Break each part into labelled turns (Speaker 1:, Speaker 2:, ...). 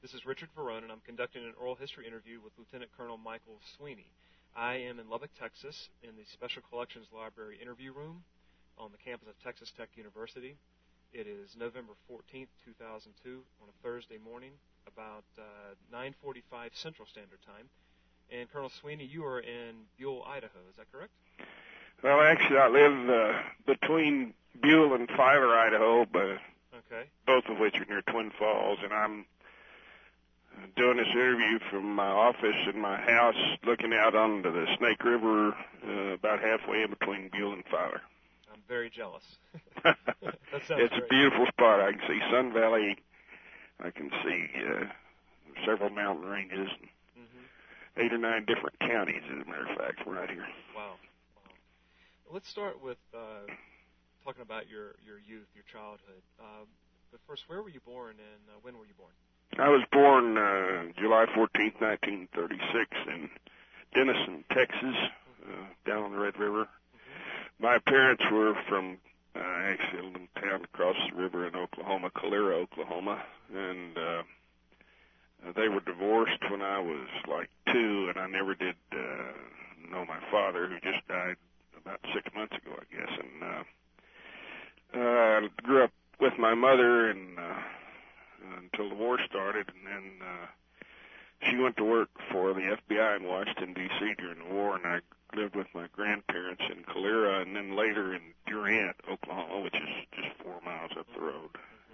Speaker 1: This is Richard Verone, and I'm conducting an oral history interview with Lieutenant Colonel Michael Sweeney. I am in Lubbock, Texas, in the Special Collections Library interview room on the campus of Texas Tech University. It is November 14th, 2002, on a Thursday morning, about 9:45 Central Standard Time. And Colonel Sweeney, you are in Buell, Idaho. Is that correct?
Speaker 2: Well, actually, I live between Buell and Filer, Idaho, but both of which are near Twin Falls, and I'm doing this interview from my office in my house, looking out onto the Snake River, about halfway in between Buell and Filer.
Speaker 1: I'm very jealous.
Speaker 2: It's great. A beautiful spot. I can see Sun Valley. I can see several mountain ranges, 8 or 9 different counties, as a matter of fact, right here.
Speaker 1: Wow. Let's start with talking about your youth, your childhood. But first, where were you born, and when were you born?
Speaker 2: I was born July 14th, 1936, in Denison, Texas, down on the Red River. My parents were from actually a little town across the river in Oklahoma, Calera, Oklahoma, and they were divorced when I was like 2, and I never did know my father, who just died about 6 months ago, I guess. And I grew up with my mother until the war started, and then she went to work for the FBI in Washington, D.C. during the war, and I lived with my grandparents in Calera, and then later in Durant, Oklahoma, which is just 4 miles up the road.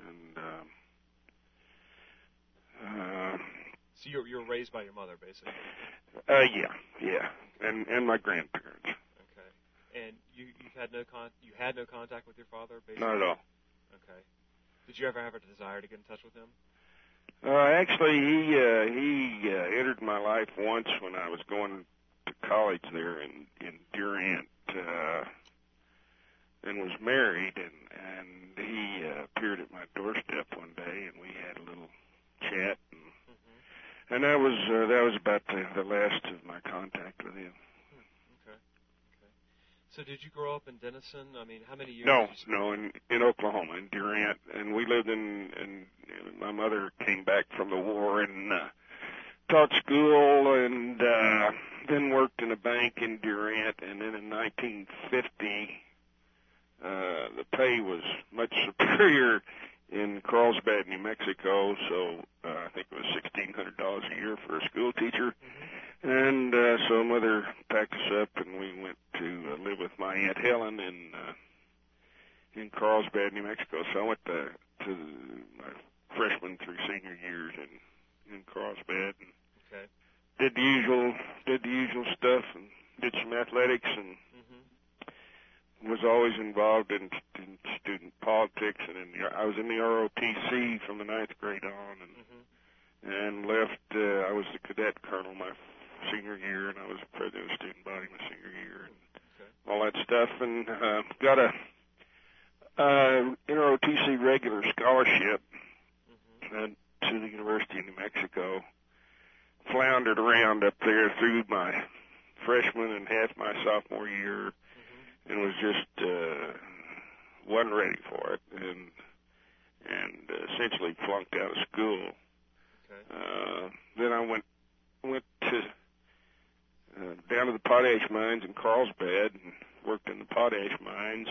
Speaker 2: And
Speaker 1: so you were raised by your mother, basically.
Speaker 2: Yeah, and my grandparents.
Speaker 1: Okay, and you had no contact with your father, basically?
Speaker 2: Not at all.
Speaker 1: Okay. Did you ever have a desire to get in touch with him?
Speaker 2: Actually, he entered my life once when I was going to college there in Durant, and was married, and he appeared at my doorstep one day, and we had a little chat, and that was about the last of my contact with him.
Speaker 1: Okay. So did you grow up in Denison? I mean, how many years?
Speaker 2: No, in Oklahoma, in Durant, and we lived in my mother came back from the war and taught school, and then worked in a bank in Durant, and then in 1950, the pay was much superior in Carlsbad, New Mexico, so I think it was $1,600 a year for a school teacher. And so Mother packed us up, and we went to live with my Aunt Helen in Carlsbad, New Mexico. So I went to my freshman through senior years in Carlsbad, and did the usual stuff, and did some athletics, and was always involved in student politics, and I was in the ROTC from the 9th grade on, and left. I was the cadet colonel my senior year, and I was president of the student body my senior year, and all that stuff, and got a ROTC regular scholarship to the University of New Mexico. Floundered around up there through my freshman and half my sophomore year, and was just wasn't ready for it, and essentially flunked out of school. Then I went to down to the potash mines in Carlsbad and worked in the potash mines,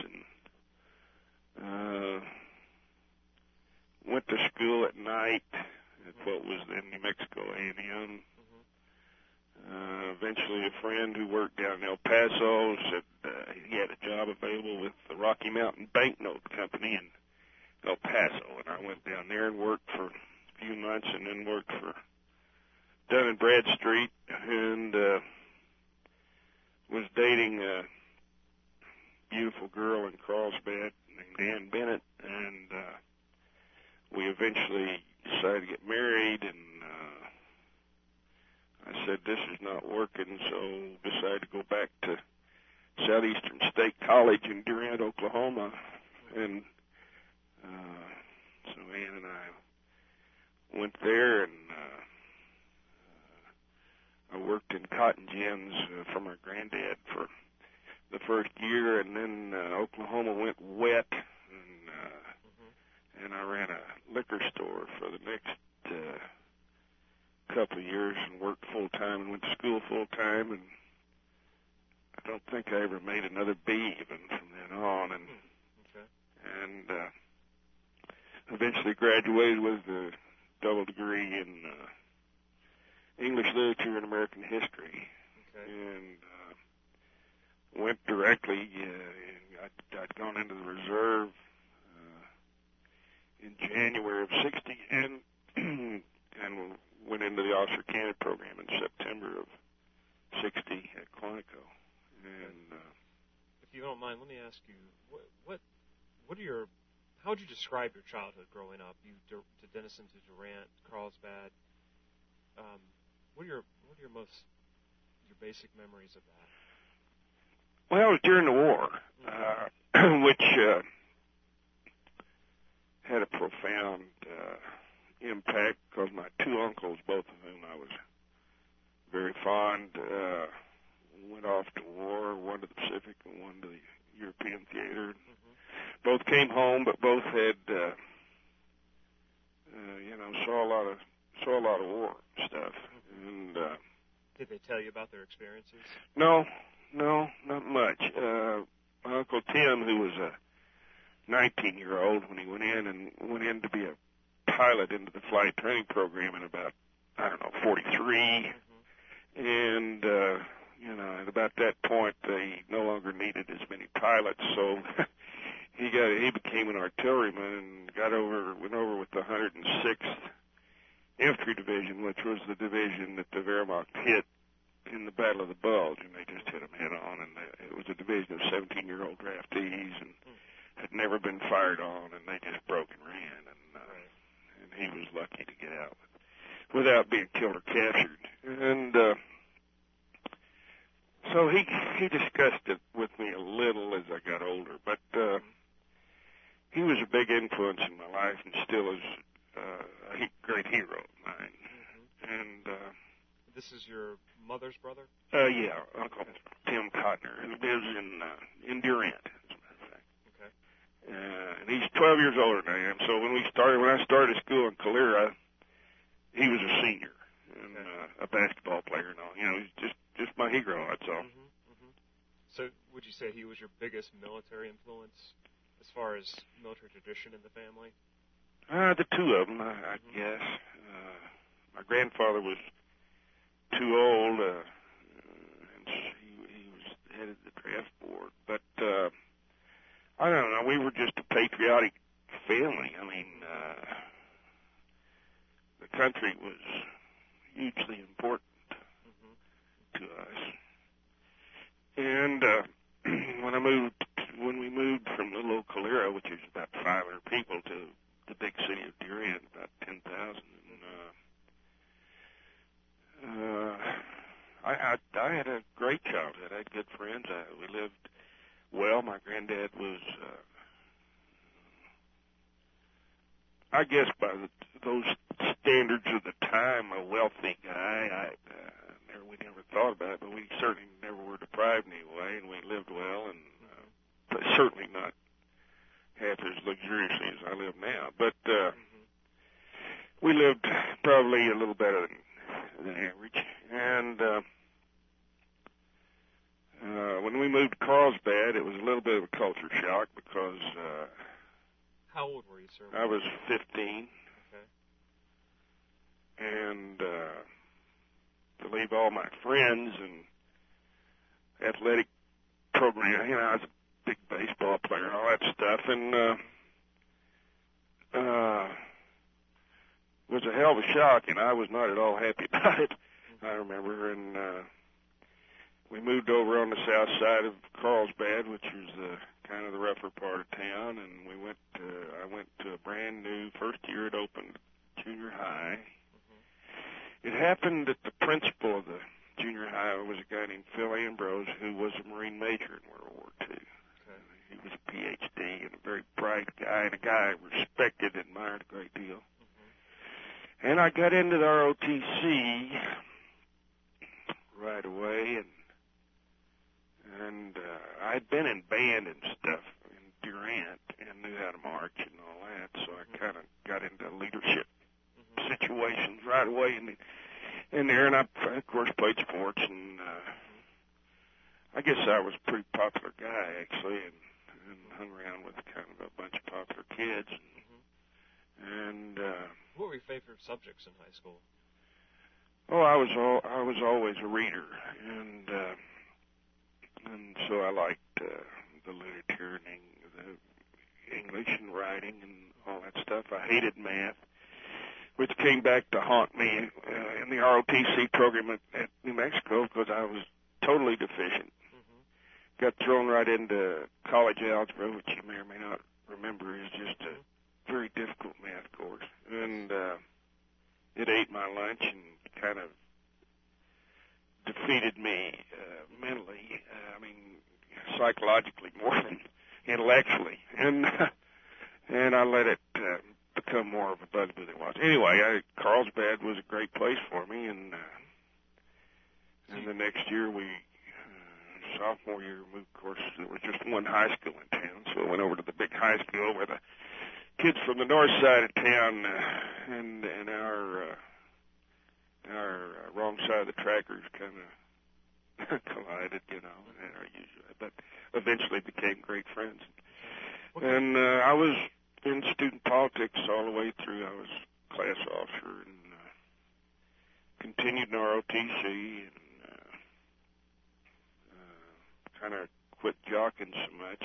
Speaker 2: and went to school at night at what was then New Mexico A&M. Eventually a friend who worked down in El Paso said he had a job available with the Rocky Mountain Banknote Company in El Paso, and I went down there and worked for a few months, and then worked for Dun & Bradstreet, and was dating a beautiful girl in Carlsbad named Ann Bennett, and we eventually decided to get married, and I said, this is not working, so decided to go back to Southeastern State College in Durant, Oklahoma, and so Ann and I went there, and I worked in cotton gins for my granddad for the first year, and then Oklahoma went wet, and I ran a liquor store for the next full time, and I don't think I ever made another B even from then on. And eventually graduated with a double degree in English literature and American history.
Speaker 1: Okay.
Speaker 2: And went directly. I'd gone into the reserve in January of '60, and went into the officer candidate program in September of '60 at Quantico. And
Speaker 1: if you don't mind, let me ask you, how would you describe your childhood growing up? You to Denison, to Durant, Carlsbad. What are your basic memories of that?
Speaker 2: Well, it was during the war, which had a profound impact because my two uncles, both of whom I was very fond, went off to war, one to the Pacific and one to the European theater. Both came home, but both had, saw a lot of war stuff. And
Speaker 1: did they tell you about their experiences?
Speaker 2: No, not much. My Uncle Tim, who was a 19-year-old when he went in to be a pilot into the flight training program in about, 43. And, at about that point, they no longer needed as many pilots, so he became an artilleryman and went over with the 106th Infantry Division, which was the division that the Wehrmacht hit in the Battle of the Bulge, and they just hit them head on. And it was a division of 17-year-old draftees and had never been fired on, and they just broke and ran. And he was lucky to get out without being killed or captured. And so he discussed it with me a little as I got older, but he was a big influence in my life and still is a great hero of mine. And
Speaker 1: this is your mother's brother?
Speaker 2: Yeah, Uncle Tim Cotner, who lives in Durant, as a matter of fact.
Speaker 1: Okay.
Speaker 2: And he's 12 years older than I am. So when I started school in Calera, he was a senior and a basketball player and all. He's just my hero. That's all.
Speaker 1: So would you say he was your biggest military influence as far as military tradition in the family?
Speaker 2: The two of them, I guess. My grandfather was too old, and he was head of the draft board. But I don't know. We were just a patriotic family. I mean, the country was hugely important to us. And when we moved from little old Calera, which is about 500 people, to the big city of Durant, about 10,000. I had a great childhood. I had good friends. We lived well. My granddad was, I guess by those standards of the time, a wealthy guy. We never thought about it, but we certainly never were deprived in any way, and we lived well, and but certainly not half as luxuriously as I live now. But we lived probably a little better than average. And when we moved to Carlsbad, it was a little bit of a culture shock because
Speaker 1: how old were you, sir?
Speaker 2: I was 15.
Speaker 1: Okay.
Speaker 2: And to leave all my friends and athletic program, I was a big baseball player and all that stuff, and was a hell of a shock, and I was not at all happy about it, I remember. And we moved over on the south side of Carlsbad, which was kind of the rougher part of town, and I went to a brand new, first year it opened, junior high. It happened that the principal of the junior high was a guy named Phil Ambrose, who was a Marine major in World War II. Okay. He was a Ph.D. and a very bright guy, and a guy I respected and admired a great deal. And I got into the ROTC right away, and I'd been in band and stuff in Durant and knew how to march and all that, so I kind of got into leadership situations right away, in there, and I, of course, played sports, and I guess I was a pretty popular guy, actually, and hung around with kind of a bunch of popular kids. And
Speaker 1: what were your favorite subjects in high school?
Speaker 2: Oh, I was always a reader, and so I liked the literature and the English and writing and all that stuff. I hated math, which came back to haunt me in the ROTC program at New Mexico because I was totally deficient. Got thrown right into college algebra, which you may or may not remember is just a very difficult math course, and it ate my lunch and kind of defeated me mentally. I mean, psychologically more than intellectually, and I let it become more of a bugaboo than it was. Anyway, Carlsbad was a great place for me, and the next year sophomore year, we, of course, there was just one high school in town, so I went over to the big high school where the kids from the north side of town and our wrong side of the trackers kind of collided, but eventually became great friends. And I was in student politics all the way through. I was class officer and continued in ROTC and kind of quit jockeying so much,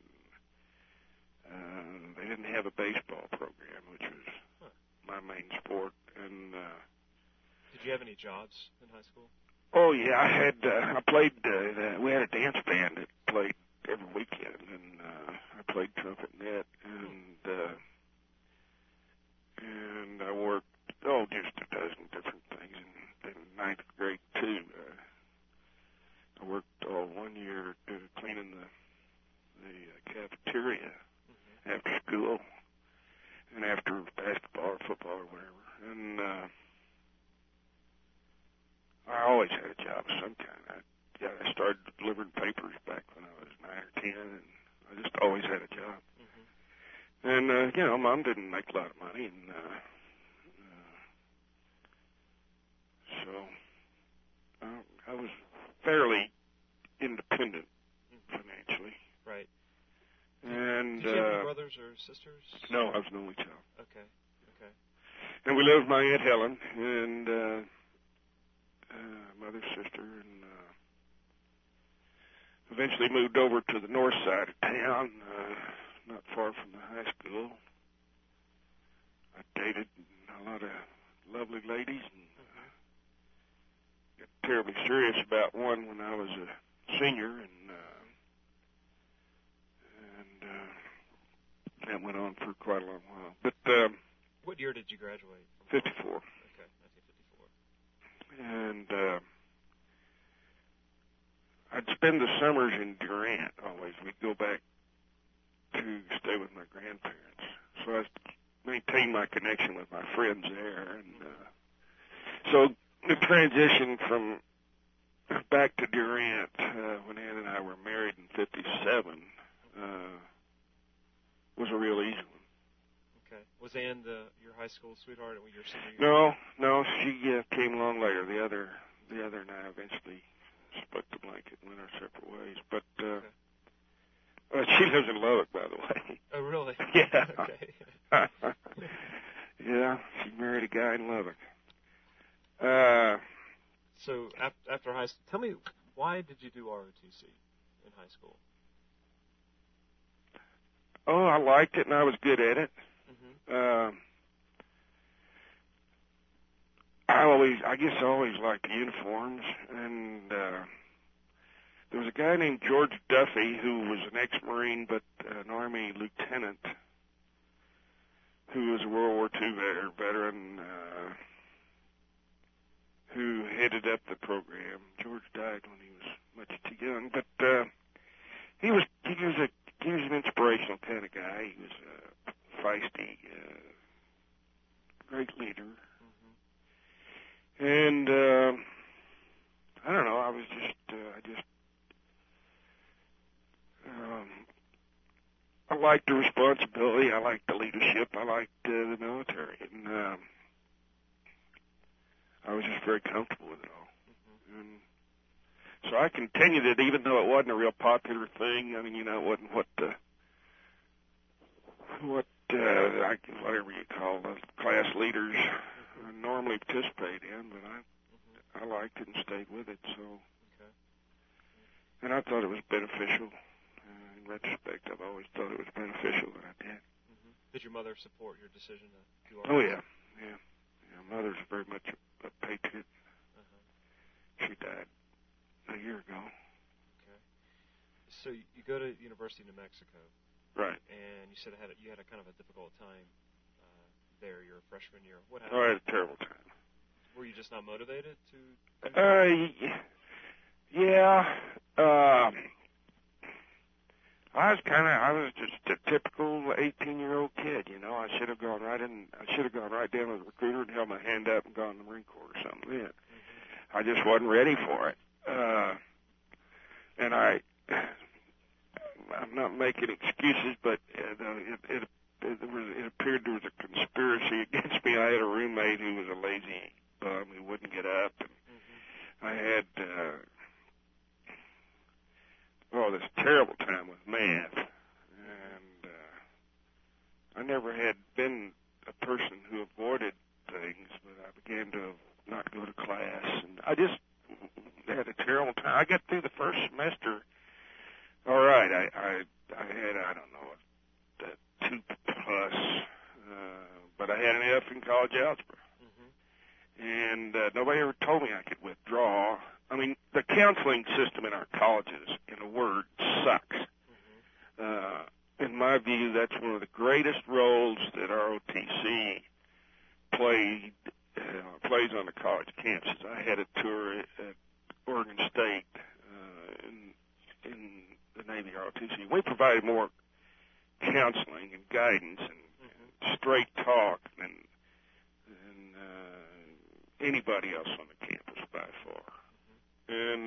Speaker 2: and they didn't have a baseball program, which was my main sport. And
Speaker 1: did you have any jobs in high school?
Speaker 2: Oh yeah, I played. We had a dance band that played every weekend, and I played trumpet and that, and I worked just a dozen different things in ninth grade too. I worked 1 year cleaning the cafeteria after school and after basketball or football or whatever. And I always had a job of some kind. I started delivering papers back when I was 9 or 10, and I just always had a job. And, Mom didn't make a lot of money, and so I was fairly independent financially.
Speaker 1: Right.
Speaker 2: And
Speaker 1: did you have any brothers or sisters?
Speaker 2: No, I was an only child.
Speaker 1: Okay.
Speaker 2: And we lived with my Aunt Helen and mother, sister, and eventually moved over to the north side of town, not far from the high school. I dated a lot of lovely ladies and got terribly serious about one when I was a senior, and that went on for quite a long while. But
Speaker 1: what year did you graduate?
Speaker 2: 54.
Speaker 1: Okay, 1954.
Speaker 2: And I'd spend the summers in Durant always. We'd go back to stay with my grandparents. So I maintained my connection with my friends there. And so the transition from back to Durant, when Ann and I were married in 57, was a real easy one.
Speaker 1: Okay. Was Ann your high school sweetheart or your senior year?
Speaker 2: No, she came along later. The other and I eventually split the blanket and went our separate ways. But she lives in Lubbock, by the way.
Speaker 1: Oh, really?
Speaker 2: Yeah.
Speaker 1: Okay.
Speaker 2: Yeah, she married a guy in Lubbock.
Speaker 1: So after high school, tell me, why did you do ROTC in high school?
Speaker 2: Oh, I liked it and I was good at it. I guess I always liked the uniforms, and there was a guy named George Duffy who was an ex-Marine but an Army lieutenant who was a World War II veteran who headed up the program. George died when he was much too young, but he was an inspirational kind of guy. He was a feisty, great leader. And I don't know. I liked the responsibility. I liked the leadership. I liked the military. And I was just very comfortable with it all. And so I continued it, even though it wasn't a real popular thing. I mean, it wasn't whatever you call the class leaders normally participate in, but I liked it and stayed with it. So, and I thought it was beneficial. In retrospect, I've always thought it was beneficial that I did.
Speaker 1: Did your mother support your decision to do all
Speaker 2: Oh,
Speaker 1: this?
Speaker 2: yeah. Mother's very much a patriot. She died a year ago.
Speaker 1: Okay. So you go to University of New Mexico.
Speaker 2: Right.
Speaker 1: And you said you had a kind of a difficult time there your freshman year. What happened?
Speaker 2: Oh, I had a terrible time.
Speaker 1: Were you just not motivated to?
Speaker 2: Yeah. I was just a typical 18-year-old kid, I should have gone right down to the recruiter and held my hand up and gone to the Marine Corps or something then. I just wasn't ready for it. And I'm not making excuses, but it appeared there was a conspiracy against me. I had a roommate who was a lazy bum who wouldn't get up, and I had this terrible time with math, and I never had been a person who avoided things, but I began to not go to class, and I just had a terrible time. I got through the first semester all right. I had, I don't know, a 2+, but I had an F in college algebra. And nobody ever told me I could withdraw. I mean, the counseling system in our colleges, in a word, sucks. In my view, that's one of the greatest roles that ROTC plays on the college campuses. I had a tour at Oregon State in the Navy ROTC. We provided more counseling and guidance and straight talk than anybody else on the campus by far. And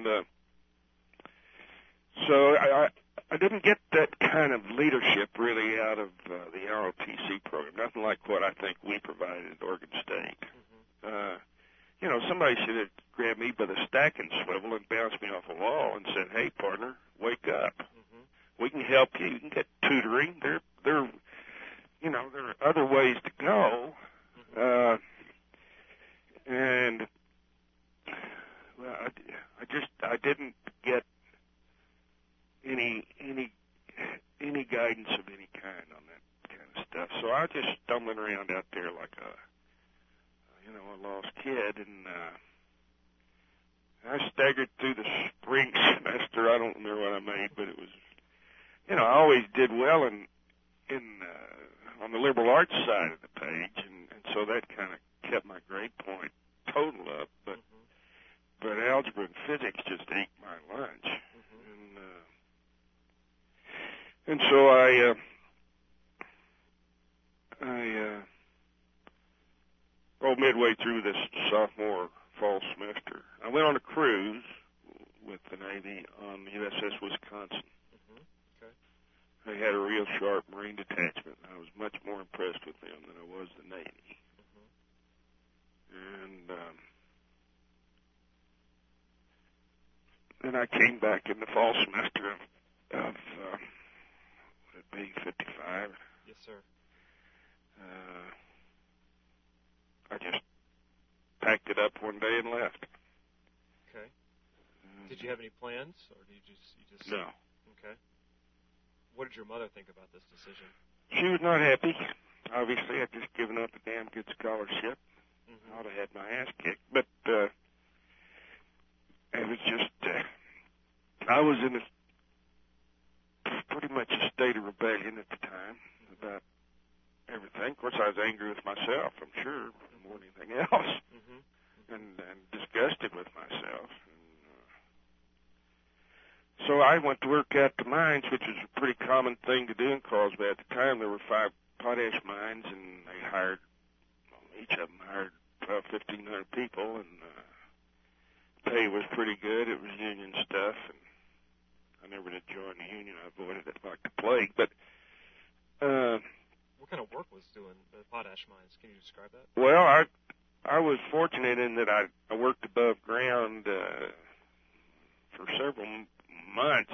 Speaker 2: so I didn't get that kind of leadership really out of the ROTC program. Nothing like what I think we provided at Oregon State. Somebody should have grabbed me by the stack and swivel and bounced me off a wall and said, "Hey, partner, wake up. We can help you. You can get tutoring. There are other ways to go." And well, I didn't get any guidance of any kind on that kind of stuff. So I was just stumbling around out there like a lost kid, and I staggered through the spring semester. I don't remember what I made, but it was, I always did well in on the liberal arts side of the page, and so that kind of kept my grade point total up, but algebra and physics just ate my lunch, and so midway through this sophomore fall semester, I went on a cruise with the Navy on the USS Wisconsin. They had a real sharp Marine detachment, and I was much more impressed with them than I was the Navy. And then I came back in the fall semester of would it be 55?
Speaker 1: Yes, sir.
Speaker 2: I just packed it up one day and left.
Speaker 1: Okay. Did you have any plans, or did you just?
Speaker 2: No.
Speaker 1: Okay. What did your mother think about this decision?
Speaker 2: She was not happy. Obviously, I'd just given up a damn good scholarship. I ought to have had my ass kicked. But it was just, I was in pretty much a state of rebellion at the time about everything. Of course, I was angry with myself, I'm sure, more than anything else, and disgusted with myself. So I went to work at the mines, which was a pretty common thing to do in Carlsbad at the time. There were 5 potash mines, and they hired, each of them hired 1,500 people, and pay was pretty good. It was union stuff, and I never did join the union. I avoided it like the plague. But
Speaker 1: what kind of work was doing the potash mines? Can you describe that?
Speaker 2: Well, I was fortunate in that I worked above ground for several months.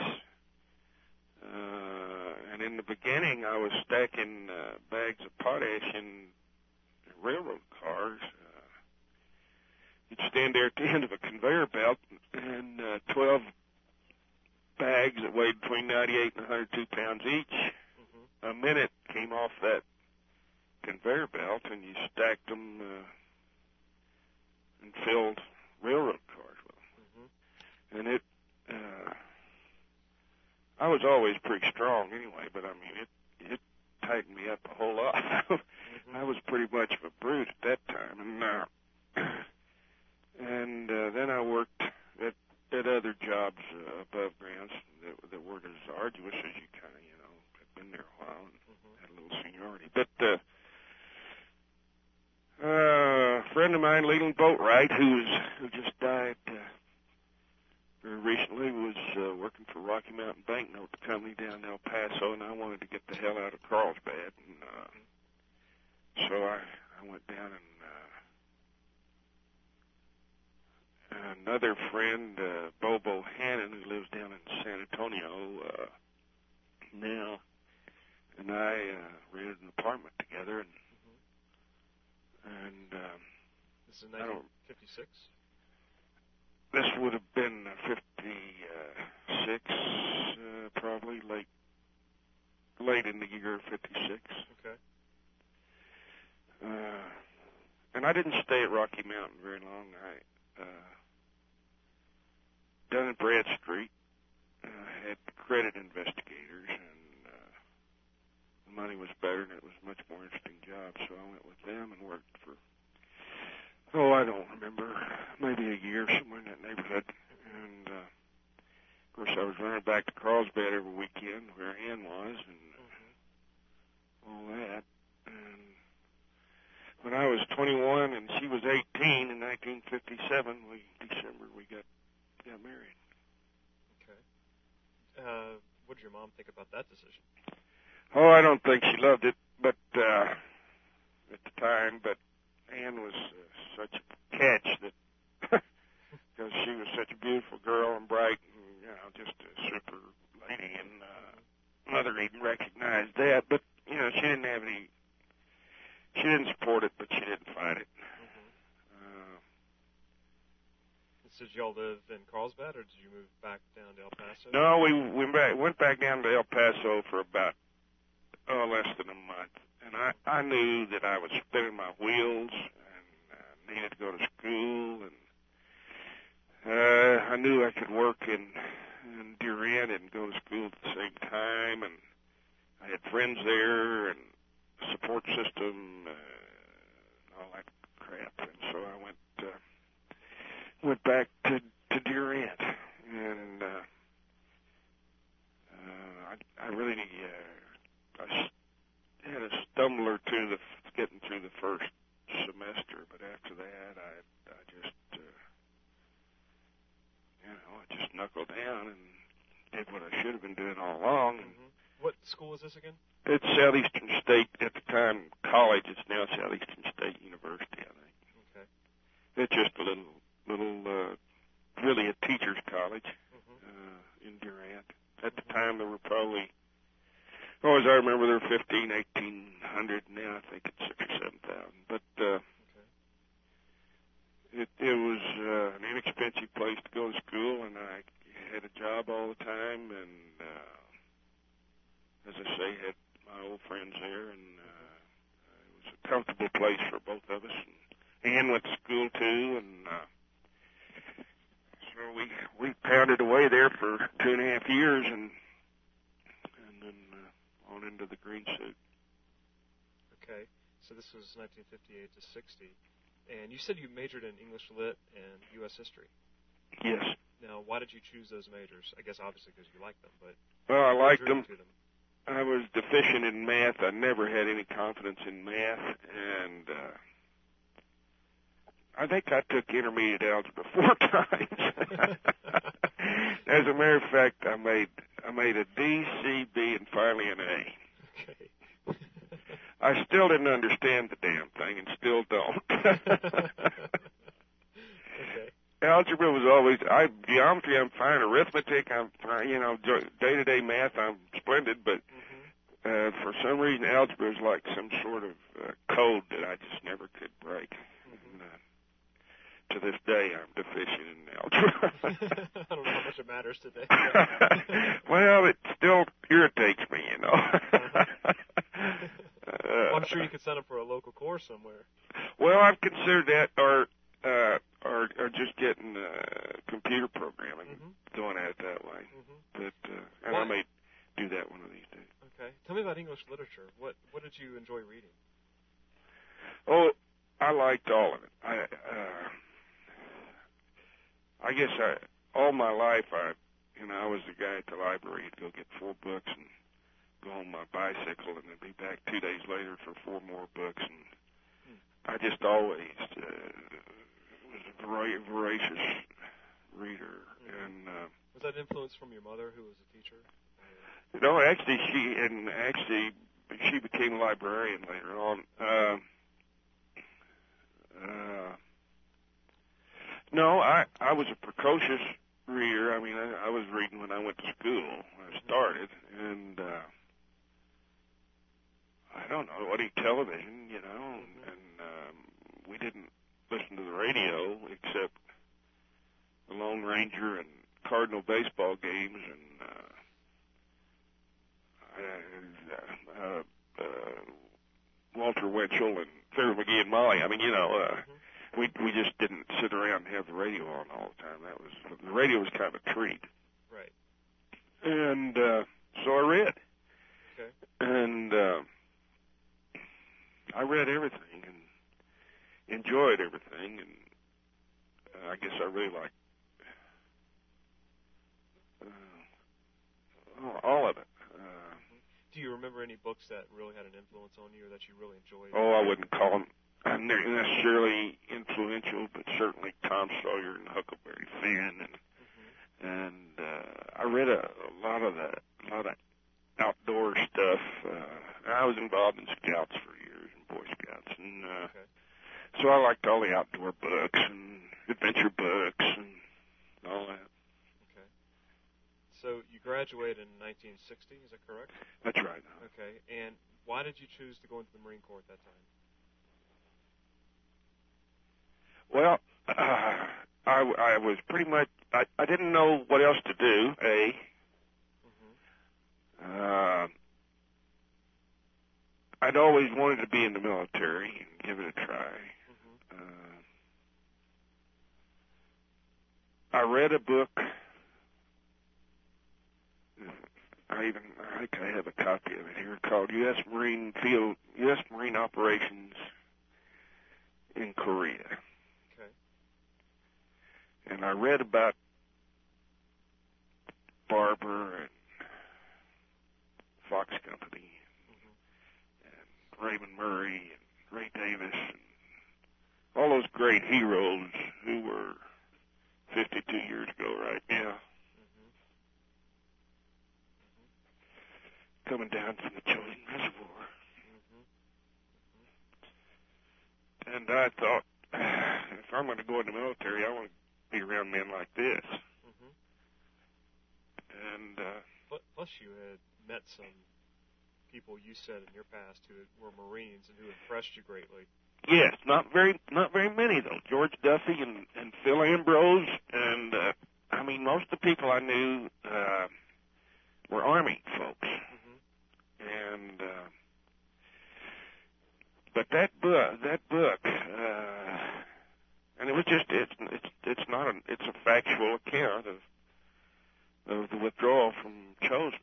Speaker 2: And in the beginning, I was stacking bags of potash in railroad cars. You'd stand there at the end of a conveyor belt, and 12 bags that weighed between 98 and 102 pounds each a minute came off that conveyor belt, and you stacked them and filled railroad cars with them. And I was always pretty strong anyway, but I mean, it tightened me up a whole lot. I was pretty much of a brute at that time, and then I worked at other jobs above ground that weren't as arduous as you kind of, had been there a while and had a little seniority. But a friend of mine, Leland Boatwright, who just died very recently, was working for Rocky Mountain Banknote, the company down in El Paso, and I wanted to get the hell out of Carlsbad, and so I went down and another friend, Bobo Hannon, who lives down in San Antonio now, and I rented an apartment together, and
Speaker 1: this is 1956.
Speaker 2: This would have been 56, probably late in the year 56.
Speaker 1: Okay.
Speaker 2: And I didn't stay at Rocky Mountain very long. Down at Brad Street, had credit investigators, and the money was better, and it was a much more interesting job, so I went with them and worked for, I don't remember, maybe a year, somewhere in that neighborhood. And, of course, I was running back to Carlsbad every weekend, where Ann was, and all that. And when I was 21 and she was 18 in 1957, December, we got married.
Speaker 1: Okay. What did your mom think about that decision?
Speaker 2: Oh, I don't think she loved it, but at the time. But Ann was such a catch that because she was such a beautiful girl and bright, and just a super lady. And mother even recognized that, but she didn't have any. She didn't support it, but she didn't fight it.
Speaker 1: Did y'all live in Carlsbad, or did you move back down to El Paso?
Speaker 2: No, we went back down to El Paso for about less than a month, and I knew that I was spinning my wheels and needed to go to school, and I knew I could work in Durant and go to school at the same time, and I had friends there and a support system and all that crap, and so I went back to Durant, and I really I had a stumble or two getting through the first semester, but after that I just knuckled down and did what I should have been doing all along.
Speaker 1: What school is this again?
Speaker 2: It's Southeastern State, at the time college. It's now Southeastern State University, I think.
Speaker 1: Okay.
Speaker 2: It's just a little really a teacher's college in Durant. At the time, there were probably, as I remember, there were 1,800. Now I think it's 6,000 or 7,000. But it was an inexpensive place to go to school, and I had a job all the time, and as I say, had my old friends there, and it was a comfortable place for both of us. And Ann went to school too, and so we pounded away there for 2.5 years, and then on into the green suit.
Speaker 1: Okay, so this was 1958 to 60, and you said you majored in English Lit and U.S. History.
Speaker 2: Yes.
Speaker 1: Now, why did you choose those majors? I guess obviously because you liked them, but
Speaker 2: well, I liked them.
Speaker 1: To them.
Speaker 2: I was deficient in math. I never had any confidence in math, and I think I took intermediate algebra 4 times. As a matter of fact, I made a D, C, B, and finally an A.
Speaker 1: Okay.
Speaker 2: I still didn't understand the damn thing, and still don't.
Speaker 1: Okay.
Speaker 2: Algebra was always, geometry I'm fine, arithmetic I'm fine, day-to-day math I'm splendid, but for some reason algebra is like some sort of code that I just never could break. And, to this day, I'm deficient in algebra.
Speaker 1: I don't know how much it matters today.
Speaker 2: Well, it still irritates me,
Speaker 1: Well, I'm sure you could sign up for a local course somewhere.
Speaker 2: Well, I've considered that, or just getting computer programming, going at it that way. But and I may do that one of these days.
Speaker 1: Okay. Tell me about English literature. What did you enjoy reading?
Speaker 2: Oh, I liked all of it. I guess all my life I was the guy at the library to go get 4 books and go on my bicycle and then be back 2 days later for 4 more books, and I just always was a voracious reader. And
Speaker 1: was that influence from your mother, who was a teacher?
Speaker 2: No, actually she became a librarian later on. No, I was a precocious reader. I mean, I was reading when I went to school when I started, and I don't know, what television, and we didn't listen to the radio except the Lone Ranger and Cardinal baseball games and Walter Winchell and Fibber McGee and Molly. I mean, we just didn't sit around and have the radio on all the time. The radio was kind of a treat.
Speaker 1: Right.
Speaker 2: And so I read.
Speaker 1: Okay.
Speaker 2: And I read everything and enjoyed everything, and I guess I really liked all of it.
Speaker 1: Do you remember any books that really had an influence on you or that you really enjoyed?
Speaker 2: Oh, I wouldn't call them necessarily influential, but certainly Tom Sawyer and Huckleberry Finn, and I read a lot of outdoor stuff. I was involved in Scouts for years, and Boy Scouts, and so I liked all the outdoor books and adventure books and all that.
Speaker 1: Okay. So you graduated in 1960, is that correct?
Speaker 2: That's right.
Speaker 1: Okay. And why did you choose to go into the Marine Corps at that time?
Speaker 2: Well, I was pretty much, I didn't know what else to do, I'd always wanted to be in the military and give it a try. I read a book, I think I have a copy of it here, called U.S. Marine Operations in Korea.
Speaker 1: Okay.
Speaker 2: And I read about Barber and Fox Company and Raymond Murray and Ray Davis and all those great heroes who were 52 years ago right now. Coming down from the Chosin Reservoir. And I thought, if I'm going to go in the military, I want to be around men like this. And
Speaker 1: plus you had met some people you said in your past who were Marines and who impressed you greatly.
Speaker 2: Yes, not very many though. George Duffy and Phil Ambrose, and I mean most of the people I knew were Army folks. And but that book, and it was just it's a factual account of the withdrawal from Chosin.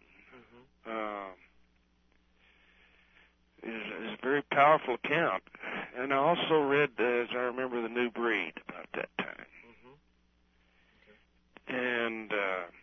Speaker 2: Is a very powerful account. And I also read, as I remember, The New Breed about that time. And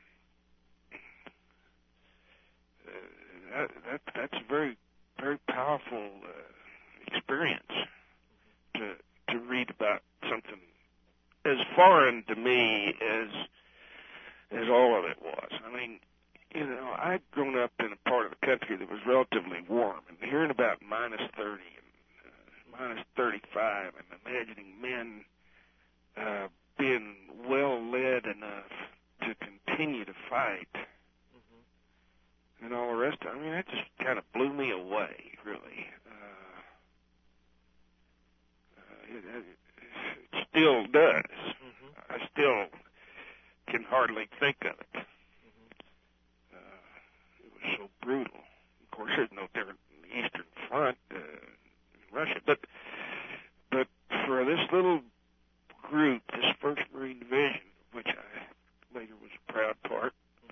Speaker 2: that's a very, very powerful experience to read about something as foreign to me as all of it was. I mean, I'd grown up in a part of the country that was relatively warm and hearing about minus 30 and minus 35 and imagining men being well led enough to continue to fight and all the rest of it. I mean, that just kind of blew me away, really. It still does. I still can hardly think of it. It was so brutal. Of course, there's no different in the Eastern Front in Russia, but for this little group, this First Marine Division, which I later was a proud part,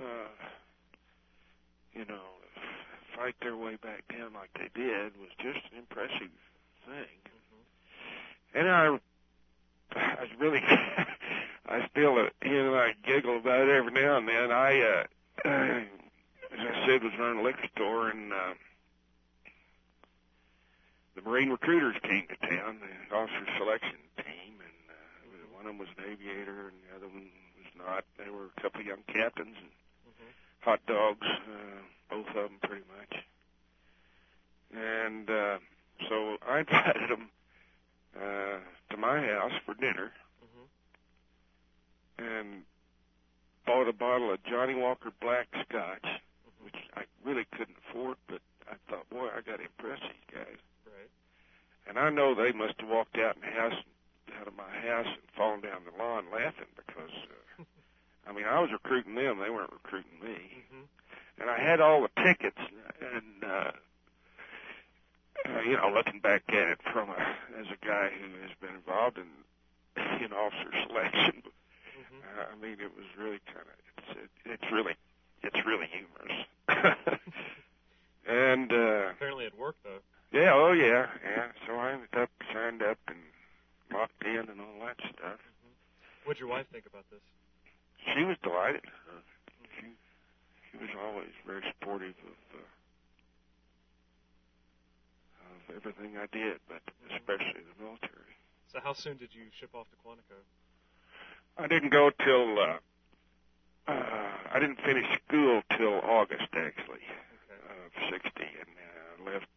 Speaker 2: fight their way back down like they did was just an impressive thing. And I was really, I still, I giggle about it every now and then. As I said, was running a liquor store, and the Marine recruiters came to town, the officer selection team, and one of them was an aviator, and the other one was not. They were a couple of young captains, and hot dogs, both of them pretty much. And so I invited them to my house for dinner, and bought a bottle of Johnny Walker Black Scotch, which I really couldn't afford, but I thought, boy, I got to impress these guys.
Speaker 1: Right.
Speaker 2: And I know they must have walked out of my house and fallen down the lawn laughing because, I was recruiting them. They weren't recruiting me. And I had all the tickets, and looking back at it as a guy who has been involved in officer selection, it was really it's really humorous. And
Speaker 1: apparently it worked, though.
Speaker 2: Yeah, oh yeah. So I ended up signed up and locked in and all that stuff.
Speaker 1: What'd your wife think about this?
Speaker 2: She was delighted. She was always very supportive of everything I did, but especially the military.
Speaker 1: So how soon did you ship off to Quantico?
Speaker 2: I didn't go till I didn't finish school till August, actually, of 60, and left.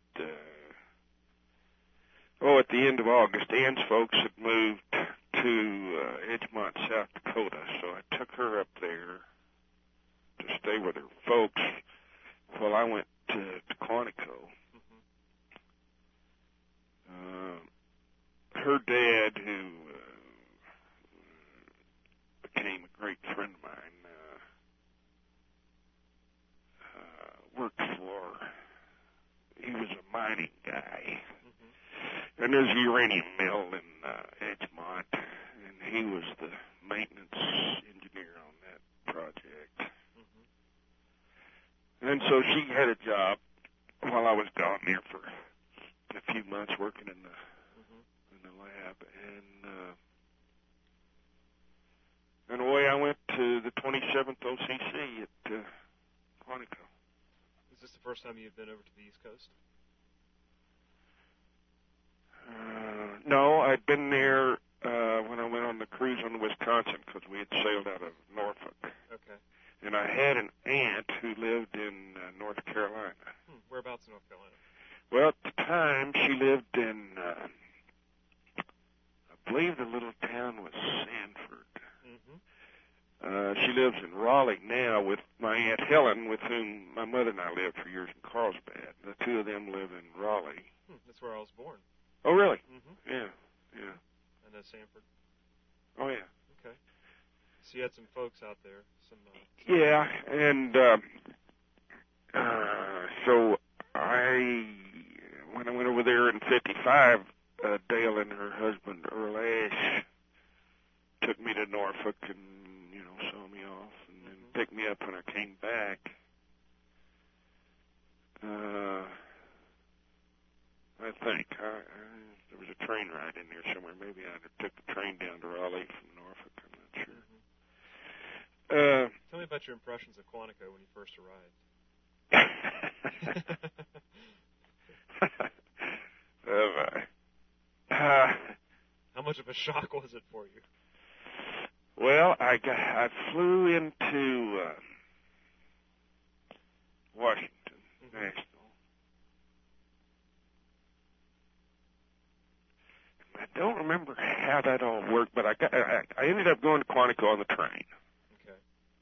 Speaker 2: At the end of August, Ann's folks had moved to Edgemont, South Dakota, so I took her up there to stay with her folks while I went to Quantico. Her dad, who became a great friend of mine, he was a mining guy. And there's a uranium mill in Edgemont, and he was the maintenance engineer on that project. And so she had a job while I was gone there for a few months working in the lab, and away I went to the 27th OCC at Quantico.
Speaker 1: Is this the first time you've been over to the East Coast?
Speaker 2: No, I'd been there when I went on the cruise on the Wisconsin because we had sailed out of Norfolk.
Speaker 1: Okay.
Speaker 2: And I had an aunt who lived in North Carolina.
Speaker 1: Whereabouts in North Carolina?
Speaker 2: Well, at the time, she lived in, I believe the little town was Sanford. She lives in Raleigh now with my Aunt Helen, with whom my mother and I lived for years in Carlsbad. The two of them live in Raleigh.
Speaker 1: That's where I was born.
Speaker 2: Oh, really? Yeah.
Speaker 1: I know Sanford.
Speaker 2: Oh, yeah.
Speaker 1: Okay. So you had some folks out there.
Speaker 2: Yeah, and so when I went over there in 55, Dale and her husband, Earl Ash, took me to Norfolk and, saw me off and then picked me up when I came back. I think there was a train ride in there somewhere. Maybe I took the train down to Raleigh from Norfolk. I'm not sure.
Speaker 1: Tell me about your impressions of Quantico when you first arrived. How much of a shock was it for you?
Speaker 2: Well, I flew into Washington National, don't remember how that all worked, but I ended up going to Quantico on the train.
Speaker 1: Okay.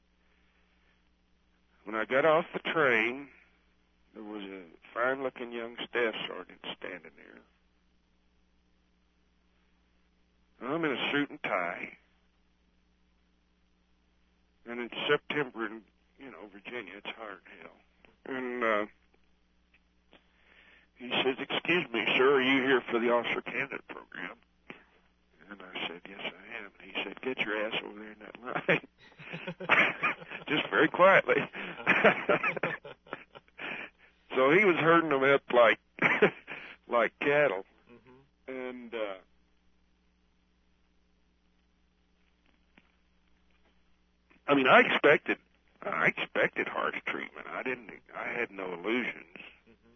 Speaker 2: When I got off the train, there was a fine-looking young staff sergeant standing there. I'm in a suit and tie. And it's September in, Virginia. It's hot as hell. And he says, "Excuse me, sir, are you here for the officer candidate program?" And I said, "Yes, I am." And he said, "Get your ass over there in that line." Just very quietly. So he was herding them up like like cattle. Mm-hmm. And I expected harsh treatment. I had no illusions. Mm-hmm.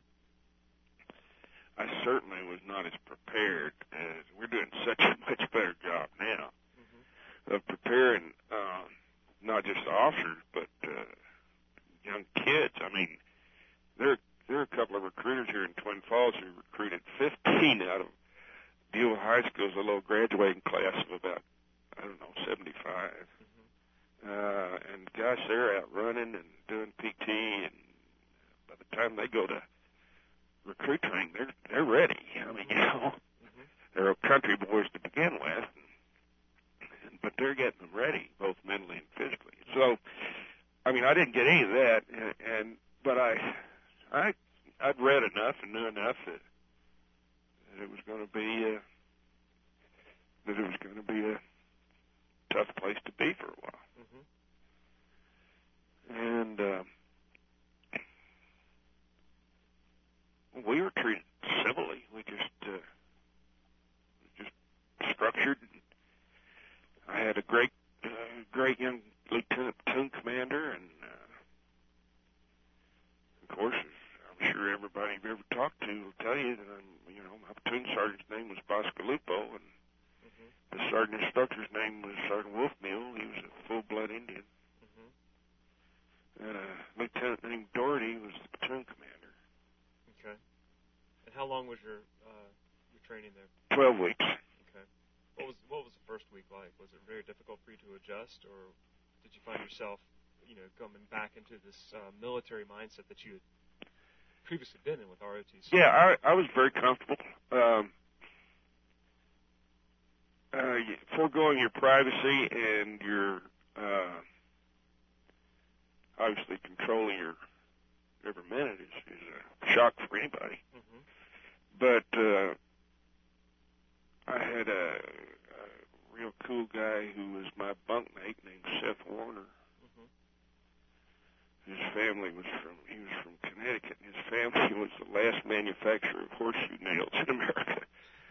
Speaker 2: I certainly was not as prepared as we're doing such a much better job now of preparing not just officers but young kids. There are a couple of recruiters here in Twin Falls who recruited 15 out of Buell High School's a little graduating class of about 75. And gosh, they're out running and doing PT, and by the time they go to recruit training, they're ready. They're country boys to begin with, but they're getting them ready, both mentally and physically. So, I didn't get any of that, but I'd read enough and knew enough that it was going to be a tough place to be for a while. And we were treated civilly. We just structured. I had a great young lieutenant platoon commander, and of course, I'm sure everybody you've ever talked to will tell you that my platoon sergeant's name was Bosco Lupo, and the sergeant instructor's name was Sergeant Wolfmeal. He was a full-blood Indian. And a lieutenant named Doherty was the platoon commander.
Speaker 1: Okay. And how long was your training there?
Speaker 2: 12 weeks.
Speaker 1: Okay. What was the first week like? Was it very difficult for you to adjust, or did you find yourself, coming back into this military mindset that you had previously been in with ROTC?
Speaker 2: Yeah, I was very comfortable. Foregoing your privacy and your obviously controlling your every minute is a shock for anybody. Mm-hmm. But I had a real cool guy who was my bunkmate named Seth Warner. Mm-hmm. His family was from Connecticut, and his family was the last manufacturer of horseshoe nails in America.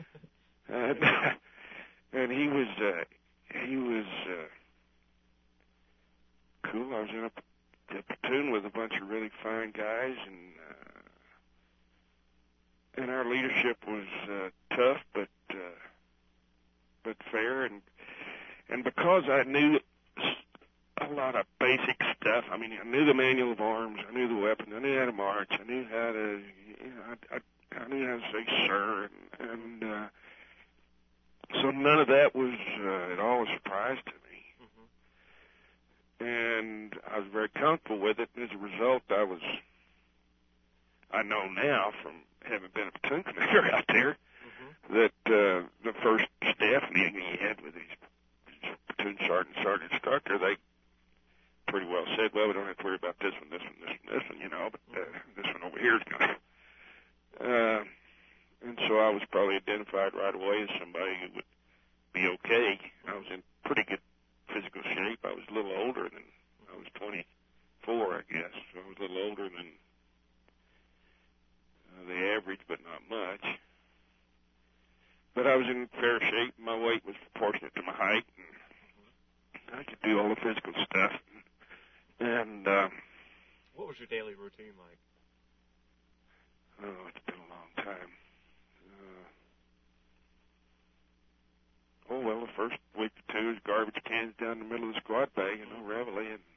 Speaker 2: And he was cool. I was in a platoon with a bunch of really fine guys, and our leadership was tough but fair, and because I knew a lot of basic stuff. I knew the manual of arms, I knew the weapons, I knew how to march, I knew how to I knew how to say sir, and so none of that was at all a surprise to me. And I was very comfortable with it. And as a result, I know now from having been a platoon commander out there that the first staff meeting he had with his platoon sergeant instructor, they pretty well said, well, we don't have to worry about this one, this one, this one, this one, but this one over here is going to. And so I was probably identified right away as somebody who would be okay. I was in pretty good physical shape. I was a little older than, I was 24, I guess, so I was a little older than the average, but not much. But I was in fair shape. My weight was proportionate to my height, and I could do all the physical stuff. And
Speaker 1: what was your daily routine like?
Speaker 2: Oh, it's been a long time. Well, the first week or two is garbage cans down the middle of the squad bag, reveille, and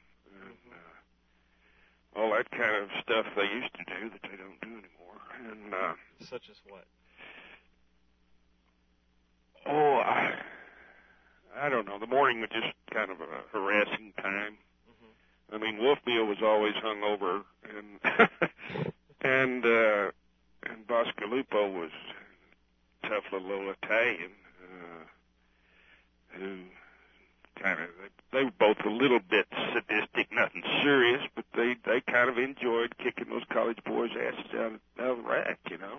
Speaker 2: all that kind of stuff they used to do that they don't do anymore. And
Speaker 1: such as what?
Speaker 2: morning was just kind of a harassing time. I mean, Wolfmeal was always hungover, and and Boscalupo was a tough little Italian who kind of, they were both a little bit sadistic, nothing serious, but they kind of enjoyed kicking those college boys' asses out of the rack, you know.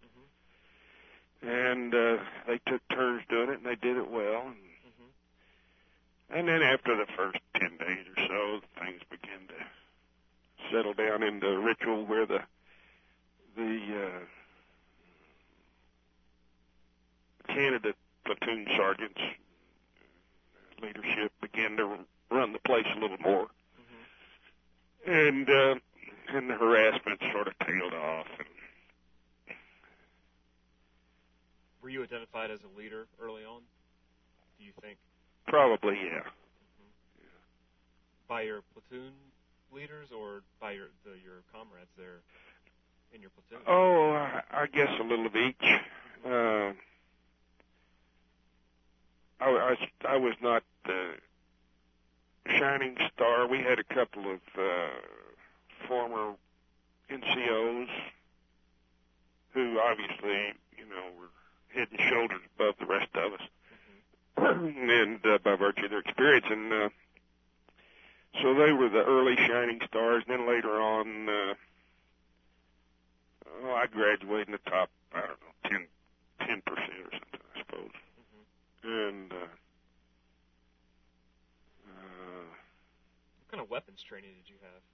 Speaker 2: And they took turns doing it, and they did it well. And then after the first 10 days or so, things began to settle down into a ritual where the candidate platoon sergeants leadership began to run the place a little more, and the harassment sort of tailed off. And
Speaker 1: were you identified as a leader early on, do you think?
Speaker 2: Probably, yeah.
Speaker 1: By your platoon leaders or by your comrades there in your platoon?
Speaker 2: Oh, I guess a little of each. I was not the shining star. We had a couple of former NCOs who obviously, you know, were head and shoulders above the rest of us, and by virtue of their experience. And so they were the early shining stars. And then later on, I graduated in the top, I don't know, 10% or something, I suppose. And
Speaker 1: what kind of weapons training did you have?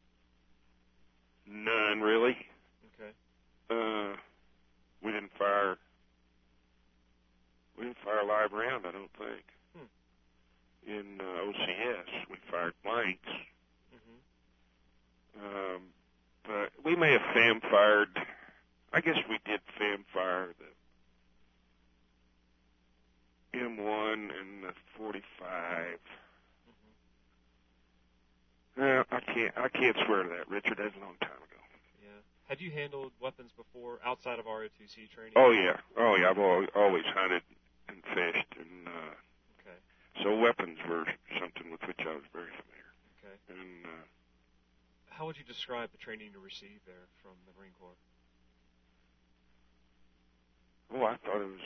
Speaker 2: None, really.
Speaker 1: Okay.
Speaker 2: We didn't fire a live round, I don't think. In OCS, we fired blanks. But we may have FAM fired. I guess we did FAM fire the M1 and the 45. I can't swear to that, Richard. That's a long time ago.
Speaker 1: Yeah. Had you handled weapons before outside of ROTC training?
Speaker 2: Oh yeah. I've always hunted and fished, and
Speaker 1: okay.
Speaker 2: So weapons were something with which I was very familiar.
Speaker 1: Okay.
Speaker 2: And
Speaker 1: how would you describe the training you received there from the Marine Corps?
Speaker 2: Oh, I thought it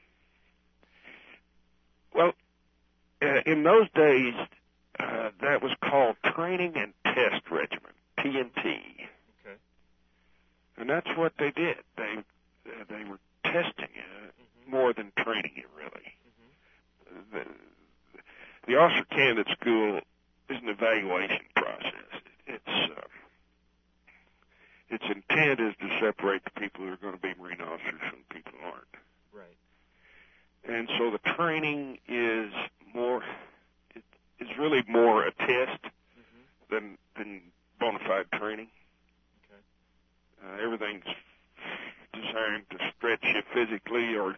Speaker 2: was in those days. That was called Training and Test Regiment, TNT.
Speaker 1: Okay.
Speaker 2: And that's what they did. They were testing it more than training it, really. The officer candidate school is an evaluation process. Its intent is to separate the people who are going to be Marine officers from the people who aren't.
Speaker 1: Right.
Speaker 2: And so the training is really more a test than bona fide training. Okay. Everything's designed to stretch you physically or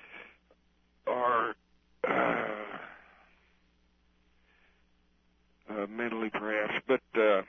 Speaker 2: mentally, perhaps. But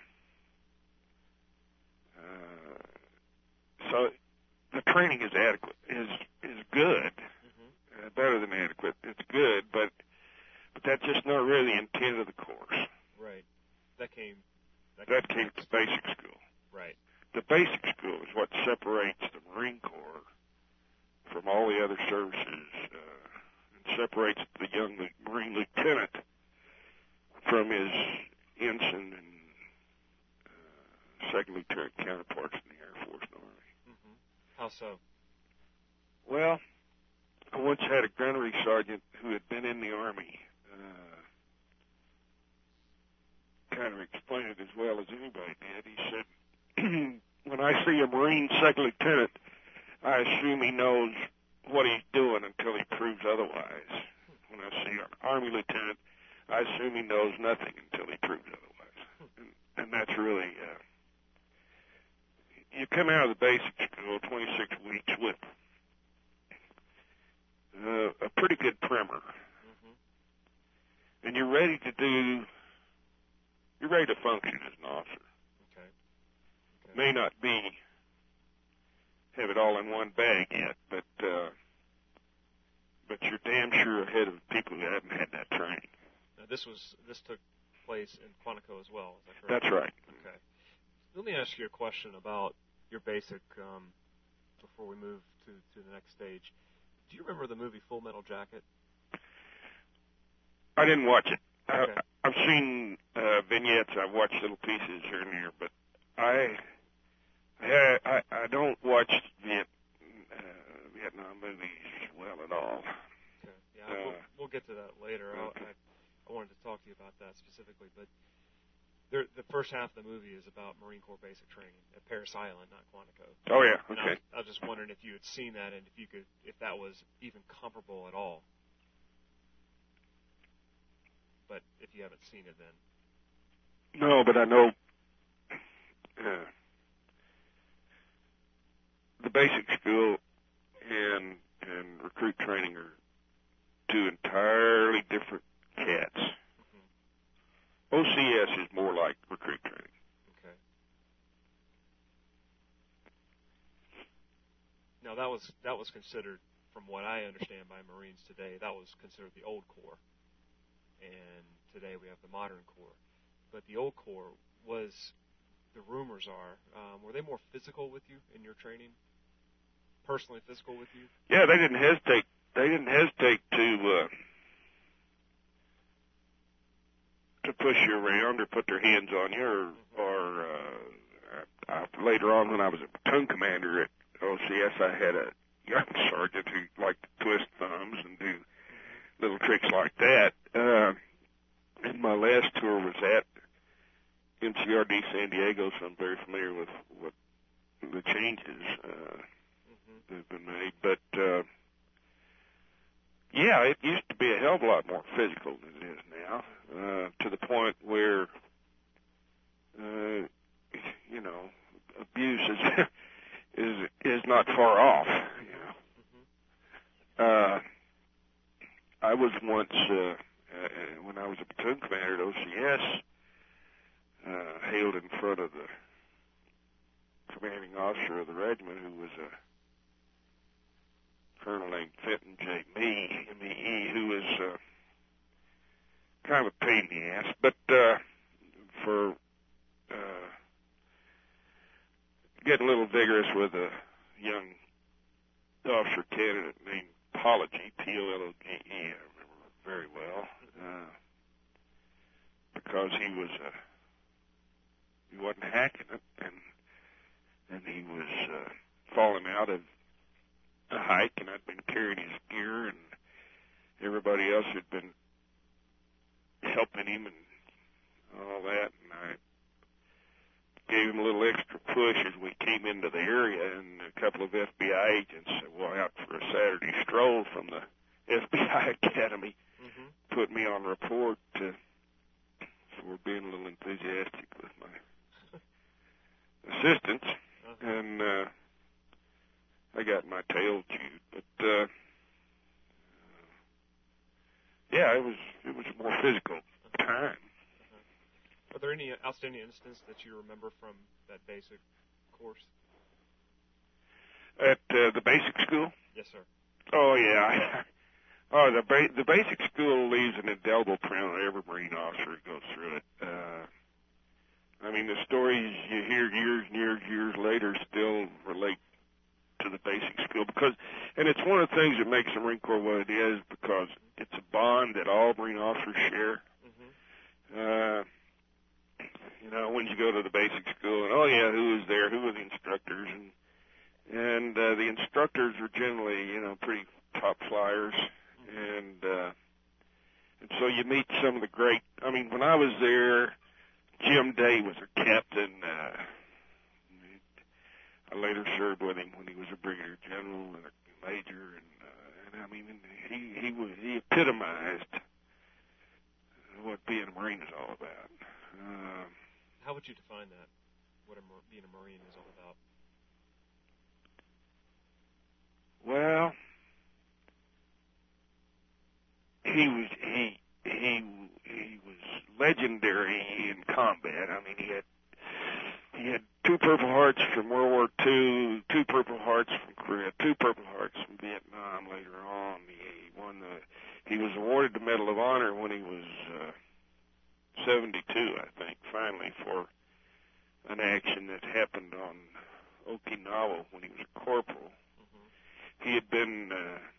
Speaker 2: so the training is adequate, is good, better than adequate. It's good, but that's just not really the intent of the course.
Speaker 1: Right. That came
Speaker 2: to basic school.
Speaker 1: Right.
Speaker 2: The basic school is what separates the Marine Corps from all the other services, and separates the young Marine lieutenant from his ensign and second lieutenant counterparts in the Air Force and Army.
Speaker 1: How so?
Speaker 2: Well, I once had a gunnery sergeant who had been in the Army kind of explain it as well as anybody did. He said, when I see a Marine second lieutenant, I assume he knows what he's doing until he proves otherwise. When I see an Army lieutenant, I assume he knows nothing until he proves otherwise. And that's really, you come out of the basic school, 26 weeks, with a pretty good primer. And you're ready to function as an officer.
Speaker 1: Okay.
Speaker 2: May not have it all in one bag yet, but you're damn sure ahead of people who haven't had that training.
Speaker 1: this took place in Quantico as well. Is that correct?
Speaker 2: That's right.
Speaker 1: Okay. Let me ask you a question about your basic before we move to the next stage. Do you remember the movie Full Metal Jacket?
Speaker 2: I didn't watch it.
Speaker 1: Okay.
Speaker 2: I've seen vignettes. I've watched little pieces here and there, but I don't watch Vietnam movies well at all.
Speaker 1: Okay. Yeah, we'll get to that later.
Speaker 2: Okay.
Speaker 1: I wanted to talk to you about that specifically, but the first half of the movie is about Marine Corps basic training at Parris Island, not Quantico.
Speaker 2: Oh yeah,
Speaker 1: And
Speaker 2: okay.
Speaker 1: I was just wondering if you had seen that and if that was even comparable at all. But if you haven't seen it, then
Speaker 2: No, but I know the basic school and recruit training are two entirely different cats. OCS is more like recruit training.
Speaker 1: okay. Now that was considered, from what I understand by Marines today, that was considered the old Corps, and today we have the modern Corps. But the old Corps was, the rumors are, were they more physical with you in your training? Personally physical with you?
Speaker 2: Yeah, they didn't hesitate. They didn't hesitate to push you around or put their hands on you, or later on when I was a platoon commander at OCS, I had a young sergeant who liked to twist thumbs and do little tricks like that. And my last tour was at MCRD San Diego, so I'm very familiar with what the changes that have been made. But yeah, it used to be a hell of a lot more physical than it is now, to the point where abuse is not far off. I was once when I was a platoon commander at OCS, hailed in front of the commanding officer of the regiment, who was a colonel named Fenton J. M.E.E., who was kind of a pain in the ass, but for getting a little vigorous with a young officer candidate named Pology, P-O-L-O-G-E, I remember very well, because he wasn't hacking it, and he was falling out of a hike, and I'd been carrying his gear, and everybody else had been helping him and all that, and I gave him a little extra push as we came into the area, and a couple of FBI agents were out for a Saturday stroll from the FBI Academy, put me on report for being a little enthusiastic with my assistants, and I got my tail chewed. But yeah, it was a more physical time.
Speaker 1: Are there any outstanding incidents that you remember from that basic course?
Speaker 2: At the basic school?
Speaker 1: Yes, sir.
Speaker 2: Oh yeah. The basic school leaves an indelible print on every Marine officer who goes through it. I mean, the stories you hear years and years later still relate to the basic school, and it's one of the things that makes the Marine Corps what it is, because it's a bond that all Marine officers share. When you go to the basic school, and who was there? Who were the instructors? And the instructors are generally, pretty top flyers, and so you meet some of the great. I mean, when I was there, Jim Day was a captain. I later served with him when he was a brigadier general and a major, and I mean, he epitomized what being a Marine is all about.
Speaker 1: How would you define that? What being a Marine is all about?
Speaker 2: Well, he was legendary in combat. I mean, he had 2 Purple Hearts from World War II, 2 Purple Hearts from Korea, 2 Purple Hearts from Vietnam later on. He won the he was awarded the Medal of Honor when he was 72, I think, finally, for an action that happened on Okinawa when he was a corporal. He had been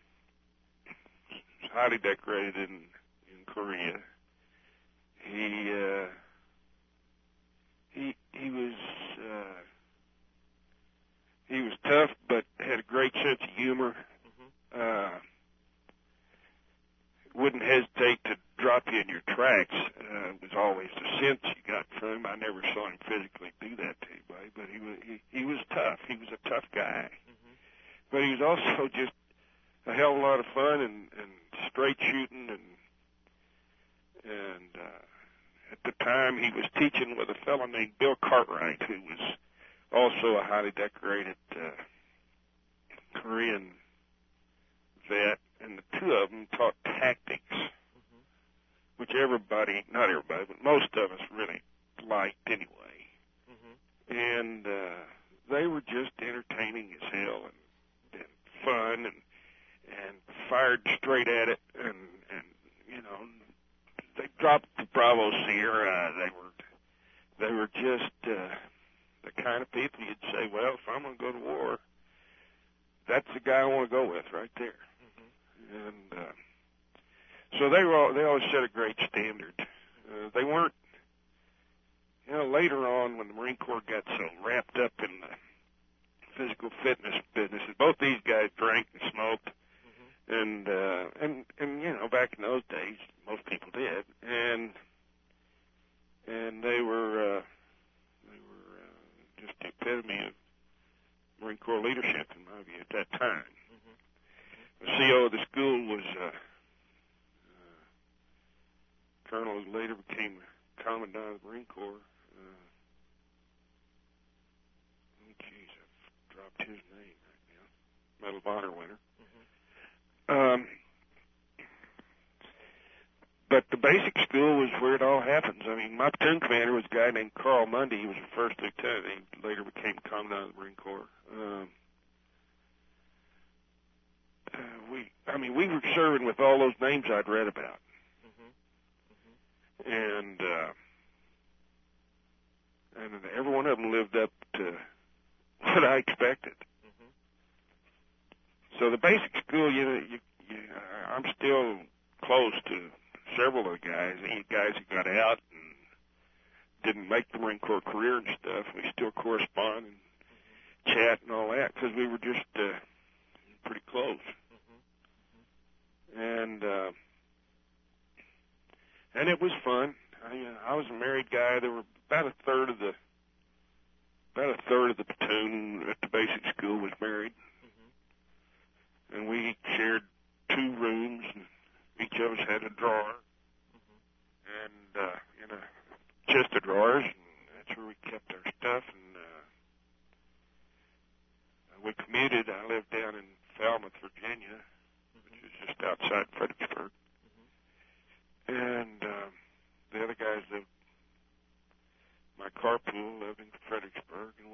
Speaker 2: highly decorated in Korea. He was tough, but had a great sense of humor. Wouldn't hesitate to drop you in your tracks. Was always the sense you got from him. I never saw him physically do that to anybody, but he was tough. He was a tough guy. But he was also just a hell of a lot of fun and straight shooting, and at the time he was teaching with a fellow named Bill Cartwright, who was also a highly decorated Korean vet, and the two of them taught tactics, which everybody, not everybody, but most of us really liked anyway. And they were just entertaining as hell and fun and fired straight at it, and you know, they dropped the Bravo Sierra. They were just the kind of people you'd say, well, if I'm going to go to war, that's the guy I want to go with right there. And so they always set a great standard. They weren't, you know, later on when the Marine Corps got so wrapped up in the physical fitness business, and both these guys drank and smoked, and you know, back in those days, most people did, and they were just the epitome of Marine Corps leadership, in my view, at that time. The CO of the school was a colonel who later became commandant of the Marine Corps. I've dropped his name right now. Medal of Honor winner. But the basic school was where it all happens. I mean, my platoon commander was a guy named Carl Mundy. He was the first lieutenant. He later became commandant of the Marine Corps. We were serving with all those names I'd read about. And every one of them lived up to what I expected. So the basic school, I'm still close to several of the guys who got out and didn't make the Marine Corps career and stuff. We still correspond and chat and all that because we were just pretty close. And it was fun. I was a married guy. There were about a third of the platoon at the basic school was married, and we shared 2 rooms. And each of us had a drawer, and in a chest of drawers, and that's where we kept our stuff. And we commuted. I lived down in Falmouth, Virginia, which is just outside Fredericksburg. And the other guys lived, my carpool lived in Fredericksburg, and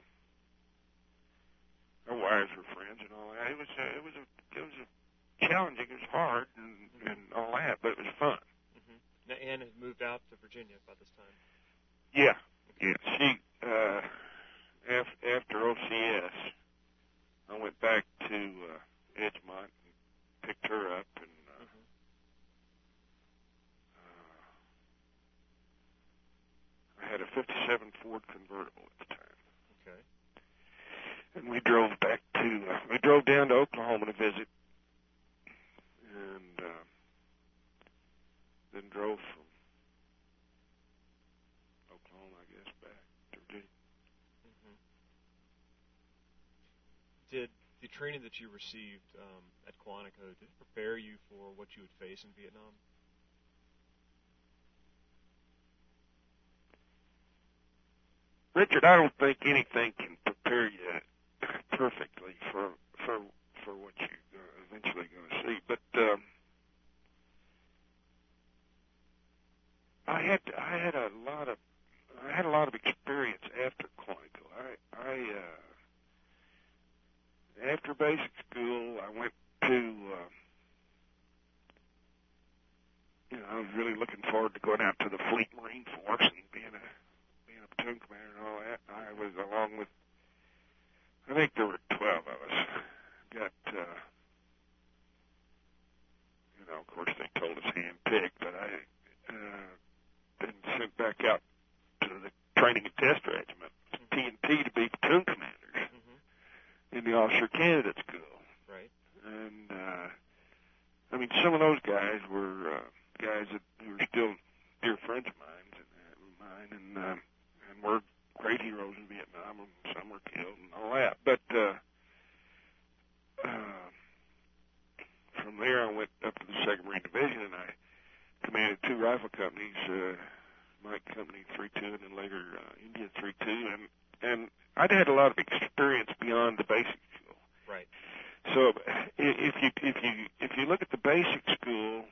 Speaker 2: our wives were friends and all that. It was challenging. It was hard and all that, but it was fun.
Speaker 1: Now, Ann had moved out to Virginia by this time.
Speaker 2: Yeah. She after OCS, I went back to Edgemont and picked her up, and I had a '57 Ford convertible at the time.
Speaker 1: Okay.
Speaker 2: And we drove down to Oklahoma to visit, and then drove from Oklahoma, I guess, back to Virginia.
Speaker 1: Did the training that you received at Quantico, did it prepare you for what you would face in Vietnam?
Speaker 2: Richard, I don't think anything can prepare you perfectly for what you're eventually going to see. But I had a lot of experience after Quantico. After basic school, I went to I was really looking forward to going out to the Fleet Marine Force and being a platoon commander and all that. I was along with, I think there were 12 of us. Got, of course they told us hand-picked, but I been sent back out to the training and test regiment, T&T, to be platoon commanders in the officer candidate school.
Speaker 1: Right.
Speaker 2: And, some of those guys were guys who were still dear friends of mine, and were great heroes in Vietnam, and some were killed and all that. But from there, I went up to the 2nd Marine Division, and I commanded 2 rifle companies, Mike Company 3-2, and then later India 3-2, and I'd had a lot of experience beyond the basic school.
Speaker 1: Right.
Speaker 2: So if you look at the basic school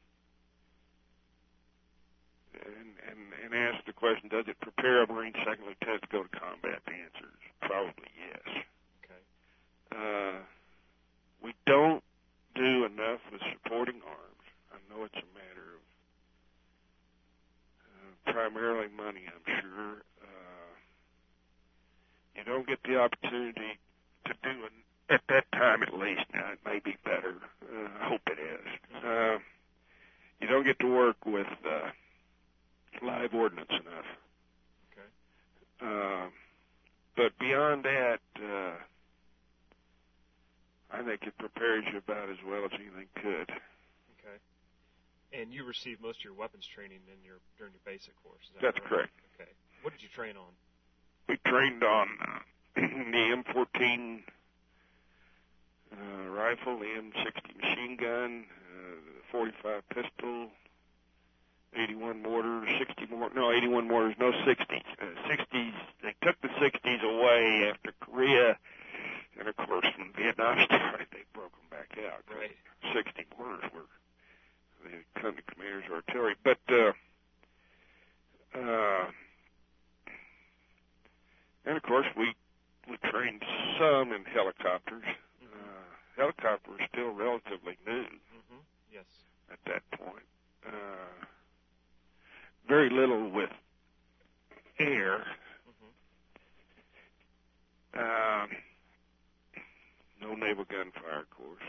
Speaker 2: and ask the question, does it prepare a Marine second lieutenant to go to combat? The answer is probably yes.
Speaker 1: Okay.
Speaker 2: We don't do enough with supporting arms. I know it's a matter of primarily money, I'm sure. You don't get the opportunity to do it at that time, at least. Now, it may be better. I hope it is. You don't get to work with live ordnance enough.
Speaker 1: Okay.
Speaker 2: But beyond that, I think it prepares you about as well as anything could.
Speaker 1: Okay. And you received most of your weapons training during your basic course. Is that
Speaker 2: That's correct.
Speaker 1: Okay. What did you train on?
Speaker 2: We trained on the M14 rifle, the M60 machine gun, the 45 pistol, 81 mortars, 81 mortars, no 60s. 60s, they took the 60s away after Korea, and of course when Vietnam started, they broke them back out.
Speaker 1: Right.
Speaker 2: 60 mortars were the company commander's artillery. But and of course we trained some in helicopters. Helicopters were still relatively new.
Speaker 1: Yes.
Speaker 2: At that point. Very little with air. No naval gunfire, of course.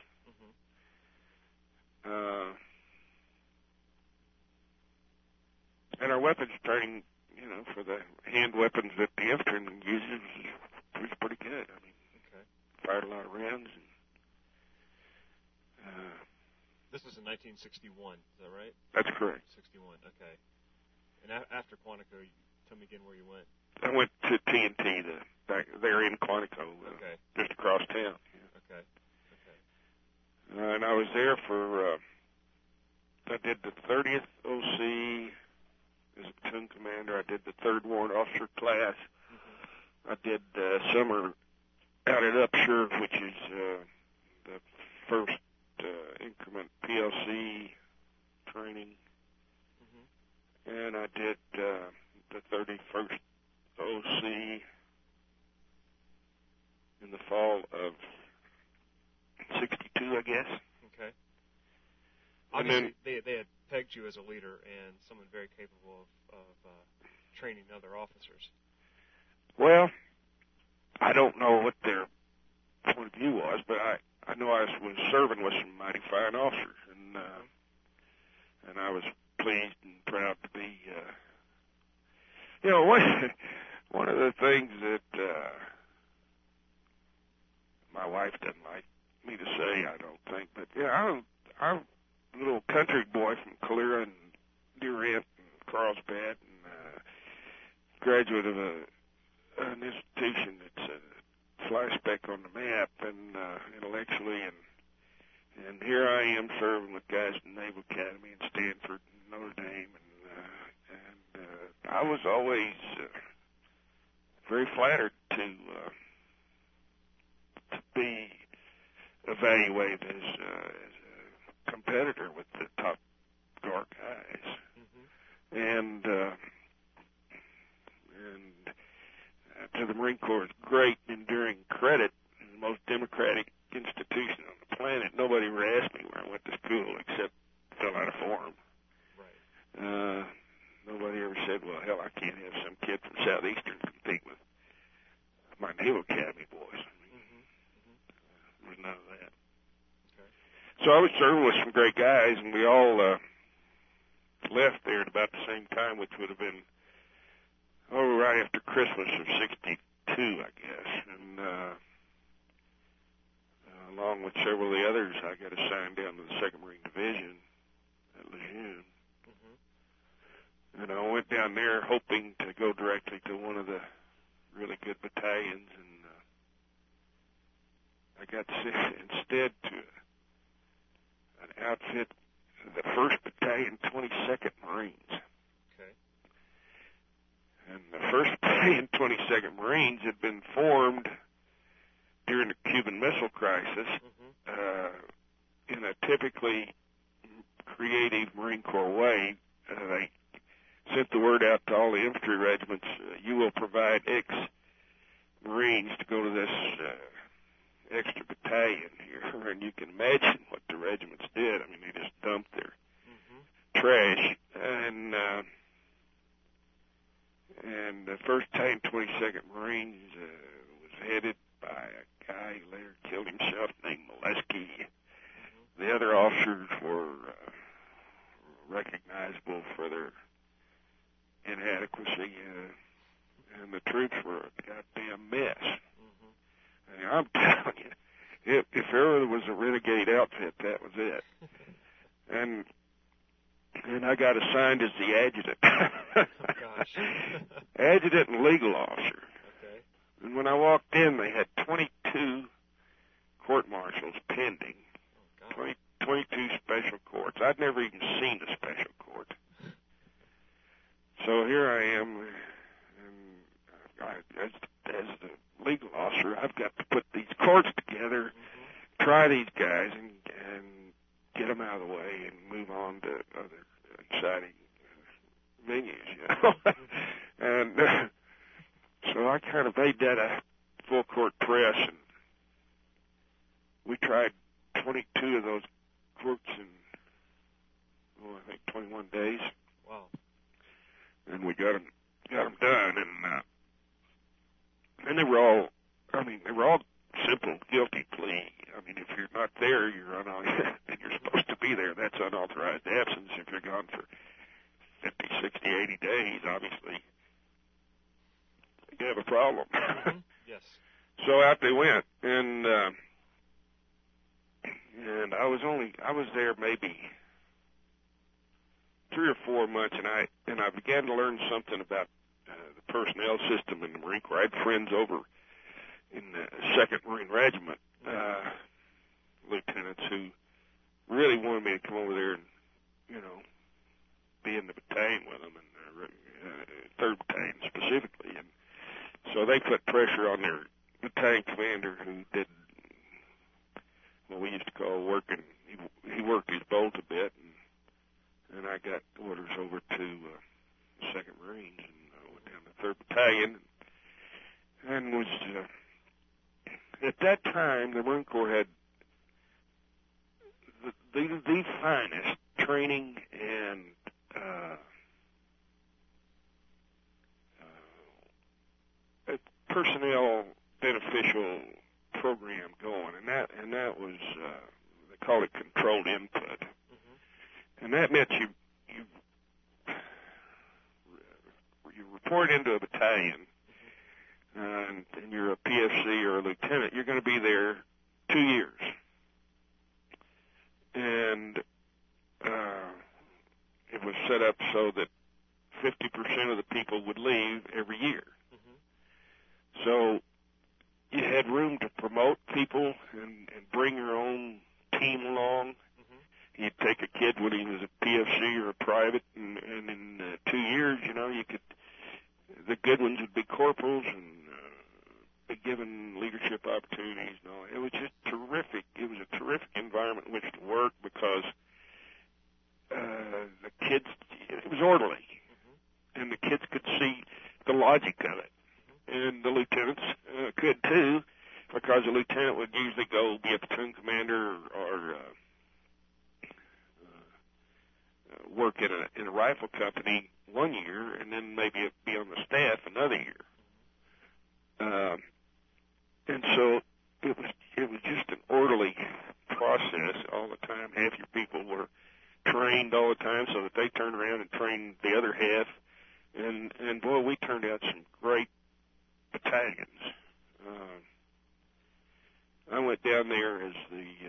Speaker 2: And our weapons training, for the hand weapons that the infantryman uses was pretty good. Fired a lot of rounds.
Speaker 1: This was in 1961, is that right?
Speaker 2: That's correct.
Speaker 1: 61, okay. And after Quantico, tell me again where you went.
Speaker 2: I went to T&T, there in Quantico, just across town.
Speaker 1: Okay.
Speaker 2: And I was there for, I did the 30th OC as a platoon commander. I did the 3rd Warrant Officer class. I did summer out at Upshur, which is the first increment PLC training. And I did the 31st OC in the fall of 62, I guess.
Speaker 1: Okay. Obviously, they had pegged you as a leader and someone very capable of training other officers.
Speaker 2: Well, I don't know what their point of view was, but I know I was serving with some mighty fine officers, and I was pleased and proud to be. One of the things that my wife doesn't like me to say, I don't think, but I'm a little country boy from Calera and Durant and Carlsbad, and graduate of an institution that's a fly speck on the map, and intellectually, and here I am serving with guys in the Naval Academy in Stanford and Notre Dame, and I was always very flattered to be evaluated as a competitor with the top guard guys, and to the Marine Corps' great enduring credit, the most democratic institution on the planet. Nobody ever asked me where I went to school except fill out a form.
Speaker 1: Right.
Speaker 2: Nobody ever said, well, hell, I can't have some kid from Southeastern compete with my Naval Academy boys. I mean, there's none of that.
Speaker 1: Okay.
Speaker 2: So I was serving with some great guys, and we all left there at about the same time, which would have been right after Christmas of '62, I guess. And along with several of the others, I got assigned down to the 2nd Marine Division at Lejeune. And I went down there hoping to go directly to one of the really good battalions, and I got sent instead to an outfit, the 1st Battalion, 22nd Marines.
Speaker 1: Okay.
Speaker 2: And the 1st Battalion, 22nd Marines had been formed during the Cuban Missile Crisis in a typically creative Marine Corps way. They sent the word out to all the infantry regiments, you will provide ex-Marines to go to this extra battalion here. And you can imagine what the regiments did. I mean, they just dumped their trash. And the 1st Battalion, 22nd Marines was headed by a guy who later killed himself named Molesky. The other officers were recognizable for their inadequacy, and the troops were a goddamn mess. And I'm telling you, if ever there was a renegade outfit, that was it. And I got assigned as the adjutant.
Speaker 1: Oh, gosh.
Speaker 2: Adjutant and legal officer.
Speaker 1: Okay.
Speaker 2: And when I walked in, they had 22 court-martials pending.
Speaker 1: Oh, God.
Speaker 2: 22 special courts. I'd never even seen a special court. So here I am, and as the legal officer, I've got to put these courts together, try these guys, and get them out of the way and move on to other exciting venues, you know. And so I kind of made that a full court press, and we tried 22 of those courts in, I think 21 days.
Speaker 1: Wow. And
Speaker 2: we got them done, and they were all simple guilty plea. I mean, if you're not there, you're and you're supposed to be there. That's unauthorized absence. If you're gone for 50, 60, 80 days, obviously, you have a problem.
Speaker 1: Yes.
Speaker 2: So out they went, and I was there maybe 3 or 4 months, and I began to learn something about the personnel system in the Marine Corps. I had friends over in the 2nd Marine Regiment, lieutenants who really wanted me to come over there and, be in the battalion with them, and 3rd Battalion specifically. And so they put pressure on their battalion commander, who did what we used to call working. He worked his bolt a bit, and I got orders over to 2nd Marines, and I went down to 3rd Battalion, and was at that time the Marine Corps had the finest training and personnel beneficial program going, and that was they call it controlled input, and that meant you report into a battalion, and you're a PFC or a lieutenant. You're going to be there 2 years, and it was set up so that 50% of the people would leave every year. So you had room to promote people and bring your own team along. You'd take a kid when he was a PFC or a private, and in 2 years, the good ones would be corporals and be given leadership opportunities and all. It was just terrific. It was a terrific environment in which to work, because the kids, it was orderly, and the kids could see the logic of it. And the lieutenants could too, because the lieutenant would usually go be a platoon commander or work in a rifle company one year, and then maybe be on the staff another year. And so it was just an orderly process all the time. Half your people were trained all the time, so that they turned around and trained the other half. And boy, we turned out some great battalions. I went down there as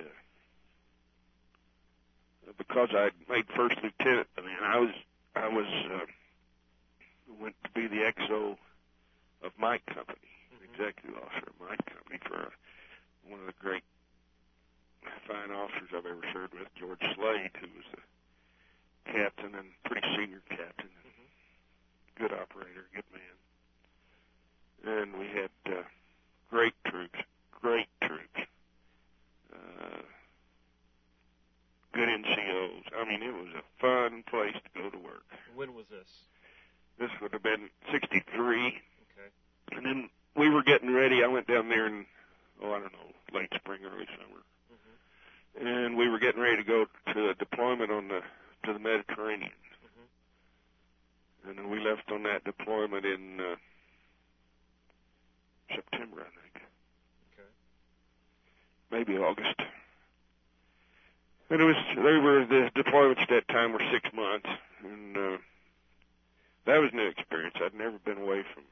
Speaker 2: because I'd made first lieutenant. I mean, I went to be the XO of my company, executive officer of my company, for one of the great fine officers I've ever served with, George Slade, who was the captain and pretty senior captain, and good operator, good man. And we had great troops, good NCOs. I mean, it was a fun place to go to work.
Speaker 1: When was this?
Speaker 2: This would have been 63.
Speaker 1: Okay.
Speaker 2: And then we were getting ready. I went down there in, I don't know, late spring, early summer. And we were getting ready to go to a deployment to the Mediterranean. And then we left on that deployment in September, I think.
Speaker 1: Okay.
Speaker 2: Maybe August. And the deployments at that time were 6 months, and that was a new experience. I'd never been away from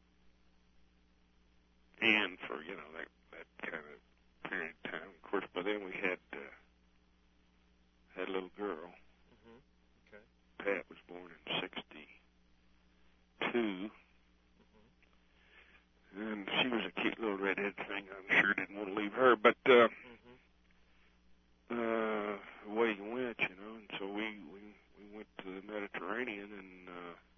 Speaker 2: Ann for, that kind of period of time. Of course, by then we had a little girl.
Speaker 1: Okay.
Speaker 2: Pat was born in 62. And she was a cute little redhead thing. I'm sure didn't want to leave her, but away you went, and so we went to the Mediterranean, and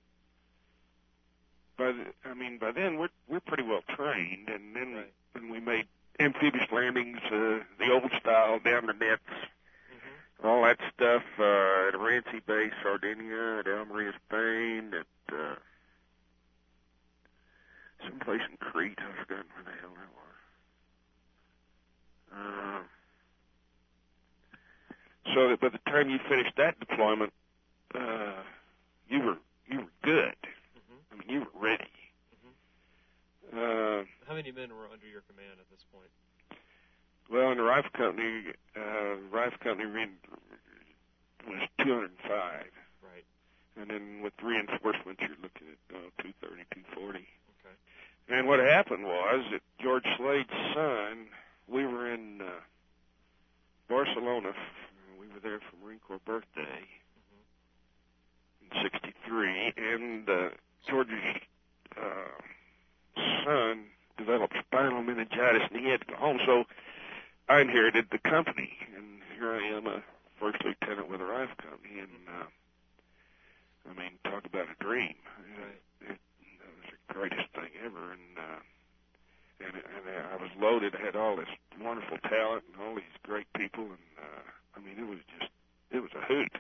Speaker 2: by then we're pretty well trained, and then when we made amphibious landings, the old style, down the nets, all that stuff, at Aranci Base, Sardinia, at Almeria, Spain, at someplace in Crete. I've forgotten where the hell that was. So that by the time you finished that deployment, you were good. I mean, you were ready.
Speaker 1: How many men were under your command at this point?
Speaker 2: Well, in the rifle company was 205.
Speaker 1: Right.
Speaker 2: And then with reinforcements, you're looking at 230, 240.
Speaker 1: Okay.
Speaker 2: And what happened was that George Slade's son, we were in Barcelona. We were there for Marine Corps birthday in 63, and George's son developed spinal meningitis, and he had to go home. So I inherited the company, and here I am, a first lieutenant with a rifle company, and talk about a dream. That was the greatest thing ever, and I was loaded. I had all this wonderful talent and all these great people, and it was a hoot.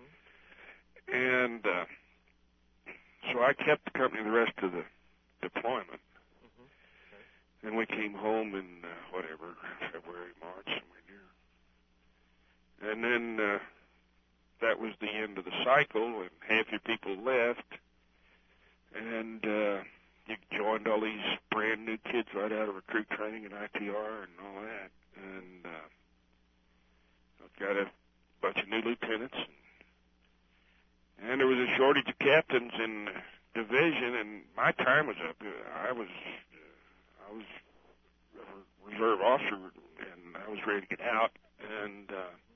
Speaker 2: And so I kept the company the rest of the deployment, and we came home in February, March, somewhere near. And then that was the end of the cycle, and half your people left, and you joined all these brand new kids right out of recruit training and ITR and all that, and I've got a bunch of new lieutenants, and there was a shortage of captains in the division, and my time was up. I was a reserve officer, and I was ready to get out, and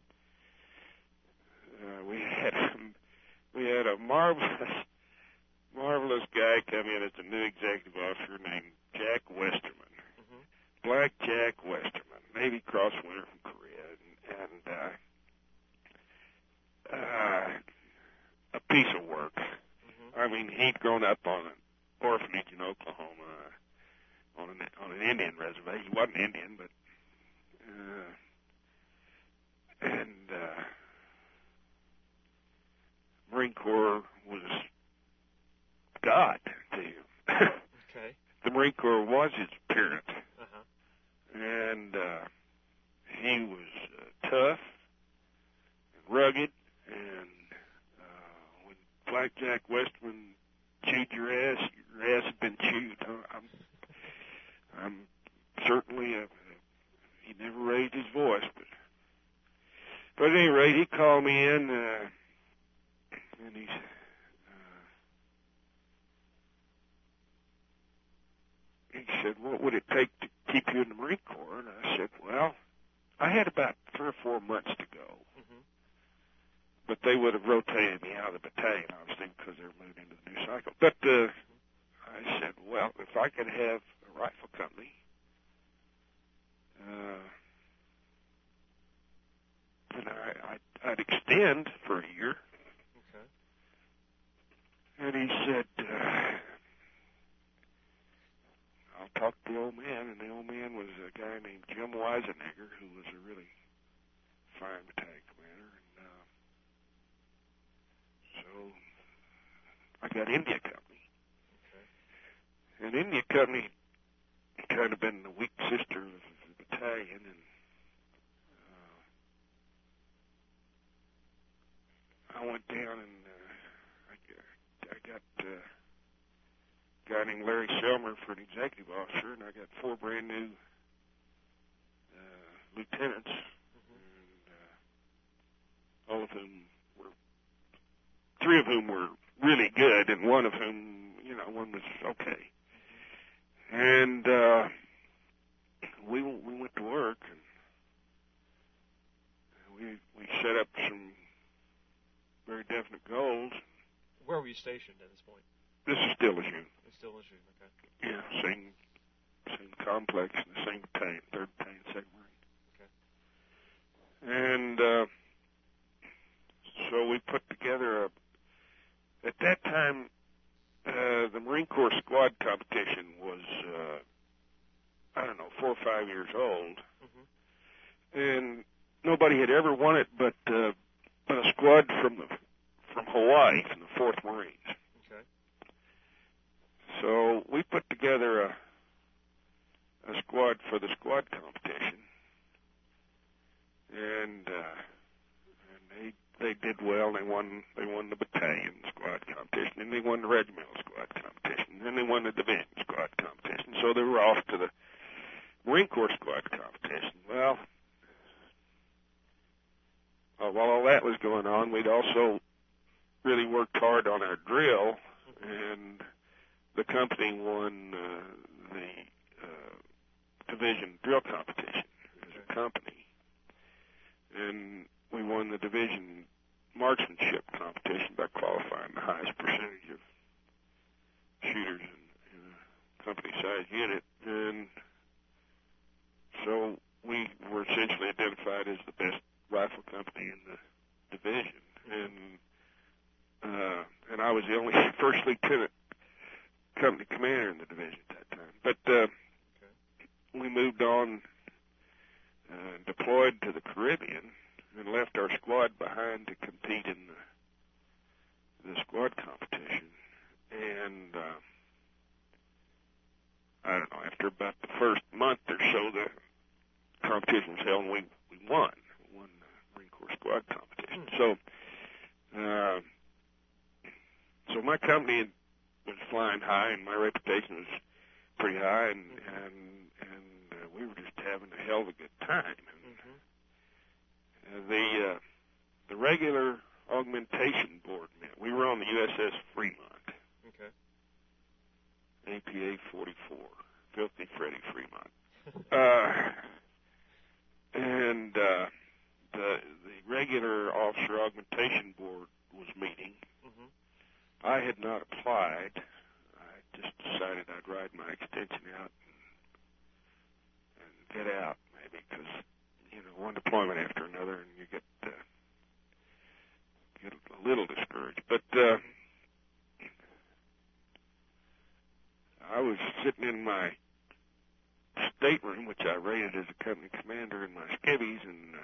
Speaker 2: we had a marvelous guy come in as a new executive officer named Jack Westerman, Black Jack Westerman, Navy Cross winner from Korea, and a piece of work. I mean, he'd grown up on an orphanage in Oklahoma, on an Indian reservation. He wasn't Indian, but Marine Corps was God to him.
Speaker 1: Okay.
Speaker 2: The Marine Corps was his parent, and he was tough and rugged and like Jack Westman chewed your ass has been chewed. I'm certainly he never raised his voice, but at any rate, he called me in, and he said, "What would it take to keep you in the Marine Corps?" And I said, "Well, I had about 3 or 4 months to go, but they would have rotated me out of the battalion, obviously, because they were moving into the new cycle. But I said, well, if I could have a rifle company, then I'd extend for a year."
Speaker 1: Okay.
Speaker 2: And he said, "I'll talk to the old man." And the old man was a guy named Jim Weisenegger, who was a really fine battalion commander. And so I got India Company. Okay. And India Company kind of been the weak sister of the battalion, and I went down and I got a guy named Larry Selmer for an executive officer, and I got 4 brand new lieutenants, and all of whom were, 3 of whom were really good, and one of whom, one was okay. And we went to work, and we set up some very definite goals.
Speaker 1: Where were you stationed at this point?
Speaker 2: This is still Lejeune.
Speaker 1: It's still Lejeune, okay.
Speaker 2: Yeah, same complex in the same battalion, 3rd Battalion, 2nd Marine. Okay. And so we put together at that time, the Marine Corps squad competition was, 4 or 5 years old. Mm-hmm. And nobody had ever won it but a squad from Hawaii, from the 4th Marines.
Speaker 1: Okay. So
Speaker 2: we put together a squad for the squad competition, and they did well. They won the battalion squad competition, and they won the regimental squad competition, and then they won the division squad competition. So they were off to the Marine Corps squad competition. Well, while all that was going on, we'd also really worked hard on our drill, and the company won the division drill competition as a company, and we won the division marksmanship competition by qualifying the highest percentage of shooters in a company-sized unit, and so we were essentially identified as the best rifle company in the division, and I was the only first lieutenant company commander in the division at that time. But we moved on, deployed to the Caribbean, and left our squad behind to compete in the squad competition. And I don't know, after about the first month or so, the competition was held, and we won the Marine Corps squad competition. So my company was flying high, and my reputation was pretty high, and we were just having a hell of a good time. And the regular augmentation board met. We were on the USS Fremont.
Speaker 1: Okay.
Speaker 2: APA 44, Filthy Freddie Fremont. And the regular officer augmentation board was meeting. Mm-hmm. I had not applied. I just decided I'd ride my extension out and get out, maybe, because one deployment after another, and you get a little discouraged. But I was sitting in my stateroom, which I rated as a company commander, in my skivvies, and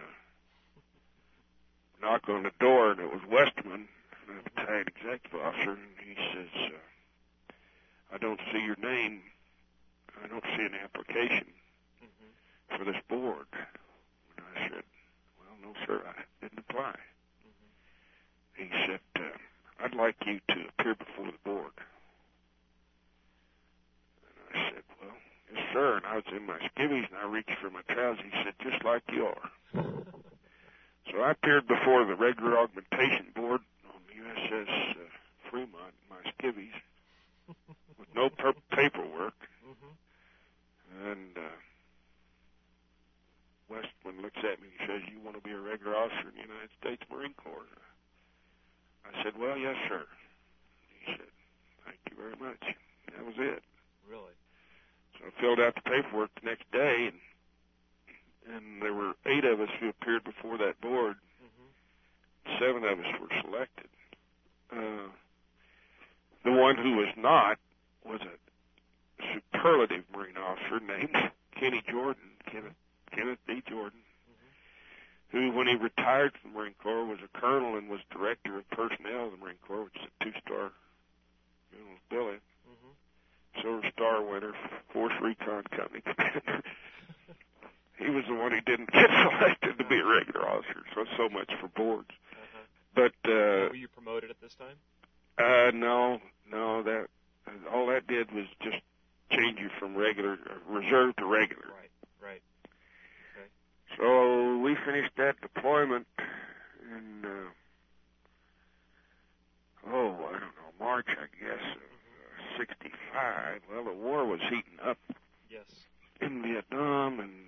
Speaker 2: knock on the door, and it was Westman, the battalion executive officer, and he says, "I don't see your name. I don't see an application for this board." And I said, "Well, no, sir, I didn't apply." He said, "I'd like you to appear before the board. And I said, well, yes, sir. And I was in my skivvies, and I reached for my trousers. He said, just like you are. So I appeared before the regular augmentation board on the USS Fremont in my skivvies with no paperwork. And Westman looks at me and he says, you want to be a regular officer in the United States Marine Corps? I said, well, yes, sir. He said, thank you very much. That was it.
Speaker 1: Really?
Speaker 2: So I filled out the paperwork the next day, and there were 8 of us who appeared before that board. 7 of us were selected. The one who was not was a superlative Marine officer named Kenneth D. Jordan, who, when he retired from the Marine Corps, was a colonel and was director of personnel of the Marine Corps, which is a 2-star General's billet. Silver Star winner, Force Recon Company commander. He was the one who didn't get selected to be a regular officer, so much for boards. But
Speaker 1: were you promoted at this time?
Speaker 2: No. That all that did was just change you from reserve to regular.
Speaker 1: Right. Okay.
Speaker 2: So we finished that deployment in I don't know, March, I guess, of 65. Well, the war was heating up.
Speaker 1: Yes.
Speaker 2: In Vietnam, and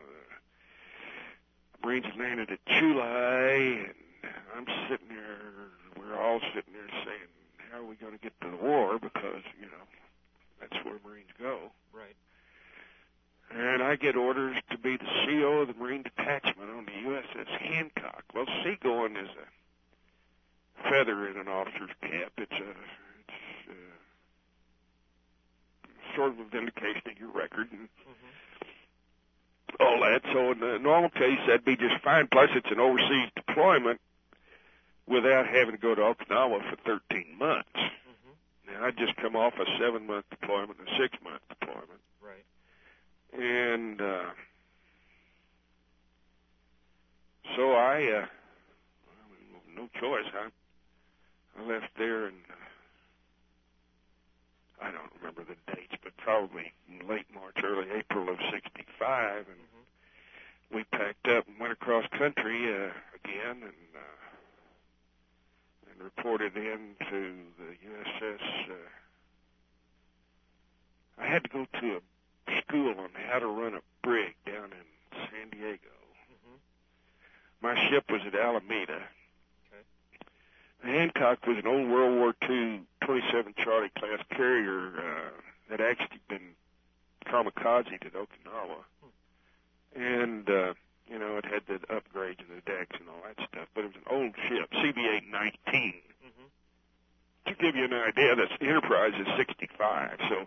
Speaker 2: Marines landed at Chulai, and I'm sitting there, we're all sitting there saying, how are we going to get to the war? Because, that's where Marines go.
Speaker 1: Right.
Speaker 2: And I get orders to be the CO of the Marine Detachment on the USS Hancock. Well, seagoing is a feather in an officer's cap. It's sort of a vindication of your record and all that. So in the normal case, that'd be just fine. Plus, it's an overseas deployment without having to go to Okinawa for 13 months. Now, I'd just come off a 7-month deployment, a 6-month deployment.
Speaker 1: Right.
Speaker 2: And so I no choice. I left there and I don't remember the dates, but probably in late March, early April of 65, and we packed up and went across country again and reported in to the USS. I had to go to a school on how to run a brig down in San Diego. My ship was at Alameda. The Hancock was an old World War II 27 Charlie class carrier that actually been kamikazed at Okinawa. And, it had the upgrades in the decks and all that stuff. But it was an old ship, CB-819. To give you an idea, the Enterprise is 65. So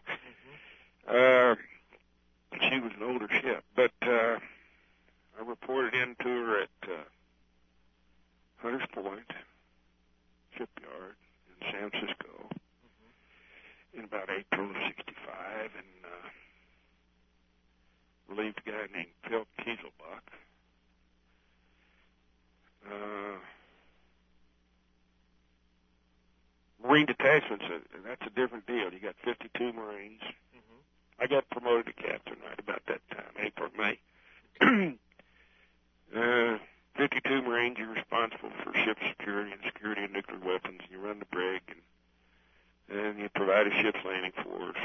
Speaker 2: she was an older ship. But I reported in to her at Hunters Point Shipyard in San Francisco in about April of 65, and relieved a guy named Phil Kieselbach. Marine detachments, that's a different deal. You got 52 Marines. I got promoted to captain right about that time, April, May. 52 Marines, you're responsible for ship security and security of nuclear weapons. You run the brig, and you provide a ship's landing force,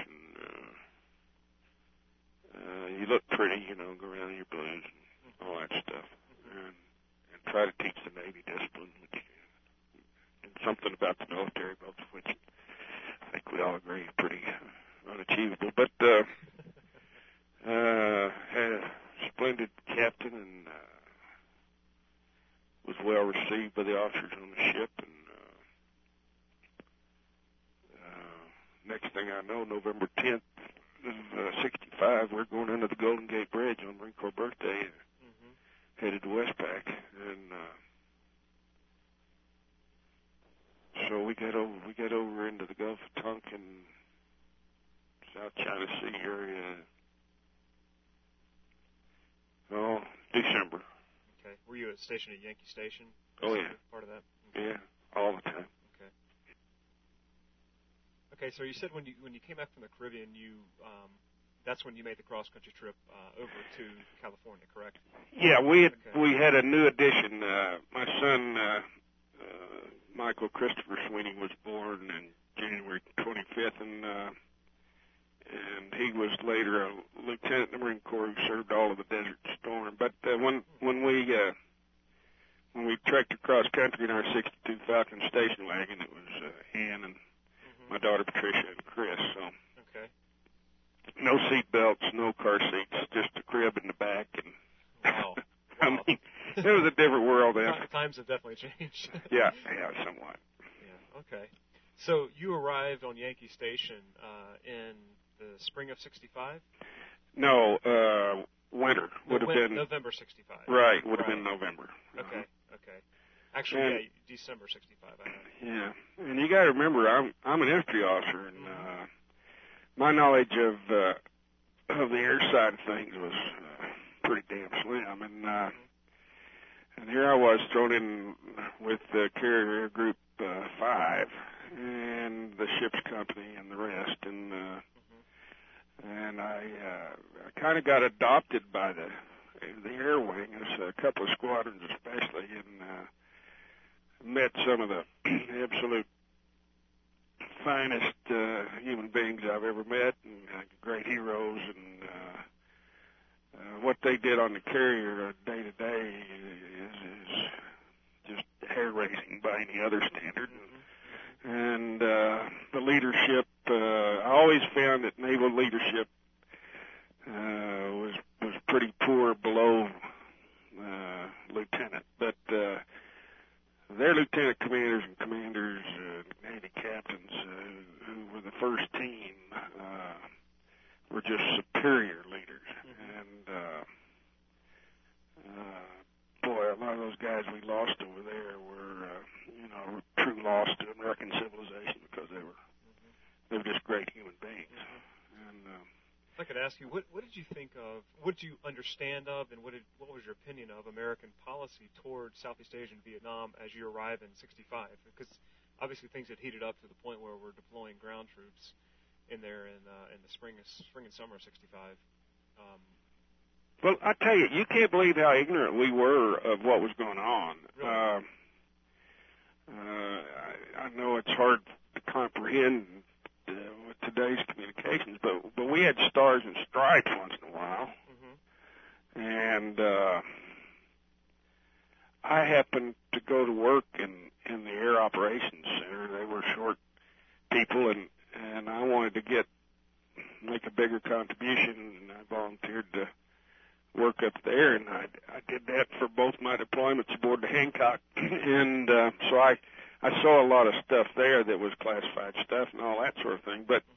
Speaker 2: and you look pretty, go around in your blues and all that stuff, and try to teach the Navy discipline, and something about the military, both of which I think we all agree is pretty unachievable. But had a splendid captain and was well received by the officers on the ship, and next thing I know, November 10th of 65, we're going into the Golden Gate Bridge on Marine Corps birthday, headed to Westpac, and so we got over into the Gulf of Tonkin, South China Sea area. Oh, December.
Speaker 1: Okay. Were you stationed at Yankee Station?
Speaker 2: Oh, yeah.
Speaker 1: Part of that? Okay.
Speaker 2: Yeah, all the time.
Speaker 1: Okay. Okay, so you said when you came back from the Caribbean, that's when you made the cross-country trip over to California, correct?
Speaker 2: Yeah, we had a new addition. My son, Michael Christopher Sweeney, was born in January 25th, and he was later a lieutenant in the Marine Corps who served all of the Desert Storm. But when we trekked across country in our '62 Falcon station wagon, it was Ann and my daughter Patricia and Chris. So no seat belts, no car seats, just a crib in the back. And
Speaker 1: wow.
Speaker 2: I mean, it was a different world then.
Speaker 1: Times have definitely changed.
Speaker 2: yeah, somewhat.
Speaker 1: Yeah. Okay. So you arrived on Yankee Station in the spring of '65?
Speaker 2: No, winter would have been
Speaker 1: November '65.
Speaker 2: Right, would have been November.
Speaker 1: Okay. Actually, December '65.
Speaker 2: Yeah, and you got to remember, I'm an infantry officer, and my knowledge of the air side of things was pretty damn slim, and here I was thrown in with the Carrier Air Group 5 and the ship's company and the rest, and I kind of got adopted by the air wing, as a couple of squadrons especially, and met some of the absolute finest human beings I've ever met, and great heroes, and what they did on the Carrier day to day is just hair-raising by any other standard. And the leadership, I always found that naval leadership was pretty poor below lieutenant, but their lieutenant commanders and commanders, Navy captains, who were the first team, were just superior leaders. And boy, a lot of those guys we lost over there were, true loss to American civilization, because they were just great human beings. And
Speaker 1: if I could ask you, what did you think of, what did you understand of, and what was your opinion of American policy toward Southeast Asia and Vietnam as you arrived in '65? Because obviously things had heated up to the point where we're deploying ground troops in there in the spring and summer of '65.
Speaker 2: Well, I tell you, you can't believe how ignorant we were of what was going on.
Speaker 1: Really?
Speaker 2: I know it's hard to comprehend with today's communications, but we had stars and stripes once in a while. And I happened to go to work in the Air Operations Center. They were short people, and I wanted to make a bigger contribution, and I volunteered to work up there, and I did that for both my deployments aboard the Hancock, and so I saw a lot of stuff there that was classified stuff and all that sort of thing, but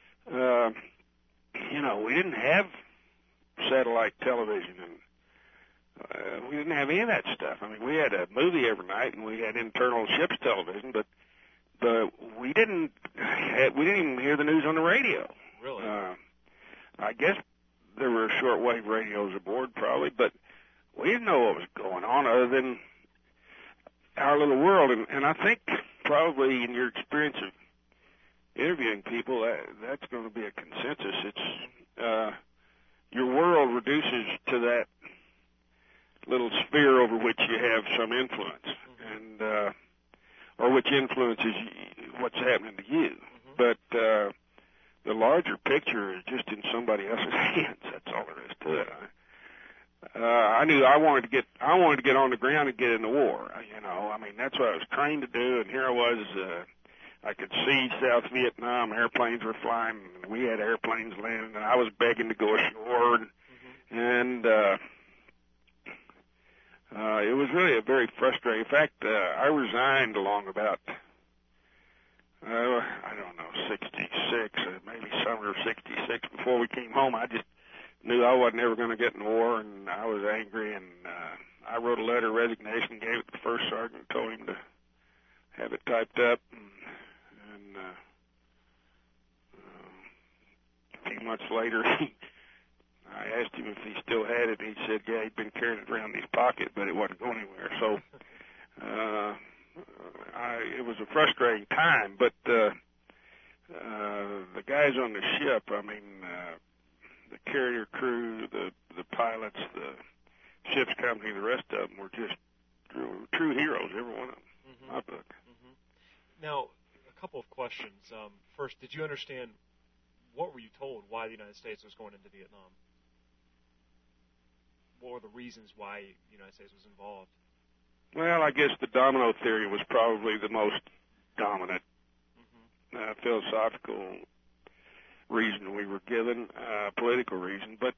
Speaker 2: we didn't have satellite television, and we didn't have any of that stuff. I mean, we had a movie every night, and we had internal ship's television, but we didn't even hear the news on the radio.
Speaker 1: Really?
Speaker 2: I guess there were shortwave radios aboard, probably, but we didn't know what was going on other than our little world. And I think probably in your experience of interviewing people, that's going to be a consensus. It's your world reduces to that little sphere over which you have some influence, and or which influences what's happening to you. But the larger picture is just in somebody else's hands. That's all there is to it. I knew I wanted to get on the ground and get in the war. I mean, that's what I was trained to do. And here I was. I could see South Vietnam. Airplanes were flying. And we had airplanes landing, and I was begging to go ashore. And it was really a very frustrating. In fact, I resigned along about, I don't know, 66, or maybe summer of 66. Before we came home, I just knew I wasn't ever going to get in the war, and I was angry, and I wrote a letter of resignation, gave it to the first sergeant, told him to have it typed up, and a few months later, I asked him if he still had it, and he said, yeah, he'd been carrying it around in his pocket, but it wasn't going anywhere. So it was a frustrating time, but the guys on the ship, I mean, the carrier crew, the pilots, the ship's company, the rest of them were just true heroes, every one of them. Mm-hmm. My book.
Speaker 1: Mm-hmm. Now, a couple of questions. First, did you understand, what were you told why the United States was going into Vietnam? What were the reasons why the United States was involved?
Speaker 2: Well, I guess the domino theory was probably the most dominant philosophical reason we were given, political reason. But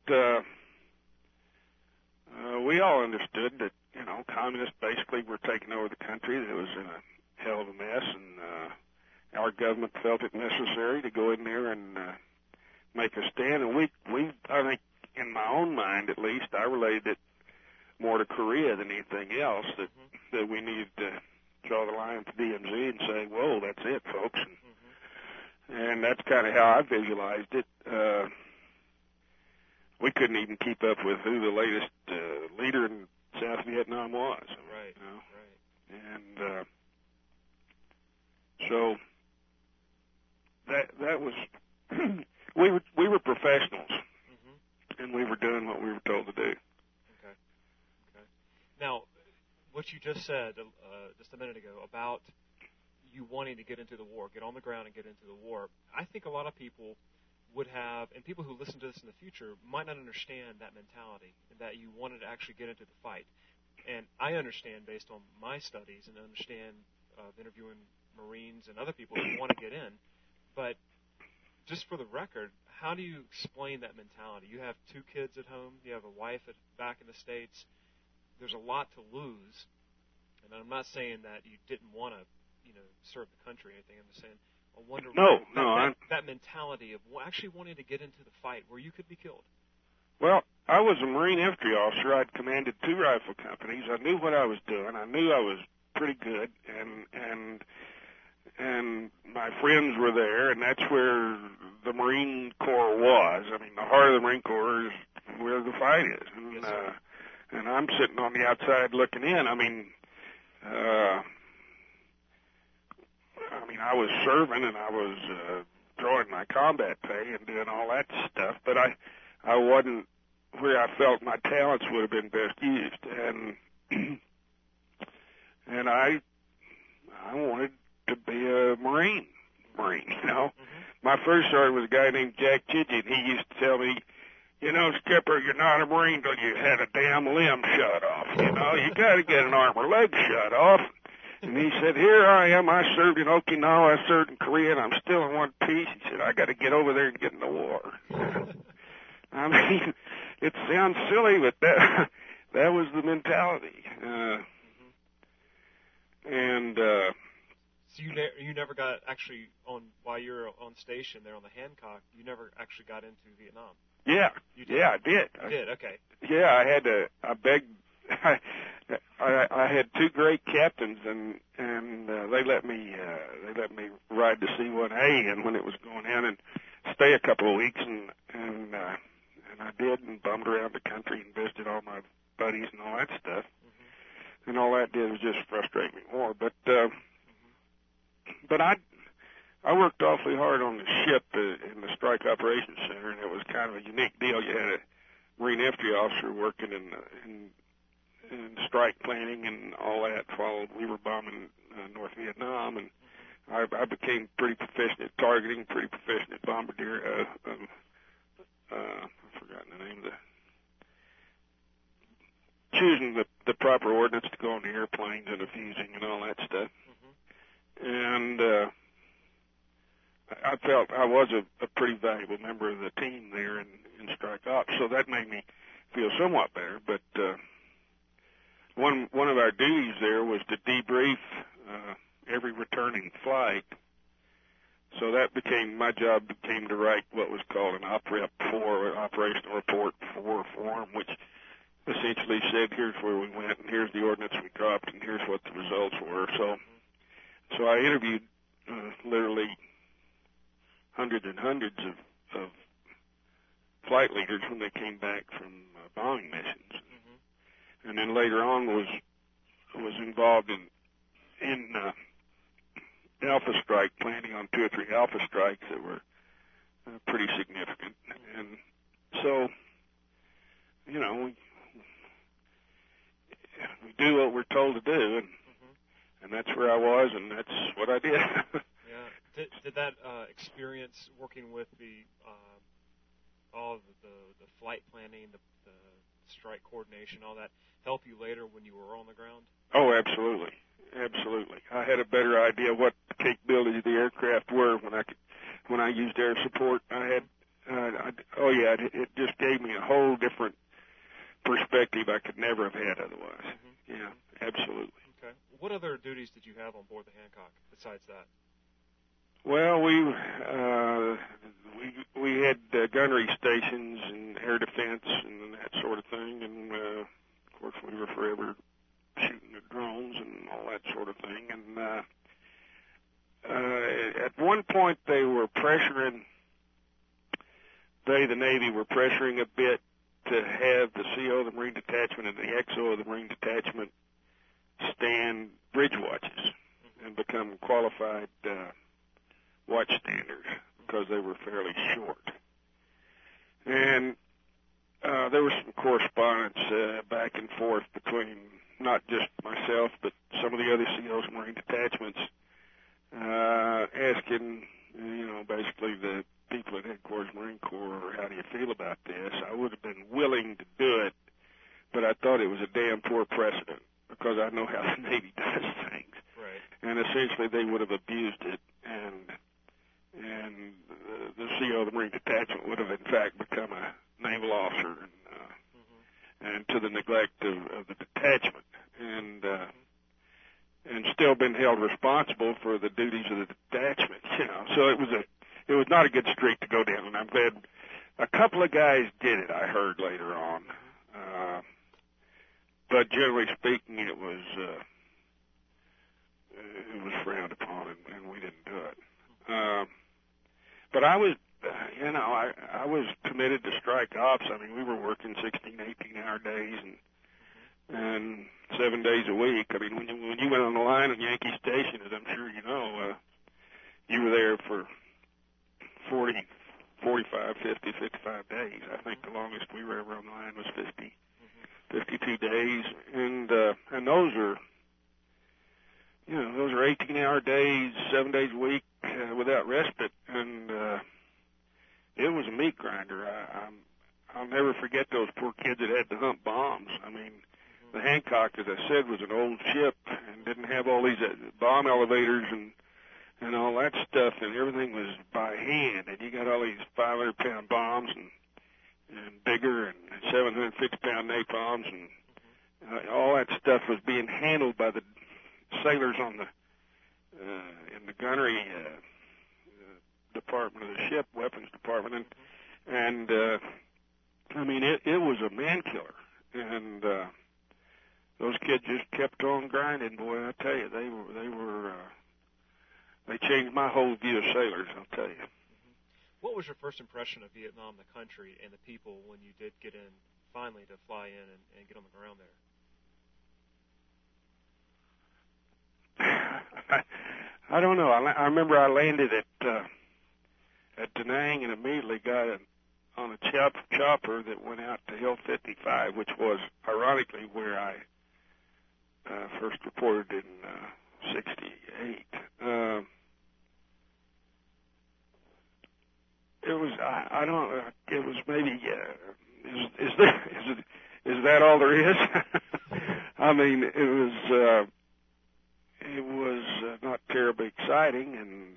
Speaker 2: we all understood that, communists basically were taking over the country. It was in a hell of a mess, and our government felt it necessary to go in there and make a stand. And we, I think, in my own mind at least, I related it more to Korea than anything else, that we needed to draw the line at the DMZ and say, whoa, that's it, folks. And that's kind of how I visualized it. We couldn't even keep up with who the latest leader in South Vietnam was.
Speaker 1: Right,
Speaker 2: right. And so that was we were professionals, and we were doing what we were told to do.
Speaker 1: Okay. Now, what you just said just a minute ago about you wanting to get into the war, get on the ground and get into the war, I think a lot of people would have, and people who listen to this in the future might not understand that mentality, that you wanted to actually get into the fight. And I understand, based on my studies, and understand interviewing Marines and other people who want to get in. But just for the record, how do you explain that mentality? You have 2 kids at home. You have a wife back in the States. There's a lot to lose. And I'm not saying that you didn't want to, serve the country or anything. I'm just saying, I wonder that mentality of actually wanting to get into the fight where you could be killed.
Speaker 2: Well, I was a Marine infantry officer. I'd commanded 2 rifle companies. I knew what I was doing. I knew I was pretty good, and my friends were there, and that's where the Marine Corps was. I mean, the heart of the Marine Corps is where the fight is, and I'm sitting on the outside looking in. I mean, I was serving, and I was drawing my combat pay and doing all that stuff, but I wasn't where I felt my talents would have been best used, and I wanted to be a Marine. My first sergeant was a guy named Jack Chidgey, and he used to tell me, Skipper, you're not a Marine till you had a damn limb shot off. You got to get an arm or leg shot off. And he said, here I am. I served in Okinawa, I served in Korea, and I'm still in one piece. He said, I got to get over there and get in the war. I mean, it sounds silly, but that was the mentality.
Speaker 1: So you never got actually while you were on station there on the Hancock, you never actually got into Vietnam.
Speaker 2: Yeah.
Speaker 1: You did?
Speaker 2: Yeah, I did.
Speaker 1: You did, okay.
Speaker 2: Yeah, I begged. I had 2 great captains, and they let me ride the C-1A, and when it was going in, and stay a couple of weeks, and I did, and bummed around the country and visited all my buddies and all that stuff, and all that did was just frustrate me more. But I worked awfully hard on the ship in the Strike Operations Center, and it was kind of a unique deal. You had a Marine infantry officer working in strike planning and all that. We were bombing North Vietnam, and I became pretty proficient at targeting, pretty proficient at bombardier. I've forgotten the name of choosing the proper ordnance to go on the airplanes and the fusing and all that stuff. And I felt I was a pretty valuable member of the team there in Strike Ops, so that made me feel somewhat better. But one of our duties there was to debrief every returning flight. So that my job became to write what was called an OPREP 4, Operational Report 4 form, which essentially said, here's where we went, and here's the ordnance we dropped, and here's what the results were. So I interviewed literally hundreds and hundreds of flight leaders when they came back from bombing missions, and then later on was involved in alpha strike, planning on 2 or 3 alpha strikes that were pretty significant. And so, you know, we do what we're told to do, and that's where I was, and that's what I did.
Speaker 1: Yeah. Did that experience working with all of the flight planning, the strike coordination, all that, help you later when you were on the ground?
Speaker 2: Oh, absolutely. Absolutely. I had a better idea what the capabilities of the aircraft were when I used air support. It just gave me a whole different perspective I could never have had otherwise. Mm-hmm. Yeah, absolutely.
Speaker 1: Okay. What other duties did you have on board the Hancock besides that?
Speaker 2: Well, we had gunnery stations and air defense and that sort of thing, and of course we were forever shooting at drones and all that sort of thing. And at one point they were pressuring, the Navy were pressuring a bit to have the CO of the Marine Detachment and the XO of the Marine Detachment stand bridge watches and become qualified watch standers because they were fairly short. And there was some correspondence back and forth between not just myself but some of the other COs of Marine Detachments asking, basically the people at Headquarters Marine Corps, how do you feel about this? I would have been willing to do it, but I thought it was a damn poor precedent because I know how the Navy does things.
Speaker 1: Right.
Speaker 2: And essentially they would have abused it, and the CO of the Marine Detachment would have in fact become a naval officer, and to the neglect of the detachment, and still been held responsible for the duties of the detachment. So it was not a good streak to go down, and I'm glad a couple of guys did it. I heard later on, but generally speaking, it was frowned upon, and we didn't do it. But I was, I was committed to strike ops. I mean, we were working 16, 18-hour days and 7 days a week. I mean, when you went on the line at Yankee Station, as I'm sure you know, you were there for 40, 45, 50, 55 days. I think the longest we were ever on the line was 52 days, and those are, those are 18-hour days, 7 days a week without respite, and it was a meat grinder. I'll never forget those poor kids that had to hump bombs. I mean, the Hancock, as I said, was an old ship and didn't have all these bomb elevators and all that stuff, and everything was by hand, and you got all these 500-pound bombs and bigger and 750-pound napalms, and all that stuff was being handled by the sailors on the in the gunnery department of the ship, weapons department, and I mean it was a man killer, and those kids just kept on grinding. Boy, I tell you, they changed my whole view of sailors, I'll tell you.
Speaker 1: What was your first impression of Vietnam, the country, and the people when you did get in, finally, to fly in and get on the ground there?
Speaker 2: I don't know. I remember I landed at Da Nang and immediately got on a chopper that went out to Hill 55, which was, ironically, where I first reported in 68. It was, I don't, it was maybe, is that all there is? I mean, it was not terribly exciting, and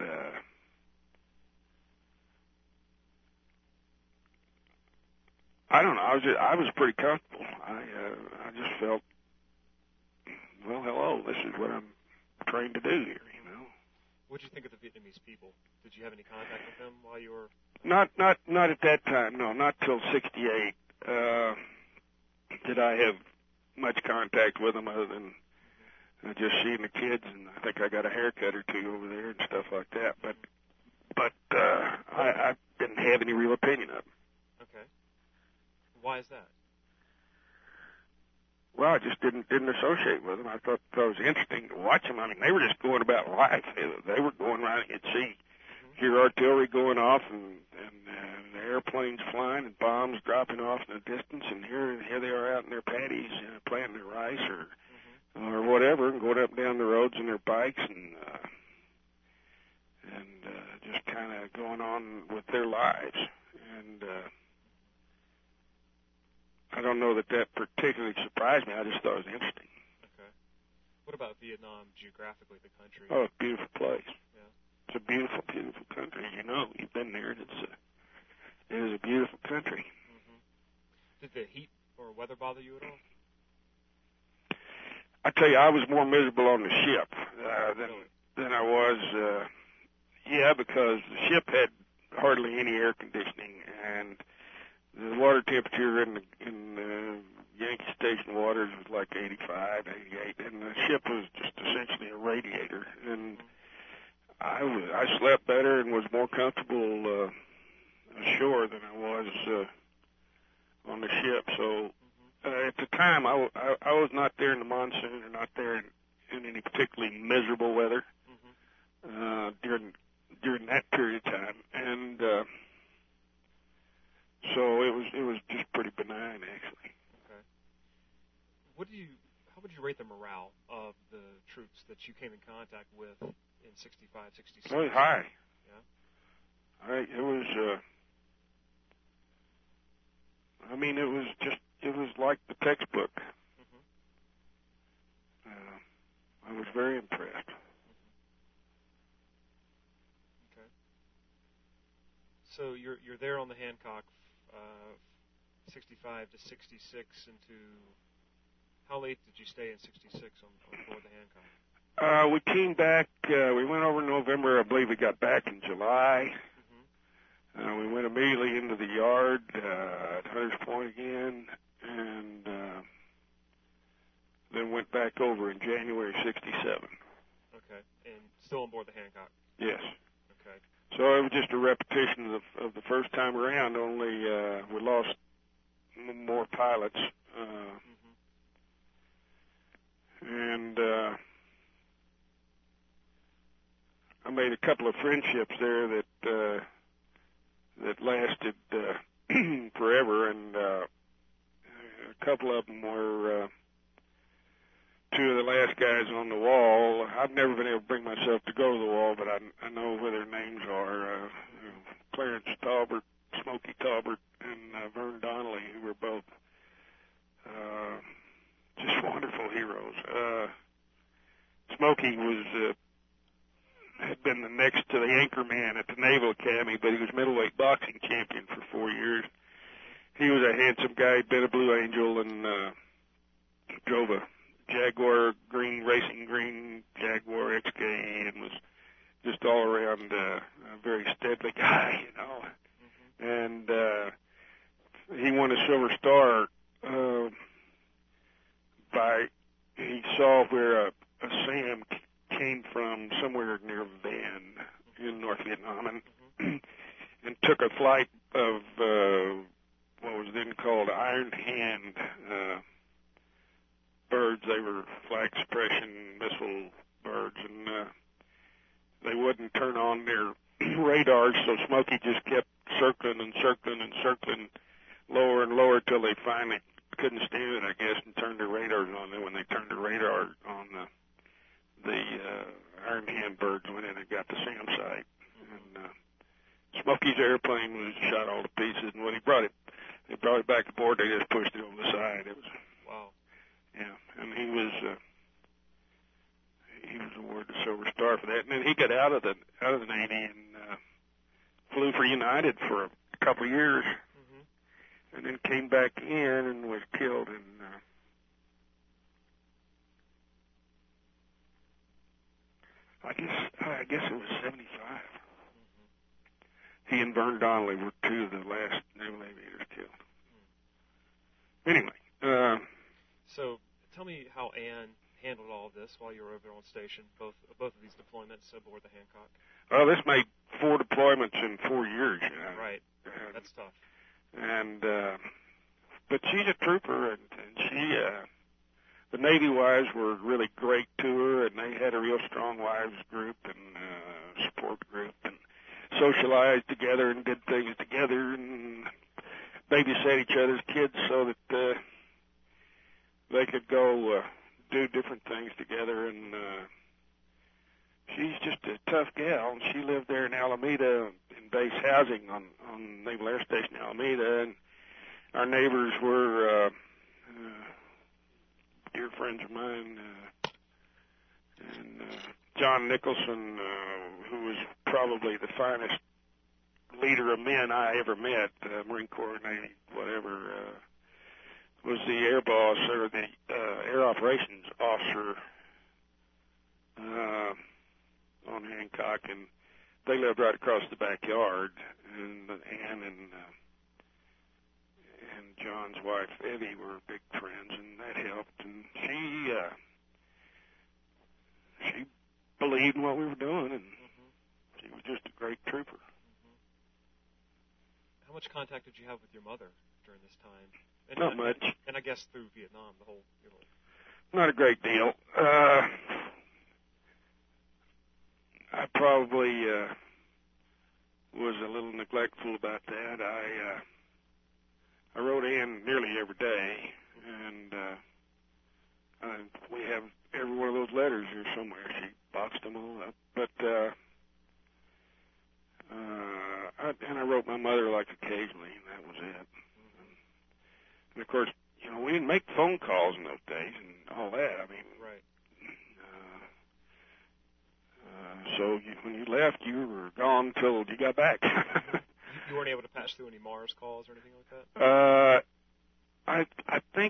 Speaker 2: I don't know. I was pretty comfortable. I just felt, well, hello, this is what I'm trained to do here,
Speaker 1: What did you think of the Vietnamese people? Did you have any contact with them while you were?
Speaker 2: Not at that time. No, not till '68 did I have much contact with them other than just seeing the kids, and I think I got a haircut or two over there and stuff like that. But I didn't have any real opinion of them.
Speaker 1: Okay. Why is that?
Speaker 2: well, I just didn't associate with them. I thought it was interesting to watch them. I mean, they were just going about life. They were going right at sea. Hear artillery going off and airplanes flying and bombs dropping off in the distance, and here they are out in their paddies planting their rice or whatever, and going up and down the roads in their bikes and just kind of going on with their lives. And I don't know that particularly surprised me. I just thought it was interesting.
Speaker 1: Okay. What about Vietnam geographically, the country?
Speaker 2: Oh, it's a beautiful place.
Speaker 1: Yeah.
Speaker 2: It's a beautiful, beautiful country. You know, you've been there. It is a beautiful country.
Speaker 1: Mm-hmm. Did the heat or weather bother you at all?
Speaker 2: I tell you, I was more miserable on the ship
Speaker 1: Really?
Speaker 2: than I was. Because the ship had hardly any air conditioning, and the water temperature in the Yankee Station waters was like 85, 88, and the ship was just essentially a radiator. And I slept better and was more comfortable ashore than I was on the ship. So at the time, I was not there in the monsoon or not there in any particularly miserable weather during that period of time, and so it was just pretty benign, actually.
Speaker 1: Okay. How would you rate the morale of the troops that you came in contact with in 65, 66?
Speaker 2: It was high.
Speaker 1: Yeah.
Speaker 2: It was. It was like the textbook. I was very impressed.
Speaker 1: Okay. So you're there on the Hancock, 65 to 66 into. How late did you stay in 66 on board the Hancock?
Speaker 2: We came back. We went over in November. I believe we got back in July. We went immediately into the yard at Hunters Point again, and then went back over in January '67.
Speaker 1: Okay, and still on board the Hancock?
Speaker 2: Yes.
Speaker 1: Okay.
Speaker 2: So it was just a repetition of the first time around, only we lost more pilots. And I made a couple of friendships there that lasted forever, and a couple of them were two of the last guys on the wall. I've never been able to bring myself to go to the wall, but I know where their names are. Clarence Talbert, Smokey Talbert, and Vern Donnelly, who were both just wonderful heroes. Smokey had been the next to the anchor man at the Naval Academy, but he was middleweight boxing champion for 4 years. He was a handsome guy. He'd been a Blue Angel and drove a Jaguar racing green Jaguar XK, and was just all around a very steadily guy, you know. And he won a Silver Star he saw where a SAM came from somewhere near Van in North Vietnam, and took a flight of what was then called Iron Hand birds. They were flag suppression missile birds, and they wouldn't turn on their radars, so Smokey just kept circling and circling and circling lower and lower till they finally couldn't stand it, I guess, and turned their radars on. And when they turned the radar on, the Iron Hand birds went in and got the SAM site. And Smokey's airplane was shot all to pieces, and when they brought it back aboard, they just pushed it over the side. It was
Speaker 1: wow.
Speaker 2: Yeah, and he was awarded the Silver Star for that. And then he got out of the Navy and flew for United for a couple of years, and then came back in and was killed in I guess it was 75. He and Vern Donnelly were two of the last naval aviators killed. Anyway.
Speaker 1: So tell me how Ann handled all of this while you were over on station, both of these deployments aboard the Hancock.
Speaker 2: Well, this made 4 deployments in 4 years. You know?
Speaker 1: Right. That's tough.
Speaker 2: And but she's a trooper, and the Navy wives were really great to her, and they had a real strong wives group and support group, and socialized together and did things together and babysat each other's kids so that they could go do different things together. And she's just a tough gal, and she lived there in Alameda in base housing on Naval Air Station Alameda, and our neighbors were dear friends of mine, and John Nicholson, who was probably the finest leader of men I ever met, Marine Corps, Navy, whatever, was the air boss or the air operations officer on Hancock, and they lived right across the backyard, and Ann and John's wife Evie were big friends, and that helped. And she believed in what we were doing, and she was just a great trooper.
Speaker 1: How much contact did you have with your mother during this time? And,
Speaker 2: Not much.
Speaker 1: And I guess through Vietnam, the whole.
Speaker 2: Not a great deal. I probably was a little neglectful about that. I wrote Ann nearly every day, and we have every one of those letters here somewhere. She boxed them all up. But I wrote my mother like occasionally, and that was it. And of course, we didn't make phone calls in those days and all that. I mean,
Speaker 1: right.
Speaker 2: So when you left, you were gone till you got back.
Speaker 1: You weren't able to patch through any Mars calls or anything like that?
Speaker 2: I think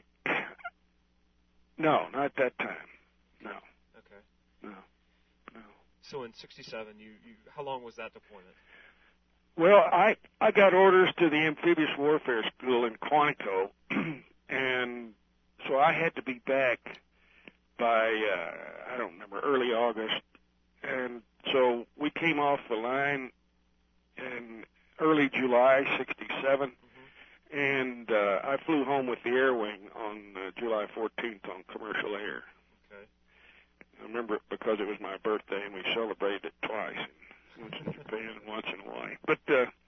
Speaker 2: no, not at that time. No.
Speaker 1: Okay.
Speaker 2: No.
Speaker 1: So in '67, you how long was that deployment?
Speaker 2: Well, I got orders to the amphibious warfare school in Quantico, and so I had to be back by I don't remember, early August, and so we came off the line in early July '67. And I flew home with the Air Wing on July 14th on commercial air.
Speaker 1: Okay.
Speaker 2: I remember it because it was my birthday, and we celebrated it twice, once in Japan and once in Hawaii. But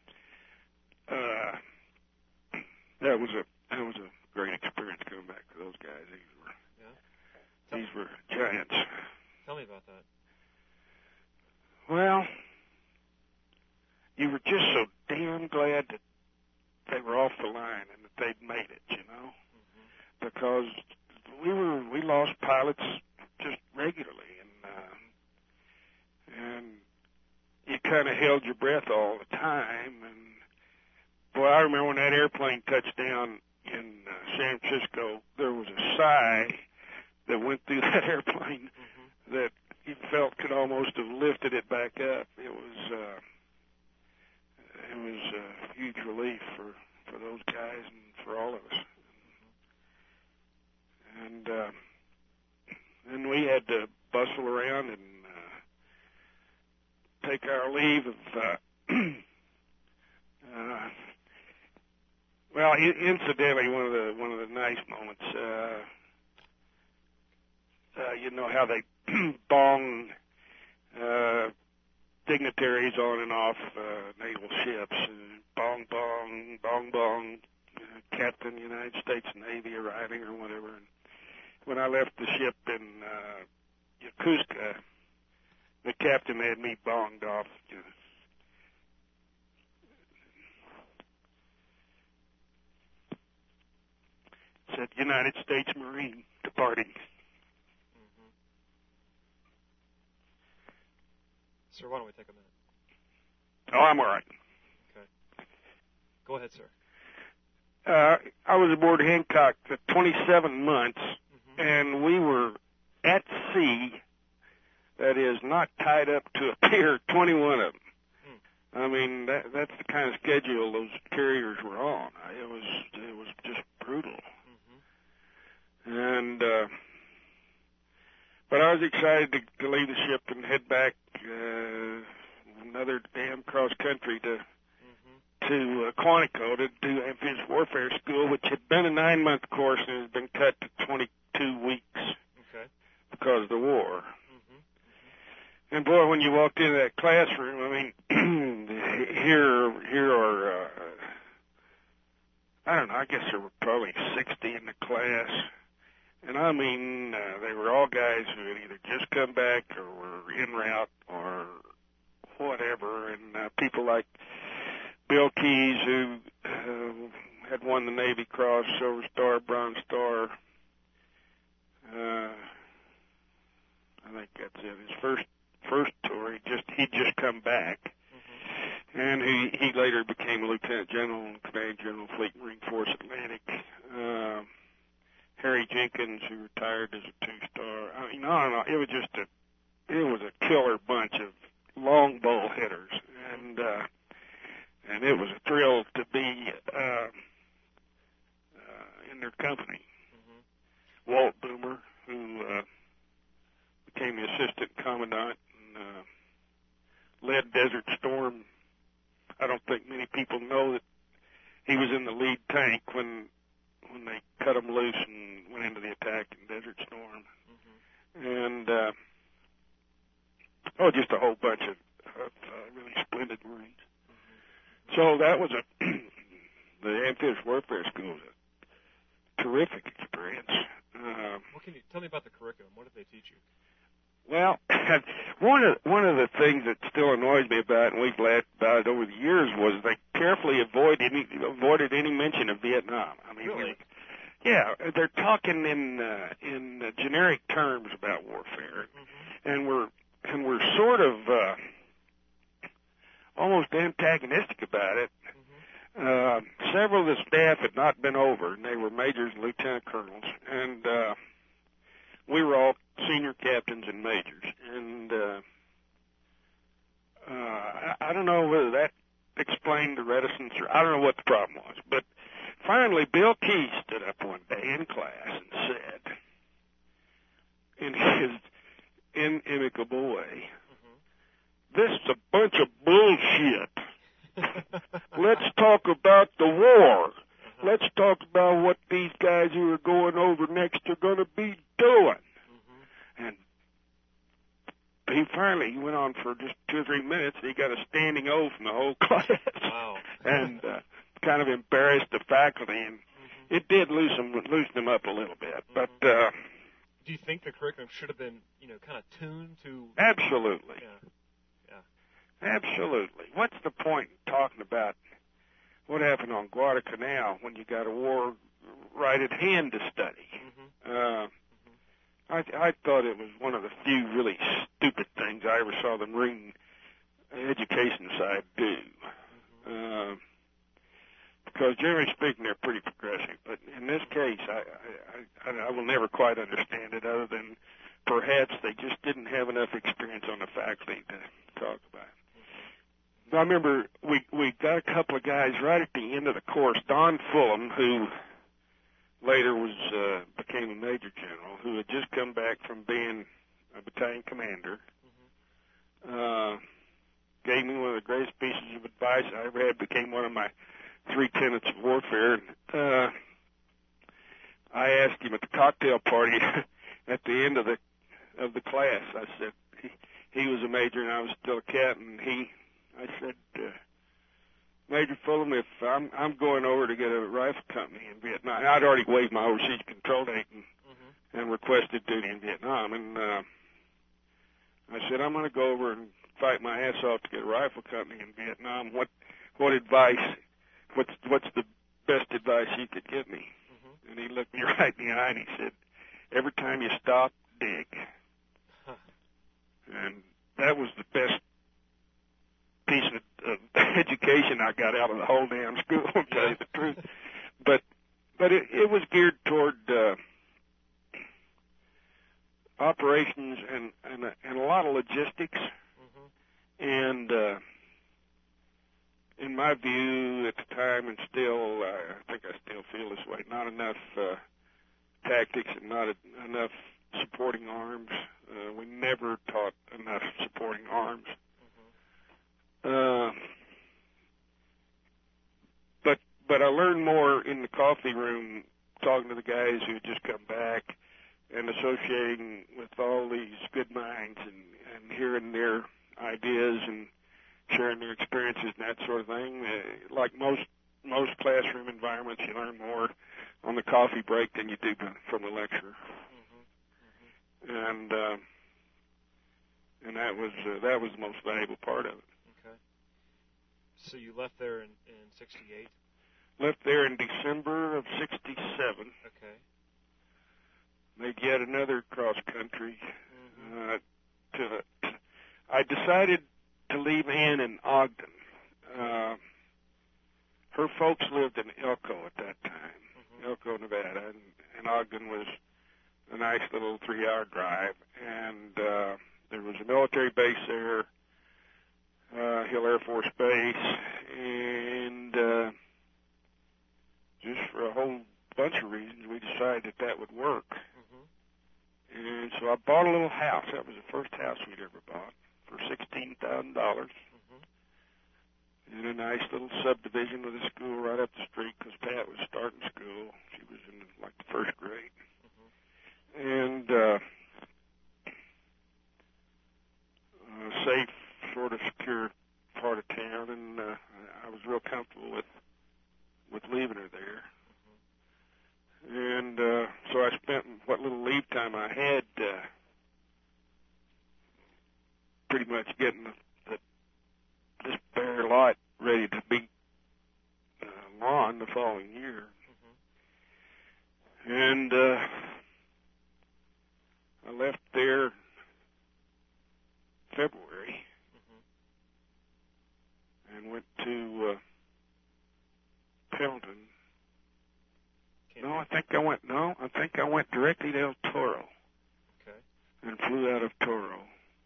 Speaker 2: that was a great experience coming back to those guys. These were giants.
Speaker 1: Tell me about that.
Speaker 2: Well, you were just so damn glad that they were off the line and that they'd made it, because we lost pilots just regularly, and you kind of held your breath all the time. And boy, I remember when that airplane touched down in San Francisco, there was a sigh that went through that airplane that you felt could almost have lifted it back up. It was a huge relief for those guys and for all of us. And then we had to bustle around and take our leave of. Well, incidentally, one of the nice moments. You know how they bong dignitaries on and off naval ships. Bong, bong, bong, bong, Captain United States Navy arriving or whatever. And when I left the ship in Yokosuka, the captain had me bonged off. Said United States Marine departing.
Speaker 1: Sir, why don't we take a minute?
Speaker 2: Oh, I'm all right.
Speaker 1: Okay. Go ahead, sir.
Speaker 2: I was aboard Hancock for 27 months, and we were at sea, that is, not tied up to a pier, 21 of them. I mean, that's the kind of schedule those carriers were on. It was just brutal. And but I was excited to leave the ship and head back another damn cross country to Quantico to do amphibious warfare school, which had been a 9-month course and has been cut to 22 weeks. when you walked into that classroom, I mean, here are, I don't know, I guess there were probably 60 in the class. And I mean, they were all guys who had either just come back or were en route or whatever. And people like Bill Keys, who had won the Navy Cross, Silver Star, Bronze Star. I think that's it. His first tour, he'd just come back. And he later became a lieutenant general in Command General Fleet Marine Force Atlantic. Harry Jenkins, who retired as a two-star. I mean, on and on. It was a killer bunch of long bow hitters, and it was a thrill to be in their company. Walt Boomer, who became the assistant commandant and led Desert Storm. I don't think many people know that he was in the lead tank when they cut him loose and went into the attack in Desert Storm. And, just a whole bunch of really splendid Marines. So that was the Amphibious Warfare School was a terrific experience.
Speaker 1: What can you tell me about the curriculum? What did they teach you?
Speaker 2: Well, one of the things that still annoys me about it, and we've laughed about it over the years, was they carefully avoided any mention of Vietnam. I mean,
Speaker 1: really?
Speaker 2: They're talking in generic terms about warfare, and we're sort of almost antagonistic about it. Several of the staff had not been over, and they were majors and lieutenant colonels, and we were all senior captains and majors. And I don't know whether that explained the reticence, or I don't know what the problem was. But finally, Bill Key stood up one day in class and said, in his inimicable way, "This is a bunch of bullshit. Let's talk about the war. Let's talk about what these guys who are going over next are going to be doing." And he went on for just 2 or 3 minutes. He got a standing O from the whole class.
Speaker 1: Wow.
Speaker 2: And kind of embarrassed the faculty, and it did loosen them up a little bit. But
Speaker 1: do you think the curriculum should have been, kind of tuned to?
Speaker 2: Absolutely.
Speaker 1: Yeah.
Speaker 2: Absolutely. What's the point in talking about what happened on Guadalcanal when you got a war right at hand to study? I thought it was one of the few really stupid things I ever saw the Marine education side do. Because generally speaking, they're pretty progressive. But in this case, I will never quite understand it, other than perhaps they just didn't have enough experience on the faculty to talk about it. I remember we got a couple of guys right at the end of the course. Don Fulham, who later became a major general, who had just come back from being a battalion commander, gave me one of the greatest pieces of advice I ever had. Became one of my 3 tenets of warfare. I asked him at the cocktail party at the end of the class. I said he was a major and I was still a captain. I said, "Major Fulham, if I'm going over to get a rifle company in Vietnam," I'd already waived my overseas control date and requested duty in Vietnam, and I said, "I'm going to go over and fight my ass off to get a rifle company in Vietnam. What advice? What's the best advice you could give me?" And he looked me right in the eye and he said, "Every time you stop, dig." And that was the best piece of education I got out of the whole damn school, to tell you the truth. But it was geared toward operations and a lot of logistics. And in my view at the time, and still, I think I still feel this way, not enough tactics and not enough supporting arms. We never taught enough supporting arms. But I learned more in the coffee room talking to the guys who had just come back and associating with all these good minds and hearing their ideas and sharing their experiences and that sort of thing. Like most classroom environments, you learn more on the coffee break than you do from the lecture. And that was the most valuable part of it.
Speaker 1: Okay. So you left there in 68?
Speaker 2: Left there in December of 67.
Speaker 1: Okay.
Speaker 2: Made yet another cross country. I decided to leave Ann in Ogden. Her folks lived in Elko at that time, Elko, Nevada, and Ogden was a nice little 3-hour drive. And there was a military base there, Hill Air Force Base, and just for a whole bunch of reasons, we decided that would work. And so I bought a little house. That was the first house we'd ever bought for $16,000 in a nice little subdivision with a school right up the street because Pat was starting school. She was in like the first grade. And a safe, sort of secure part of town, and I was real comfortable with leaving her there. And so I spent what little leave time I had pretty much getting this bare lot ready to be lawn the following year. And I left there February and went to Pendleton. I think I went directly to El Toro.
Speaker 1: Okay.
Speaker 2: And flew out of Toro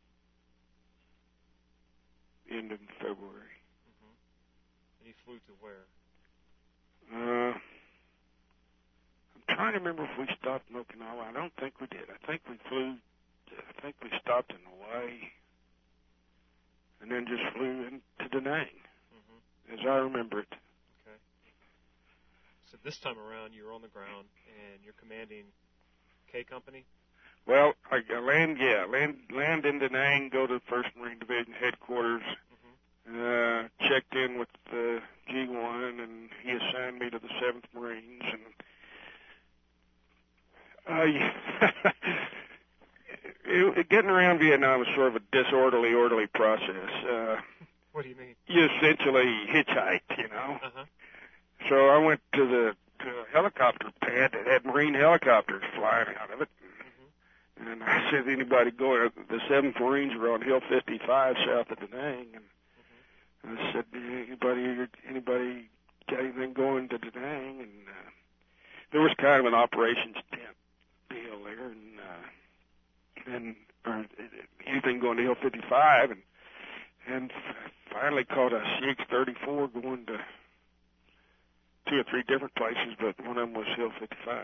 Speaker 2: end of February.
Speaker 1: And you flew to where?
Speaker 2: I'm trying to remember if we stopped in Okinawa. I don't think we did. I think we stopped in Hawaii and then just flew into Da Nang, as I remember it.
Speaker 1: Okay. So this time around, you're on the ground and you're commanding K Company?
Speaker 2: Well, I land in Da Nang, go to the 1st Marine Division headquarters, checked in with G1, and he assigned me to the 7th Marines. And getting around Vietnam was sort of a orderly process.
Speaker 1: What do you mean?
Speaker 2: You essentially hitchhiked, you know. So I went to a helicopter pad that had Marine helicopters flying out of it. And I said, anybody going? The 7th Marines were on Hill 55 south of Da Nang. And I said, anybody got anything going to Da Nang? And there was kind of an operations tent deal there, and anything going to Hill 55, and finally caught a CH-34 going to 2 or 3 different places, but one of them was Hill 55.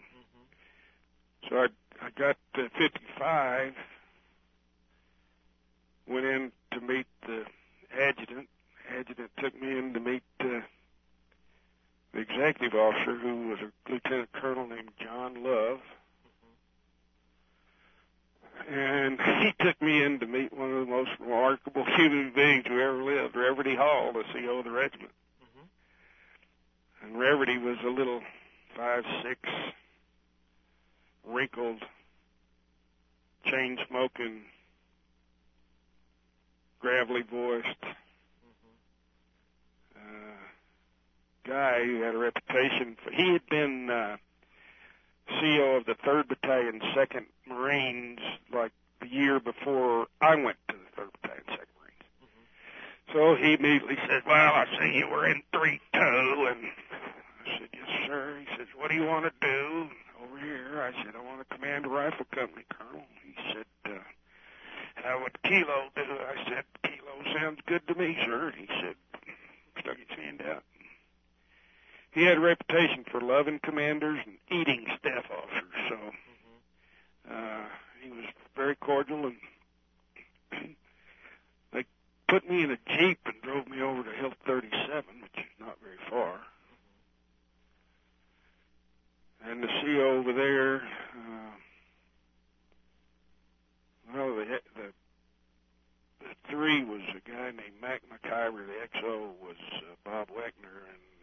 Speaker 2: So I got to 55, went in to meet the adjutant. Adjutant took me in to meet the executive officer, who was a lieutenant colonel named John Love. And he took me in to meet one of the most remarkable human beings who ever lived, Reverdy Hall, the CO of the regiment. And Reverdy was a little 5'6", wrinkled, chain-smoking, gravelly-voiced guy who had a reputation for... He had been CO of the 3rd Battalion, 2nd Marines, like the year before I went to the 3rd Battalion, 2nd Marines. So he immediately said, well, I see you were in 3-2, and I said, yes, sir. He says, what do you want to do over here? I said, I want to command a rifle company, Colonel. He said, how would Kilo do? I said, Kilo sounds good to me, sir. He said, stuck his hand out. He had a reputation for loving commanders and eating staff officers, so he was very cordial, and they put me in a Jeep and drove me over to Hill 37, which is not very far. And the CO over there, the 3 was a guy named Mac McIver. The XO was Bob Weckner,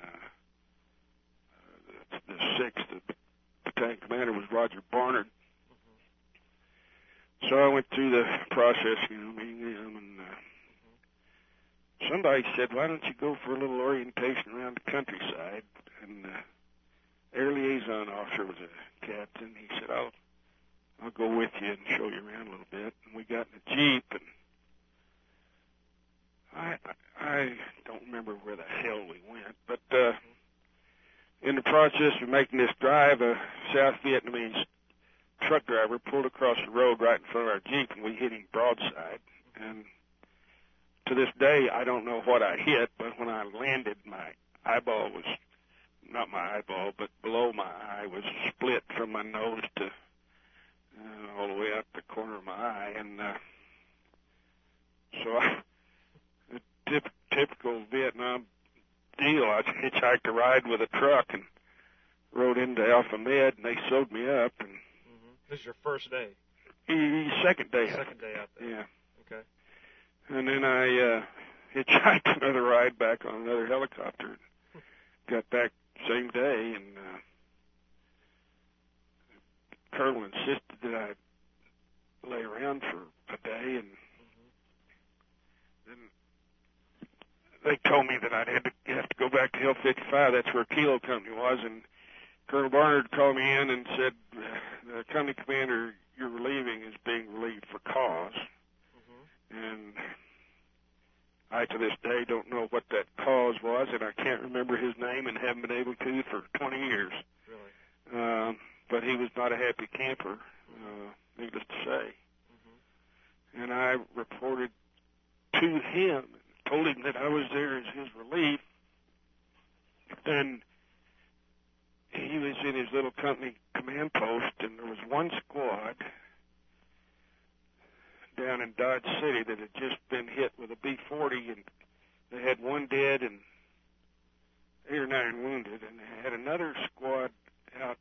Speaker 2: and the 6th, the battalion commander, was Roger Barnard. So I went through the process, meeting him, and somebody said, "Why don't you go for a little orientation around the countryside?" And air liaison officer was a captain. He said, I'll go with you and show you around a little bit. And we got in a Jeep, and I don't remember where the hell we went, but in the process of making this drive, a South Vietnamese truck driver pulled across the road right in front of our Jeep, and we hit him broadside. And to this day, I don't know what I hit, but when I landed, my eyeball was, not my eyeball, but below my eye was split from my nose to all the way out the corner of my eye. And so typical Vietnam deal, I hitchhiked a ride with a truck and rode into Alpha Med, and they sewed me up. And
Speaker 1: this is your first day?
Speaker 2: Second day.
Speaker 1: Second day out there.
Speaker 2: Yeah.
Speaker 1: Okay.
Speaker 2: And then I hitchhiked another ride back on another helicopter. Got back same day, and Colonel insisted that I lay around for a day, and then they told me that I'd have to go back to Hill 55. That's where Kilo Company was, and Colonel Barnard called me in and said, the company commander you're relieving is being relieved for cause. And I, to this day, don't know what that cause was, and I can't remember his name and haven't been able to for 20 years.
Speaker 1: Really?
Speaker 2: But he was not a happy camper, needless to say. And I reported to him, told him that I was there as his relief, and he was in his little company command post, and there was one squad down in Dodge City that had just been hit with a B-40, and they had one dead and 8 or 9 wounded, and they had another squad out,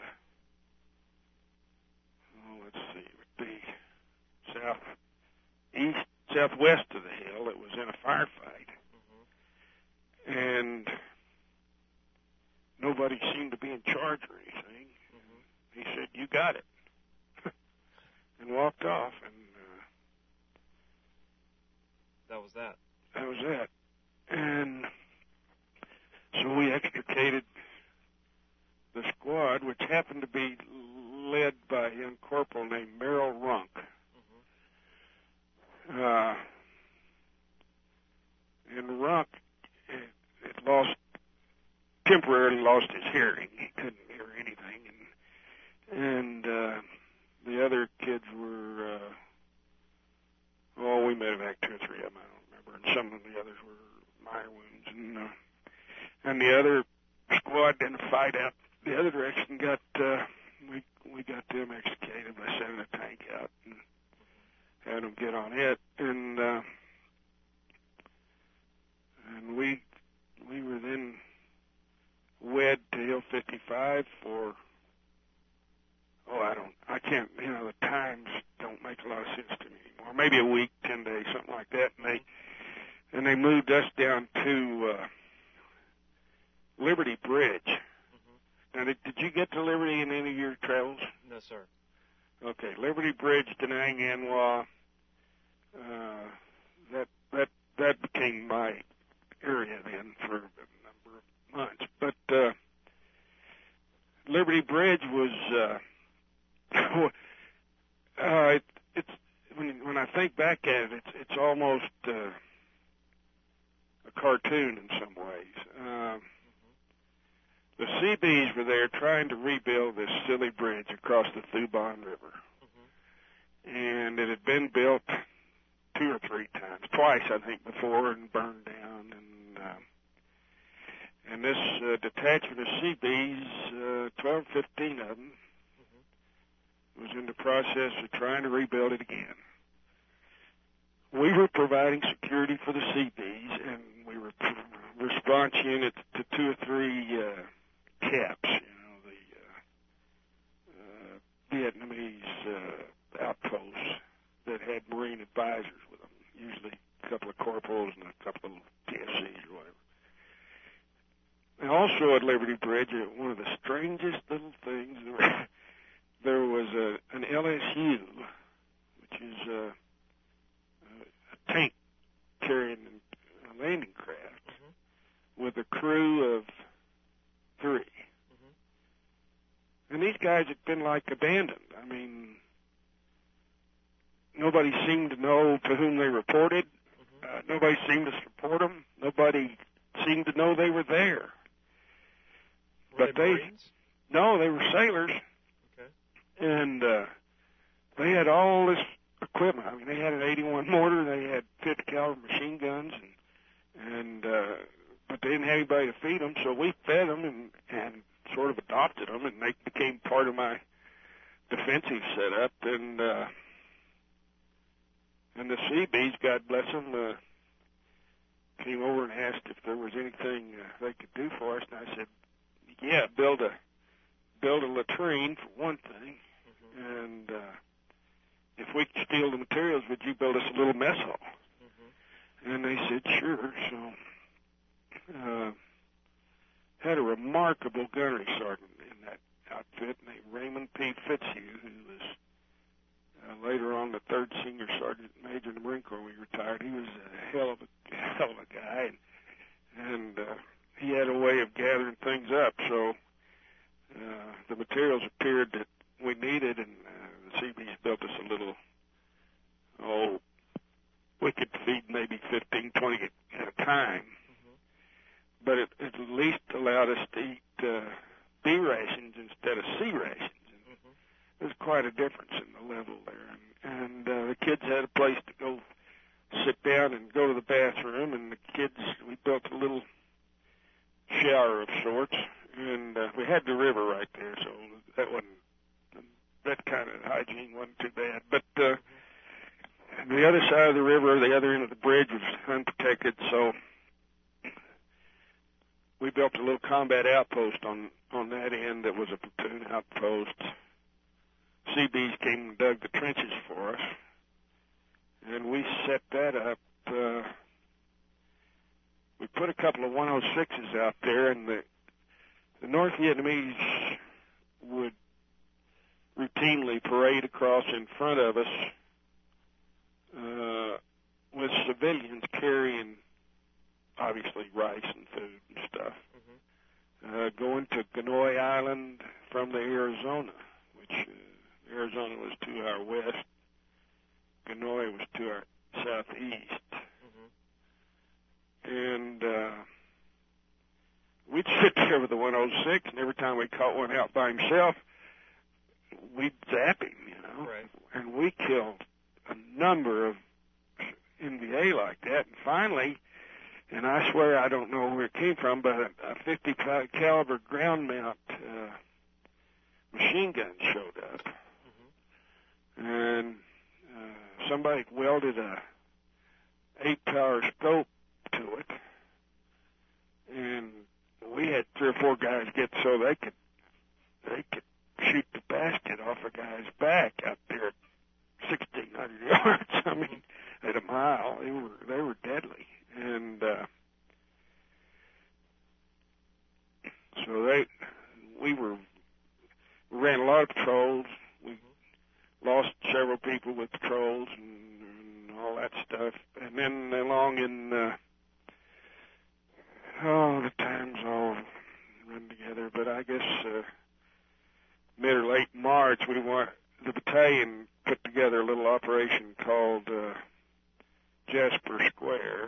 Speaker 2: it would be southwest of the hill. It was in a firefight, and nobody seemed to be in charge or anything. He said, "You got it," and walked off, and
Speaker 1: that was that.
Speaker 2: That was it. And so we extricated the squad, which happened to be led by a young corporal named Merrill Runk. And Runk temporarily lost his hearing. He couldn't hear anything. And the other kids were, we may have had 2 or 3 of them, I don't remember. And some of the others were minor wounds. And the other squad didn't fight out the other direction. We got them extricated by sending a tank out and had them get on it. And we were then wed to Hill 55 for, I can't, the times don't make a lot of sense to me anymore. Maybe a week, 10 days, something like that. And they moved us down to Liberty Bridge. Now, did you get to Liberty in any of your travels?
Speaker 1: No, sir. Okay,
Speaker 2: Liberty Bridge, Da Nang, Anhua. That became my area then for a number of months. But Liberty Bridge was it's when I think back at it, it's almost a cartoon in some ways. The Seabees were there trying to rebuild this silly bridge across the Thuban River. And it had been built 2 or 3 times, twice I think before, and burned down. And this detachment of Seabees, 12, 15 of them, was in the process of trying to rebuild it again. We were providing security for the Seabees, and we were response units to 2 or 3 caps, the Vietnamese outposts that had Marine advisors with them, usually corporals and a couple of PSCs or whatever. And also at Liberty Bridge, one of the strangest little things, there was an LSU, which is a tank carrying a landing craft, with a crew of 3. And these guys had been like abandoned. I mean, nobody seemed to know to whom they reported. Nobody seemed to support them. Nobody seemed to know they were there.
Speaker 1: Were they Marines?
Speaker 2: No, they were sailors.
Speaker 1: Okay.
Speaker 2: And they had all this equipment. I mean, they had an 81 mortar. They had 50 caliber machine guns, but they didn't have anybody to feed them. So we fed them and sort of adopted them, and they became part of my defensive setup. And the Seabees, God bless them, came over and asked if there was anything they could do for us. And I said, yeah, build a latrine for one thing, and if we could steal the materials, would you build us a little mess hall? And they said, sure. So had a remarkable gunnery sergeant in that outfit named Raymond P. Fitzhugh, who was later on the 3rd Senior Sergeant Major in the Marine Corps when he retired. He was a hell of a guy, and he had a way of gathering things up. So the materials appeared that we needed, and the Seabees built us a little, we could feed maybe 15, 20 at a time. But it at least allowed us to eat B rations instead of C rations. There's quite a difference in the level there. And the kids had a place to go sit down and go to the bathroom, and the kids, we built a little shower of sorts, and we had the river right there, so that kind of hygiene wasn't too bad. But the other side of the river, the other end of the bridge, was unprotected, so we built a little combat outpost on that end that was a platoon outpost. Seabees came and dug the trenches for us, and we set that up. We put a couple of 106s out there, and the North Vietnamese would routinely parade across in front of us with civilians carrying, obviously, rice and food and stuff, going to Ganoy Island from the Arizona, which Arizona was to our west, Ganoy was to our southeast. And we'd sit there with the 106, and every time we caught one out by himself, we'd zap him,
Speaker 1: Right.
Speaker 2: And we killed a number of NVA like that. And finally, and I swear I don't know where it came from, but a 50 caliber ground mount machine gun showed up. And somebody welded a 8-power scope to it, and we had 3 or 4 guys get so they could shoot the basket off a guy's back out there at 1,600 yards. I mean, at a mile, they were deadly, and so we ran a lot of patrols. We lost several people with patrols and all that stuff, and then along in the times all run together, but I guess mid or late March, the battalion put together a little operation called Jasper Square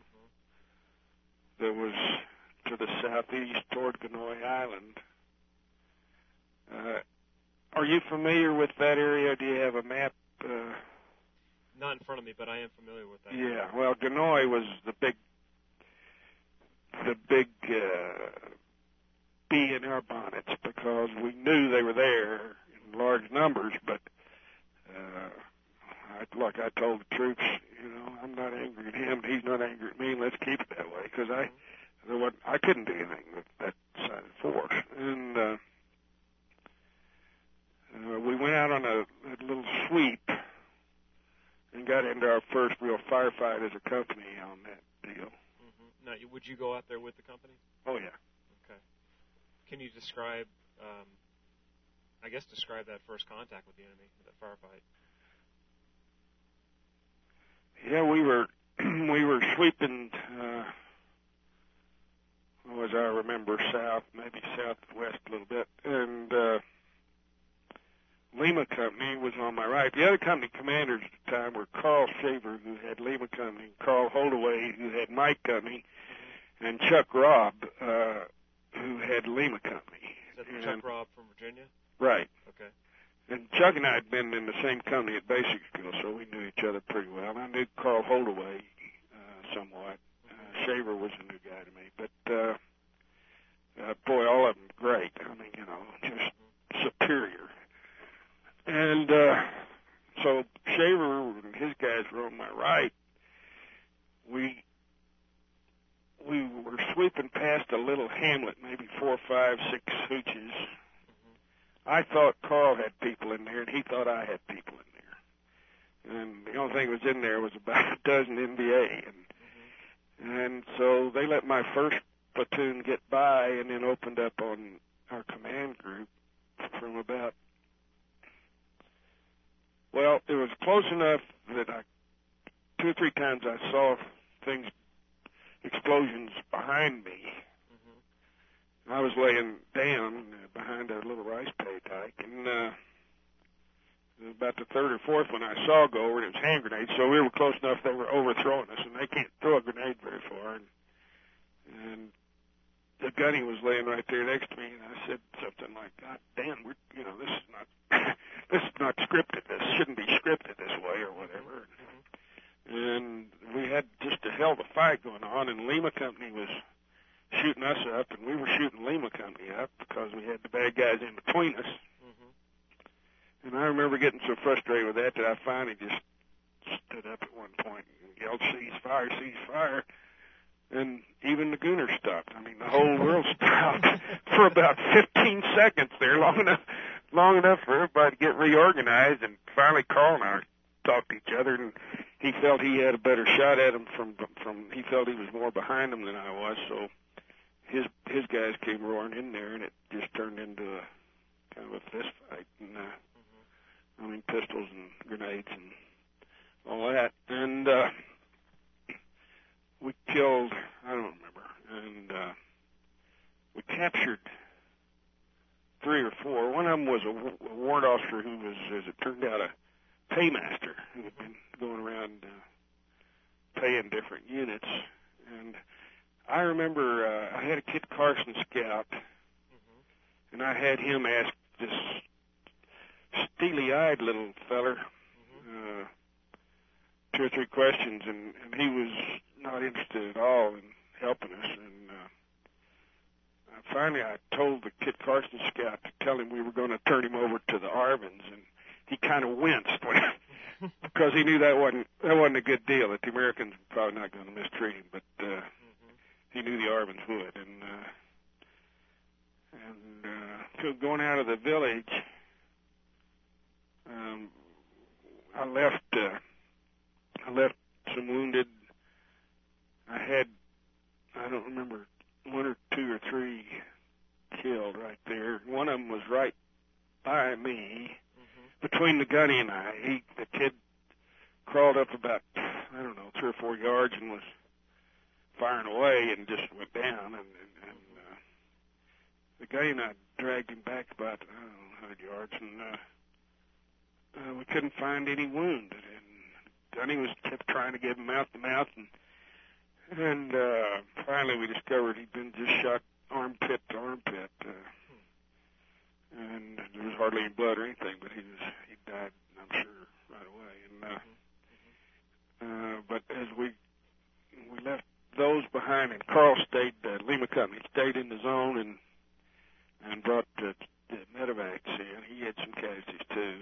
Speaker 2: that was to the southeast toward Ganoy Island. Are you familiar with that area? Do you have a map?
Speaker 1: Not in front of me, but I am familiar with that.
Speaker 2: Yeah, well, Ganoy was the big bee in our bonnets because we knew they were there in large numbers, but like I told the troops, I'm not angry at him, he's not angry at me, and let's keep it that way, because I couldn't do anything with that side of the force. And we went out on a little sweep and got into our first real firefight as a company on that deal.
Speaker 1: Mm-hmm. Now, would you go out there with the company?
Speaker 2: Oh, yeah.
Speaker 1: Okay. Can you describe, describe that first contact with the enemy, that firefight?
Speaker 2: Yeah, we were sweeping, as I remember, south, maybe southwest a little bit, and Lima Company was on my right. The other company commanders at the time were Carl Shaver, who had Lima Company, Carl Holdaway, who had Mike Company, and Chuck Robb, who had Lima Company.
Speaker 1: Is that Chuck Robb from Virginia?
Speaker 2: Right.
Speaker 1: Okay.
Speaker 2: And Chuck and I had been in the same company at basic school, so we knew each other pretty well. I knew Carl Holdaway somewhat. Shaver was a new guy to me. But, boy, all of them great. I mean, just superior. And so Shaver and his guys were on my right. We were sweeping past a little hamlet, maybe 4, 5, 6 hooches. I thought Carl had people in there, and he thought I had people in there. And the only thing that was in there was about a dozen NBA. And so they let my first platoon get by and then opened up on our command group from about, well, it was close enough that 2 or 3 times I saw things, explosions behind me. I was laying down behind a little rice paddy dike, and it was about the 3rd or 4th when I saw go over, and it was hand grenades, so we were close enough they were overthrowing us, and they can't throw a grenade very far. And the gunny was laying right there next to me, and I said something like, "God damn, this is not this is not scripted. This shouldn't be scripted this way," or whatever. And we had just a hell of a fight going on, and Lima Company was shooting us up, and we were shooting Lima Company up because we had the bad guys in between us. And I remember getting so frustrated with that I finally just stood up at one point and yelled, "Cease fire, cease fire." And even the Gooners stopped. I mean, the whole world stopped for about 15 seconds there, long enough for everybody to get reorganized. And finally Carl and I talked to each other, and he felt he had a better shot at him he felt he was more behind him than I was, so his guys came roaring in there, and it just turned into a kind of a fist fight, and pistols and grenades and all that, and we killed, I don't remember, and we captured 3 or 4. One of them was a warrant officer who was, as it turned out, a paymaster who had been going around paying different units, and I remember I had a Kit Carson scout, and I had him ask this steely-eyed little feller 2 or 3 questions, and he was not interested at all in helping us. And finally I told the Kit Carson scout to tell him we were going to turn him over to the Arvins, and he kind of winced because he knew that wasn't a good deal, that the Americans were probably not going to mistreat him, but he knew the Arvins would. And so going out of the village, I left some wounded. I don't remember, 1 or 2 or 3 killed right there. One of them was right by me, between the gunny and I. The kid crawled up about, 3 or 4 yards and was firing away and just went down. And the gunny and I dragged him back about, 100 yards, and we couldn't find any wound. And gunny kept trying to give him mouth-to-mouth, and finally we discovered he'd been just shot armpit to armpit, and there was hardly any blood or anything, but he died, I'm sure, right away. And but as we left those behind, and Carl stayed, Lima Company stayed in the zone and brought the medevacs in. He had some casualties too,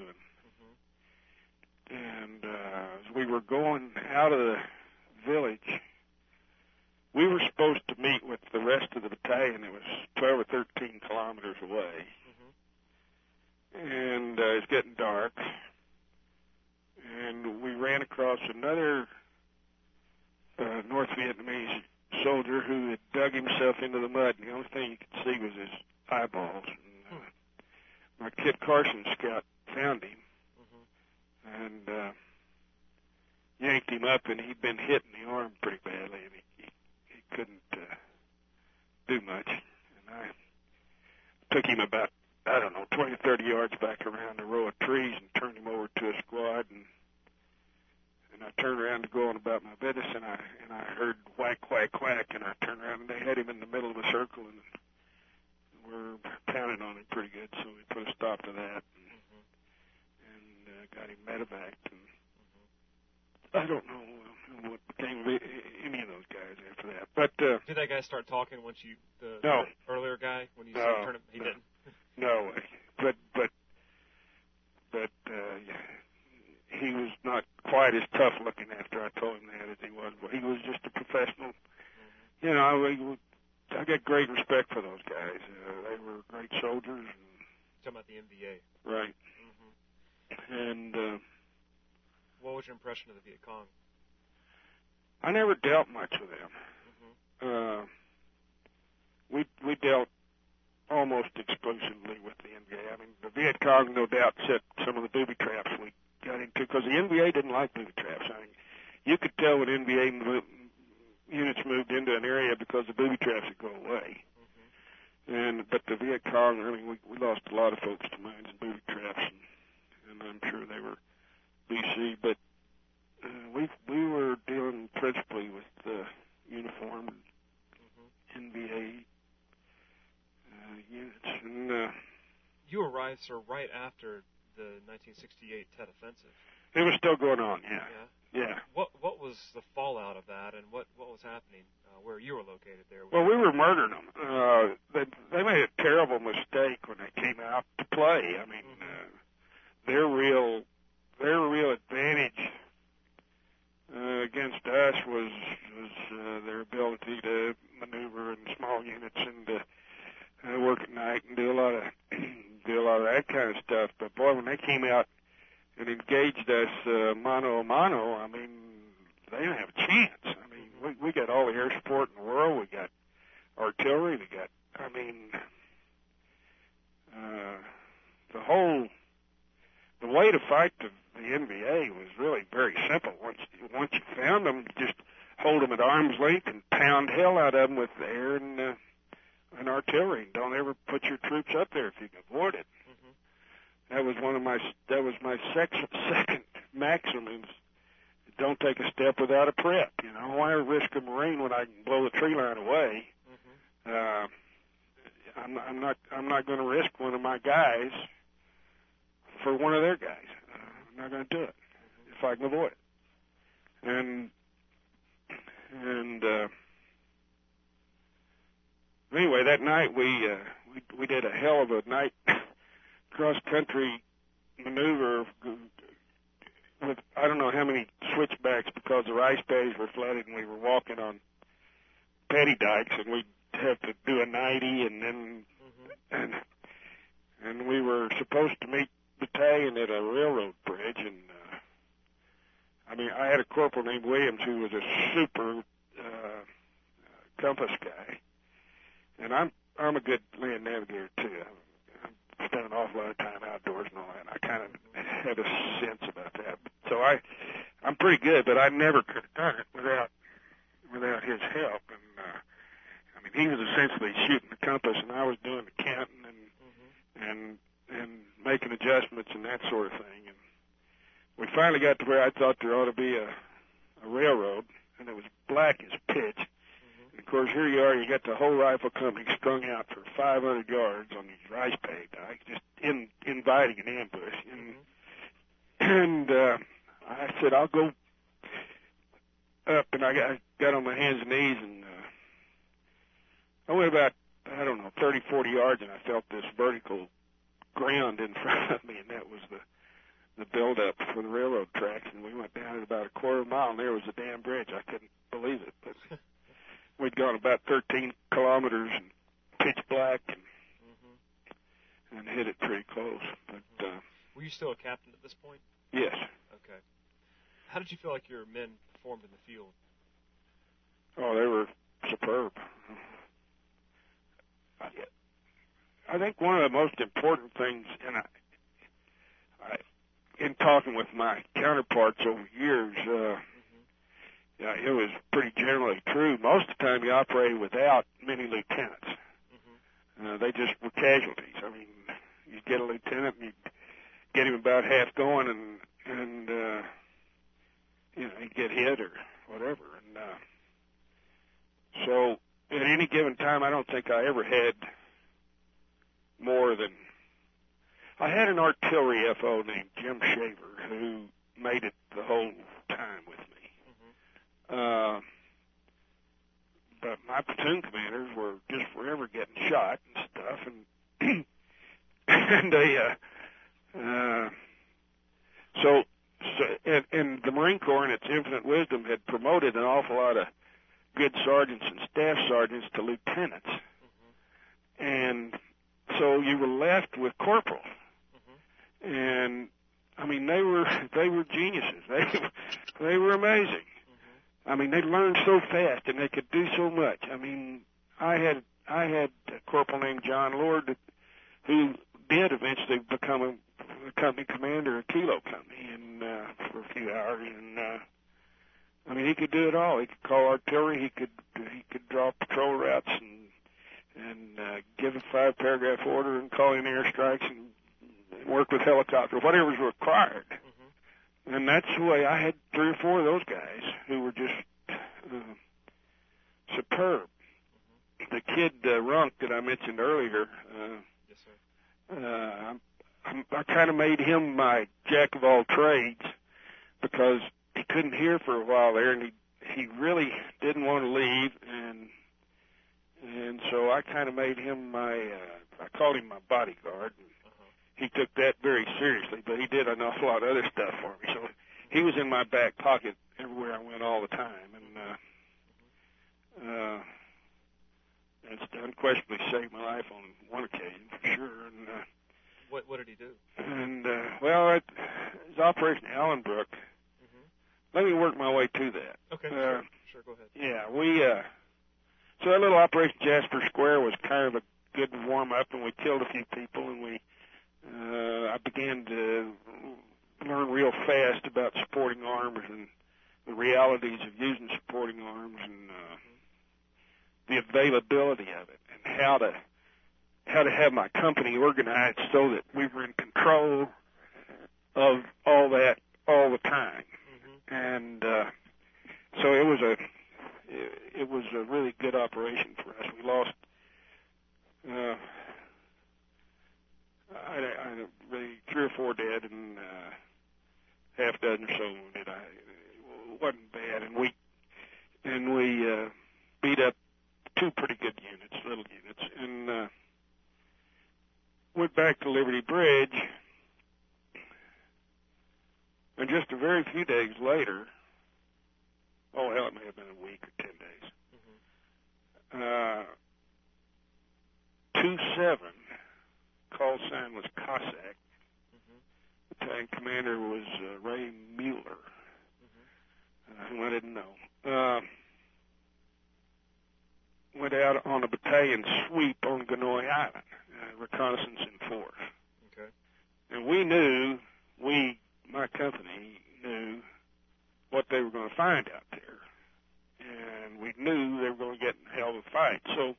Speaker 2: and as we were going out of the village, we were supposed to meet with the rest of the battalion. It was 12 or 13 kilometers away. And it was getting dark. And we ran across another Vietnamese soldier who had dug himself into the mud, and the only thing you could see was his eyeballs. And, my Kit Carson scout found him and yanked him up, and he'd been hit in the arm pretty badly, and he couldn't do much. And I took him about, 20 or 30 yards back around a row of trees and turned him over to a squad, and I turned around to go on about my business, and I heard whack, whack, whack, and I turned around, and they had him in the middle of a circle, and were pounding on him pretty good, so we put a stop to that, and got him medevaced, and I don't know what became of any of those guys after that. But
Speaker 1: did that guy start talking once you the earlier guy when you turned him? He didn't.
Speaker 2: No, but he was not quite as tough looking after I told him that as he was. But he was just a professional. You know, I got great respect for those guys. They were great soldiers.
Speaker 1: Talking about the NVA.
Speaker 2: Right. And
Speaker 1: what was your impression of the Viet Cong?
Speaker 2: I never dealt much with them. We dealt almost exclusively with the NVA. I mean, the Viet Cong, no doubt, set some of the booby traps we got into, because the NVA didn't like booby traps. I mean, you could tell when NVA units moved into an area because the booby traps would go away. But the Viet Cong, I mean, we lost a lot of folks to mines and booby traps, and I'm sure they were BC, but we were dealing principally with uniformed NVA units. And
Speaker 1: you arrived, sir, right after the 1968 Tet Offensive.
Speaker 2: It was still going on, yeah.
Speaker 1: What was the fallout of that, and what was happening where you were located there?
Speaker 2: Well, we were murdering them. They made a terrible mistake when they came out to play. I mean, their real advantage against us was their ability to maneuver in small units and to work at night and do a lot of that kind of stuff. But boy, when they came out and engaged us mano a mano, I mean, they didn't have a chance. I mean, we got all the air support in the world. We got artillery. We got, I mean, the way to fight the NVA was really very simple. Once you found them, just hold them at arm's length and pound hell out of them with air and artillery. Don't ever put your troops up there if you can avoid it. That was my second maxim is don't take a step without a prep. You know, why risk a Marine when I can blow the tree line away? I'm not going to risk one of my guys for one of their guys. I'm not going to do it if I can avoid it. And anyway, that night we did a hell of a night cross-country maneuver with I don't know how many switchbacks because the rice paddies were flooded and we were walking on paddy dikes, and we'd have to do a 90, and then and we were supposed to meet battalion at a railroad bridge, and I mean, I had a corporal named Williams who was a super compass guy, and I'm a good land navigator too. I spent an awful lot of time outdoors and all that, and I kind of have a sense about that. So I'm pretty good, but I never could have done it without his help. And I mean, he was essentially shooting the compass, and I was doing the counting and making adjustments and that sort of thing. And we finally got to where I thought there ought to be a railroad, and it was black as pitch. And of course, here you are, you got the whole rifle company strung out for 500 yards on these rice paddy dikes, just inviting an ambush. And I said, I'll go up, and I got on my hands and knees, and I went about, 30, 40 yards, and I felt this vertical ground in front of me, and that was the build-up for the railroad tracks. And we went down at about a quarter of a mile, and there was a damn bridge. I couldn't believe it, but we'd gone about 13 kilometers and pitch black and hit it pretty close. But
Speaker 1: were you still a captain at this point?
Speaker 2: Yes.
Speaker 1: Okay. How did you feel like your men performed in the field?
Speaker 2: I think one of the most important things, and in talking with my counterparts over years, yeah, it was pretty generally true. Most of the time, you operated without many lieutenants. They just were casualties. I mean, you'd get a lieutenant, and you'd get him about half going, and you know, he'd get hit or whatever. And so, at any given time, I don't think I ever had more than. I had an artillery FO named Jim Shaver who made it the whole time with me. But my platoon commanders were just forever getting shot and stuff, and and and the Marine Corps, in its infinite wisdom, had promoted an awful lot of good sergeants and staff sergeants to lieutenants, and so you were left with corporals. And I mean, they were geniuses. They were amazing. I mean, they learned so fast and they could do so much. I mean, I had a corporal named John Lord who did eventually become a company commander at Kilo Company, and for a few hours. And I mean, he could do it all. He could call artillery. He could draw patrol routes and give a 5-paragraph order and call in airstrikes and work with helicopter, whatever was required. And that's the way. I had 3 or 4 of those guys who were just superb. The kid Runk that I mentioned earlier,
Speaker 1: yes, sir.
Speaker 2: I kind of made him my jack of all trades because he couldn't hear for a while there, and he really didn't want to leave, and so I kind of made him my I called him my bodyguard. He took that very seriously, but he did an awful lot of other stuff for me. So he was in my back pocket everywhere I went all the time, and it's unquestionably saved my life on one occasion for sure. And
Speaker 1: what did he do?
Speaker 2: And well, it was Operation Allenbrook. Let me work my way to that.
Speaker 1: Okay, sure, go ahead.
Speaker 2: Yeah, so that little Operation Jasper Square was kind of a good warm up, and we killed a few people, and I began to learn real fast about supporting arms and the realities of using supporting arms and the availability of it, and how to have my company organized so that we were in control of all that all the time. And so it was a really good operation for us. We lost I really 3 or 4 dead and half dozen or so wounded. It wasn't bad, and we beat up 2 pretty good units, little units, and went back to Liberty Bridge. And just a very few days later, oh hell, it may have been a week or 10 days. 2-7. Call sign was Cossack. Battalion commander was Ray Mueller, who I didn't know. Went out on a battalion sweep on Ganoy Island, reconnaissance in force.
Speaker 1: Okay. And
Speaker 2: we knew, my company knew what they were going to find out there. And we knew they were going to get in a hell of a fight. So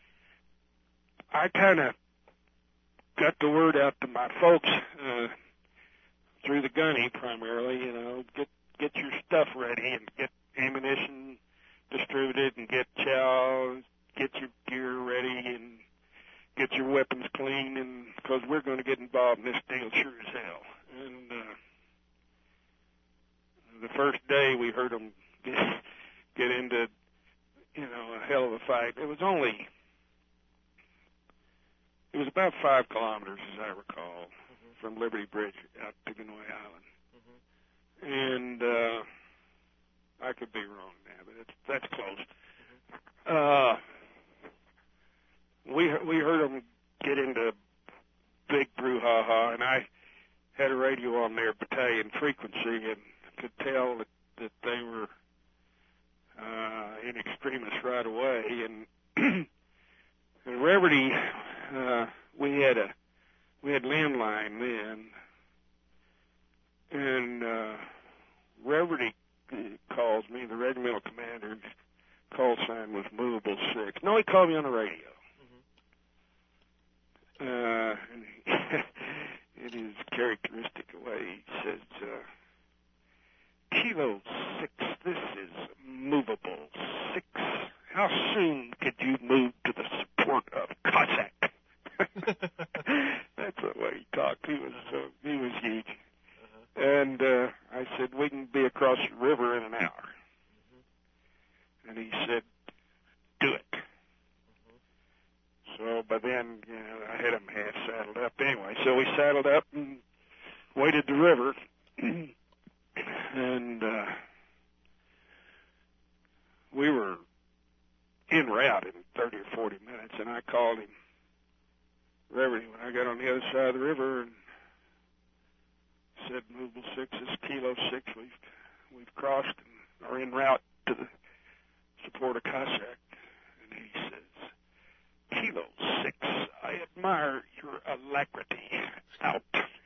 Speaker 2: I kind of got the word out to my folks through the gunny primarily, get your stuff ready and get ammunition distributed and get chow, get your gear ready and get your weapons clean, and because we're going to get involved in this deal sure as hell. And the first day we heard them get into, a hell of a fight. It was about 5 kilometers, as I recall, from Liberty Bridge out to Ganoy Island. And I could be wrong now, but that's close. We heard them get into big brouhaha, and I had a radio on their battalion frequency and could tell that they were in extremis right away. And Reverdy we had landline then, and Reverdy calls me, the regimental commander. Call sign was Movable 6. No, he called me on the radio. And in his characteristic way, he says, Kilo 6, this is Movable 6. How soon could you move to the support of Cossack? That's the way he talked. He was huge. And I said, we can be across the river in an hour. And he said, do it. So by then, I had him half saddled up anyway. So we saddled up and waded the river. And we were en route in 30 or 40 minutes. And I called him, Reverend, when I got on the other side of the river, and said, Movable 6, this is Kilo 6. We've crossed and are en route to the support of Cossack. And he says, Kilo 6, I admire your alacrity. Out.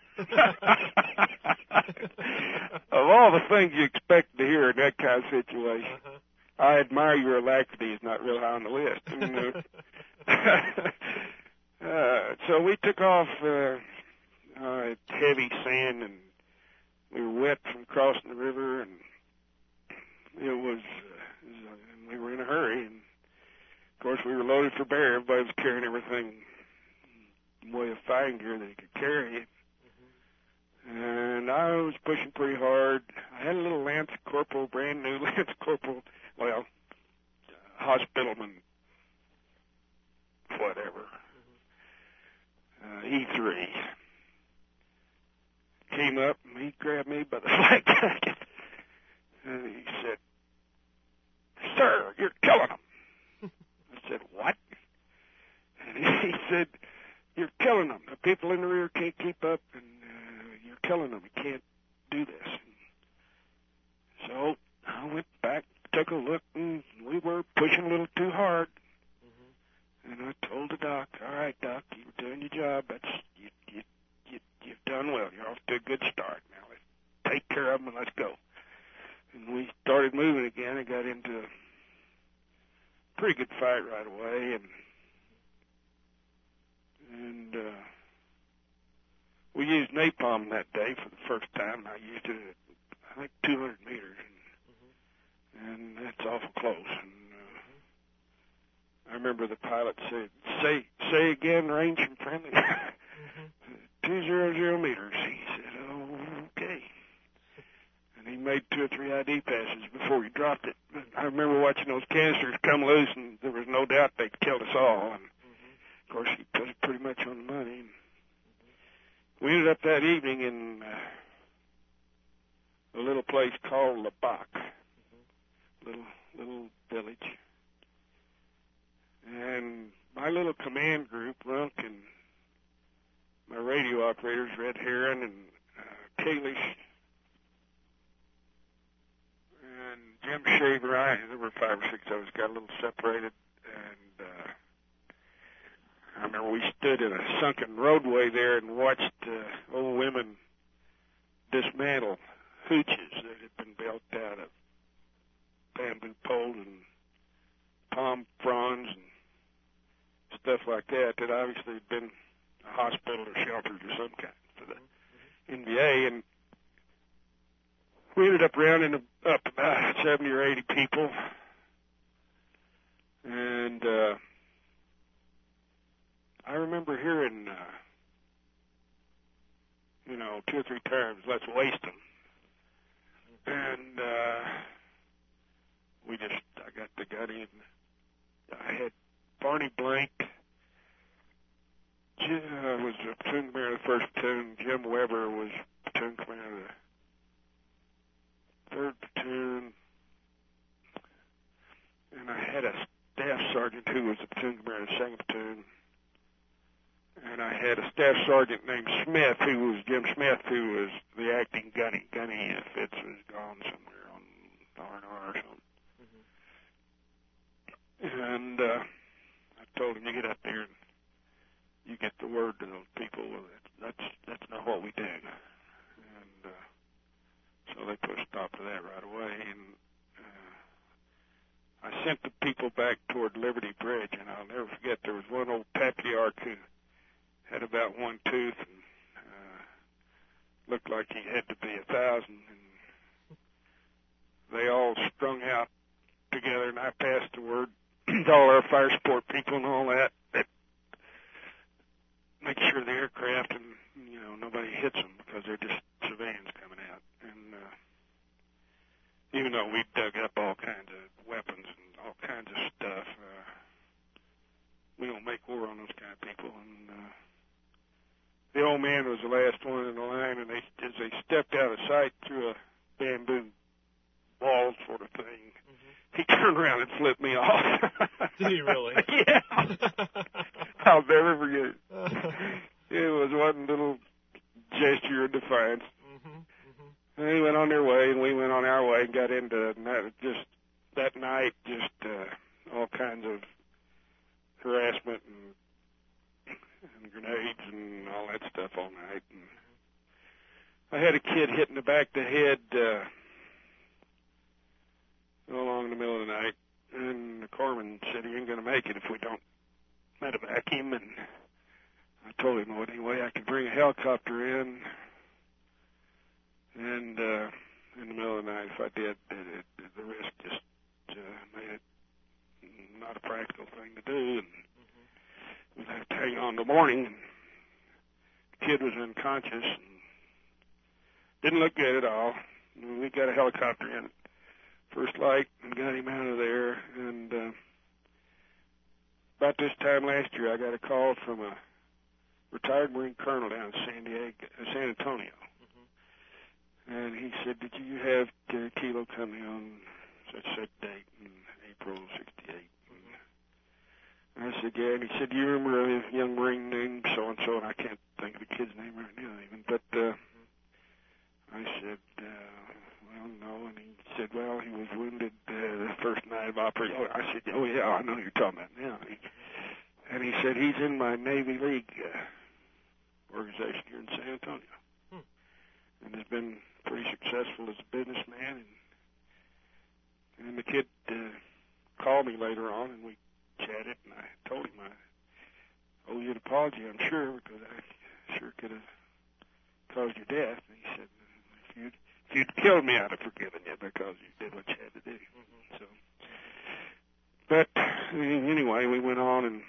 Speaker 2: Of all the things you expect to hear in that kind of situation, I admire your alacrity is not real high on the list. So we took off heavy sand, and we were wet from crossing the river, and and we were in a hurry, and of course we were loaded for bear. Everybody was carrying everything in way of fighting gear that he could carry. And I was pushing pretty hard. I had a little Lance Corporal, brand new Lance Corporal, hospitalman, whatever, E3. Came up and he grabbed me by the flak jacket and he said, Sir, you're killing them. I said, what? And he said, you're killing them. The people in the rear can't keep up, and you're killing them. You can't do this. So I went back, took a look, and we were pushing a little too hard. And I told the doc, all right, Doc, you were doing your job. You've done well. You're off to a good start. Now let's take care of them and let's go. And we started moving again and got into a pretty good fight right away. And we used napalm that day for the first time. And I used it at, I think, 200 meters. And that's awful close. And I remember the pilot said, say again, range from friendly. 200 meters. He said, okay. And he made 2 or 3 ID passes before he dropped it. But I remember watching those canisters come loose, and there was no doubt they'd killed us all. And of course, he put it pretty much on the money. We ended up that evening in a little place called Labac, little village. And my little command group, Runk, and my radio operators, Red Heron and Kalish, and Jim Shaver, there were 5 or 6 of us, got a little separated. And I remember we stood in a sunken roadway there and watched old women dismantle hooches that had been built out of bamboo poles and palm fronds and stuff like that obviously had been a hospital or shelters or some kind for the NVA. And we ended up rounding up about 70 or 80 people. And I remember hearing, 2 or 3 times, let's waste them. And I got the gun in. I had Barney Blank, was the platoon commander of the 1st platoon. Jim Weber was platoon commander of the 3rd platoon. And I had a staff sergeant who was the platoon commander of the 2nd platoon. And I had a staff sergeant named Smith, who was Jim Smith, who was the acting gunny. Gunny Fitz was gone somewhere on R&R or something. And I told him, you get up there and you get the word to those people, well, that's not what we do. And so they put a stop to that right away. And I sent the people back toward Liberty Bridge, and I'll never forget there was one old patriarch who had about one tooth and looked like he had to be 1,000. And they all strung out together, and I passed the word to all our fire support people and all that make sure the aircraft and, nobody hits them because they're just civilians coming out. And even though we dug up all kinds of weapons and all kinds of stuff, we don't make war on those kind of people. And the old man was the last one in the line, and as they stepped out of sight through a bamboo wall sort of thing, he turned around and flipped me off.
Speaker 1: Did he really?
Speaker 2: Yeah. I'll never forget it. It was one little gesture of defiance. And they went on their way, and we went on our way and got into that night, all kinds of harassment and grenades and all that stuff all night. And I had a kid hit in the back of the head along in the middle of the night, and the corpsman said he ain't going to make it if we don't medevac him. And I told him, well, any way I could bring a helicopter in, and in the middle of the night, if I did, the risk just made it not a practical thing to do, and we'd have to hang on till morning. And the kid was unconscious and didn't look good at all. And we got a helicopter in first light and got him out of there. And about this time last year, I got a call from a retired Marine colonel down in San Antonio. And he said, did you have Kilo coming on such date in April of 68? And I said, yeah. And he said, do you remember a young Marine named so-and-so? And I can't think of the kid's name right now even. But I said, well, no. And he said, well, he was wounded the first night of operation. I said, oh, yeah, I know who you're talking about now. And he said, he's in my Navy League organization here in San Antonio. And has been pretty successful as a businessman. And the kid called me later on, and we chatted, and I told him I owe you an apology, I'm sure, because I sure could have caused your death. And he said, if you'd killed me, I'd have forgiven you because you did what you had to do. So, but anyway, we went on, and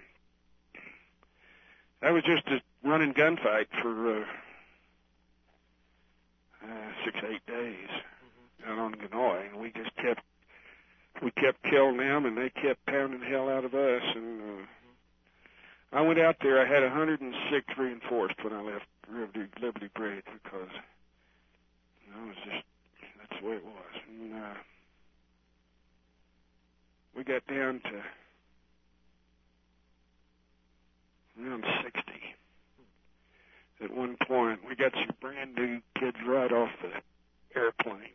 Speaker 2: that was just a running gunfight for 6-8 days out on Ganoy, and we kept killing them, and they kept pounding the hell out of us. And I went out there. I had 106 reinforced when I left Liberty Bridge because it was just that's the way it was. And we got down to around 60. At one point, we got some brand new kids right off the airplane,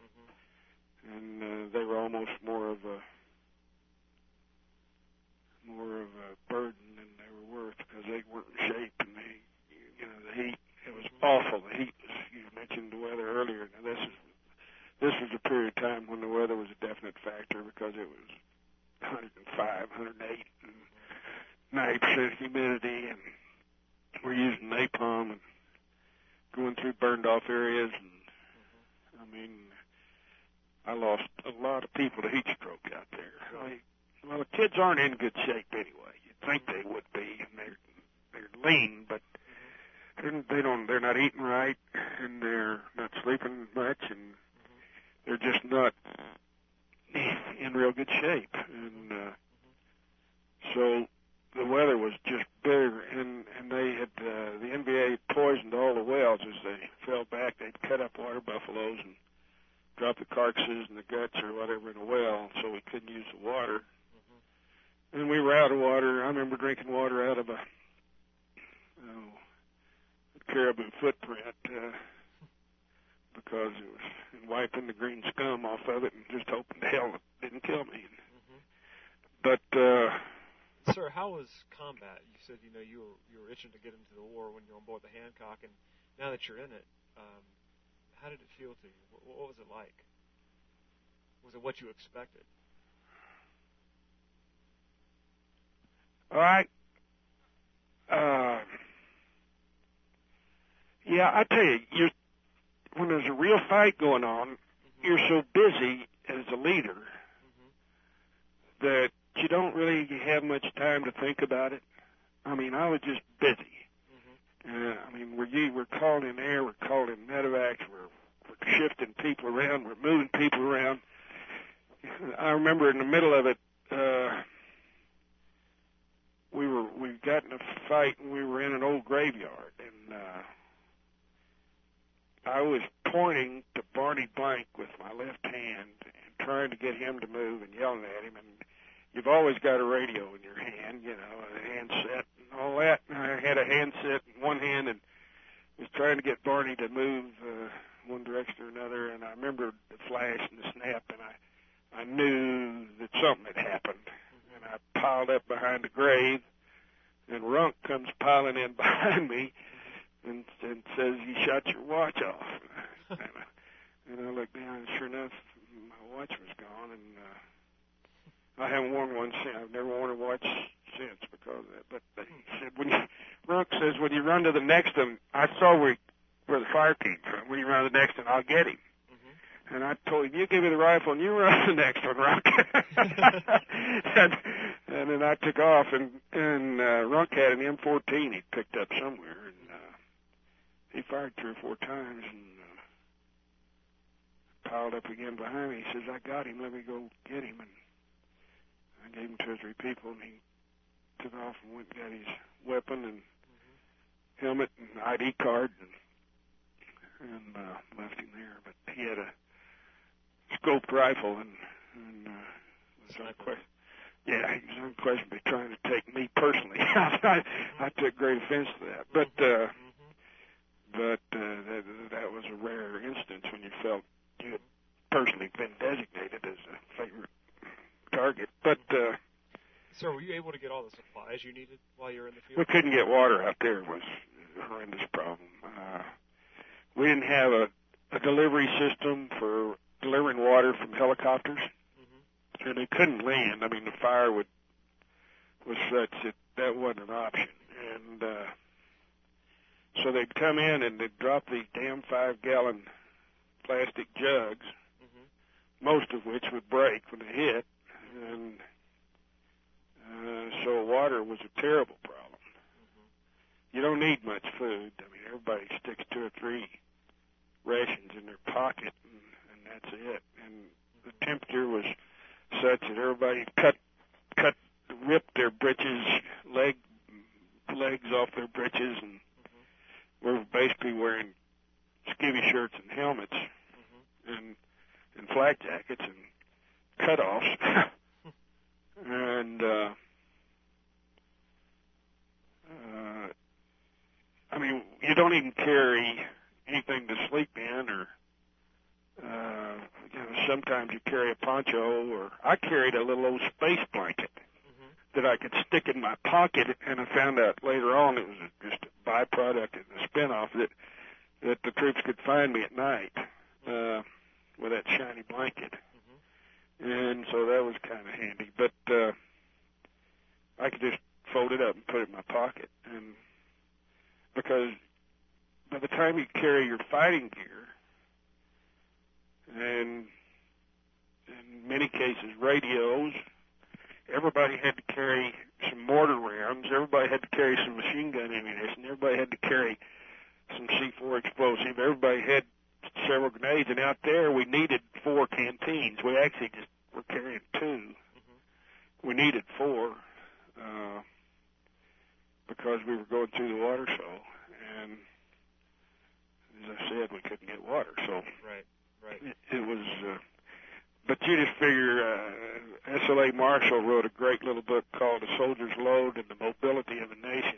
Speaker 2: and they were almost more of a burden than they were worth because they weren't in shape, and the heat. It was awful. The heat was. You mentioned the weather earlier. Now this was a period of time when the weather was a definite factor because it was 105, 108, and 90% humidity, and we're using napalm and going through burned off areas, and I lost a lot of people to heat stroke out there. Well, the kids aren't in good shape anyway. You'd think they would be, and they're lean, but they're not eating right, and they're not sleeping much, and they're just not in real good shape, and so the weather was just bitter, and they had the NBA poisoned all the wells as they fell back. They'd cut up water buffaloes and drop the carcasses and the guts or whatever in a well, so we couldn't use the water. And we were out of water. I remember drinking water out of a caribou footprint because it was and wiping the green scum off of it and just hoping to hell it didn't kill me. But
Speaker 1: Sir, how was combat? You said you were itching to get into the war when you were on board the Hancock, and now that you're in it, how did it feel to you? What was it like? Was it what you expected?
Speaker 2: All right. Yeah, I tell you, when there's a real fight going on, you're so busy as a leader that you don't really have much time to think about it. I mean, I was just busy. I mean, we're called in air, we're called in medevacs, we're shifting people around, we're moving people around. I remember in the middle of it, we got in a fight and we were in an old graveyard, and I was pointing to Barney Blank with my left hand and trying to get him to move and yelling at him. And you've always got a radio in your hand, a handset and all that. And I had a handset in one hand and was trying to get Barney to move one direction or another. And I remember the flash and the snap, and I knew that something had happened. And I piled up behind the grave, and Runk comes piling in behind me and says, "You shot your watch off." And I looked down, and sure enough, my watch was gone, and I haven't worn one since. I've never worn a watch since because of that. But he said, Runk says, when you run to the next one, I saw where the fire came from. When you run to the next one, I'll get him. And I told him, you give me the rifle and you run to the next one, Runk. and then I took off, and Runk had an M14 he'd picked up somewhere, and he fired 3 or 4 times and piled up again behind me. He says, I got him, let me go get him. And I gave him 2 or 3 people, and he took off and went and got his weapon and helmet and ID card and left him there. But he had a scoped rifle and was unquestionably, he was unquestionably trying to take me personally. I took great offense to that. But that was a rare instance when you felt you had personally been designated as a favorite target. But
Speaker 1: sir, were you able to get all the supplies you needed while you were in the field?
Speaker 2: We couldn't get water out there. It was a horrendous problem. We didn't have a delivery system for delivering water from helicopters, and they couldn't land. I mean, the fire was such that wasn't an option. And so they'd come in and they'd drop these damn 5-gallon plastic jugs, most of which would break when they hit, and so water was a terrible problem. You don't need much food. I mean, everybody sticks 2 or 3 rations in their pocket, and that's it. And the temperature was such that everybody ripped their breeches, legs off their breeches, and were basically wearing skivvy shirts and helmets and flak jackets and cutoffs. And I mean, you don't even carry anything to sleep in, or sometimes you carry a poncho, or I carried a little old space blanket that I could stick in my pocket, and I found out later on it was just a byproduct and a spinoff that the troops could find me at night with that shiny blanket. And so that was kind of handy. But I could just fold it up and put it in my pocket. And because by the time you carry your fighting gear, and in many cases radios, everybody had to carry some mortar rounds, everybody had to carry some machine gun ammunition, everybody had to carry some C4 explosive, everybody had several grenades, and out there we needed 4 canteens. We actually just were carrying 2. We needed 4 because we were going through the water show, and as I said, we couldn't get water. So it was, but you just figure S.L.A. Marshall wrote a great little book called The Soldier's Load and the Mobility of a Nation,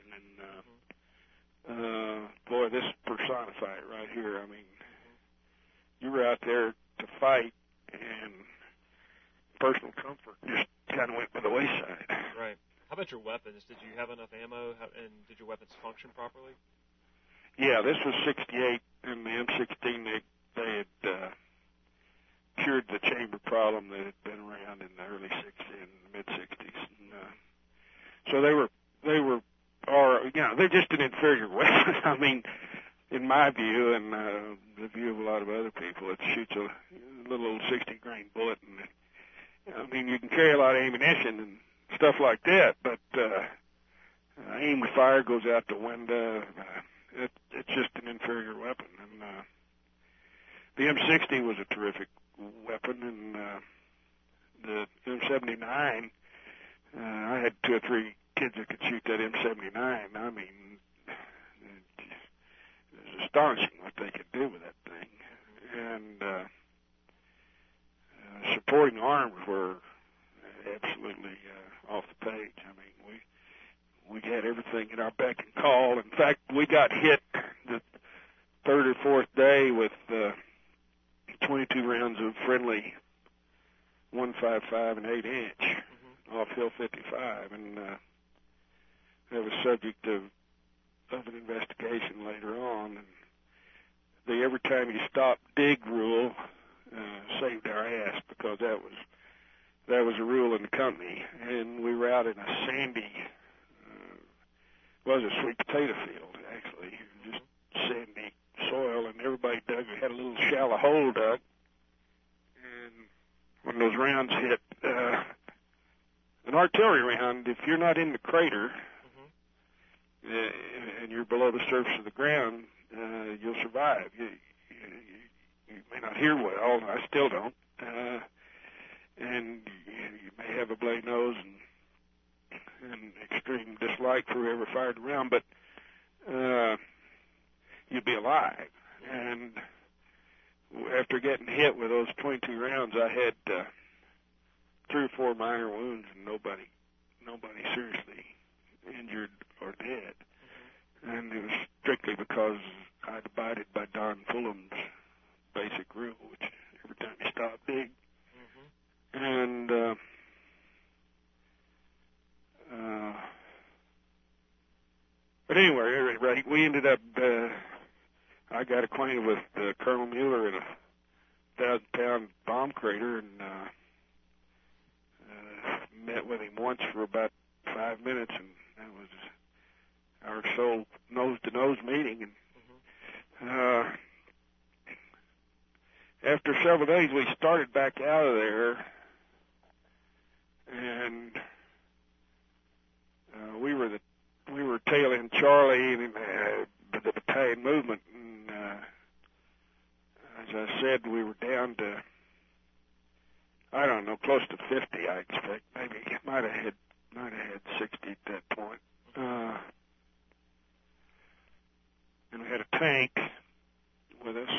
Speaker 2: and boy, this personified it right here. I mean, you were out there to fight, and personal comfort just kind of went by the wayside.
Speaker 1: Right. about your weapons? Did you have enough ammo, and did your weapons function properly?
Speaker 2: Yeah, this was 68, and the M16, they had cured the chamber problem that had been around in the early 60s and mid-60s. And, so they're just an inferior weapon. I mean, in my view, and the view of a lot of other people, it shoots a little old 60-grain bullet, and I mean, you can carry a lot of ammunition and stuff like that, but aim to fire goes out the window. It's just an inferior weapon, and the M60 was a terrific weapon, and the M79, I had 2 or 3 kids that could shoot that M79. I mean, it's astonishing what they could do with that thing. And supporting arms were absolutely off the page. I mean, we had everything at our beck and call. In fact, we got hit the 3rd or 4th day with 22 rounds of friendly 155 and 8-inch off Hill 55, and that was subject of an investigation later on. And the every time you stop dig rule saved our ass, because that was a rule in the company, and we were out in a sandy, was a sweet potato field actually, just sandy soil, and everybody had a little shallow hole dug, and when those rounds hit, an artillery round, if you're not in the crater and you're below the surface of the ground, you'll survive. You may not hear well, I still don't, and you may have a bloody nose and extreme dislike for whoever fired the round, but you'd be alive. And after getting hit with those 22 rounds, I had 3 or 4 minor wounds, and nobody seriously injured or dead. And it was strictly because I'd abided by Don Fulham's basic rule, which every time you stop, dig. And but anyway, at any rate, we ended up, I got acquainted with Colonel Mueller in a 1,000-pound bomb crater, and met with him once for about 5 minutes, and that was our sole nose-to-nose meeting. And after several days, we started back out of there, and we were tailing Charlie and the battalion movement, and as I said, we were down to, I don't know, close to 50, I expect. Maybe might have had 60 at that point. And we had a tank with us.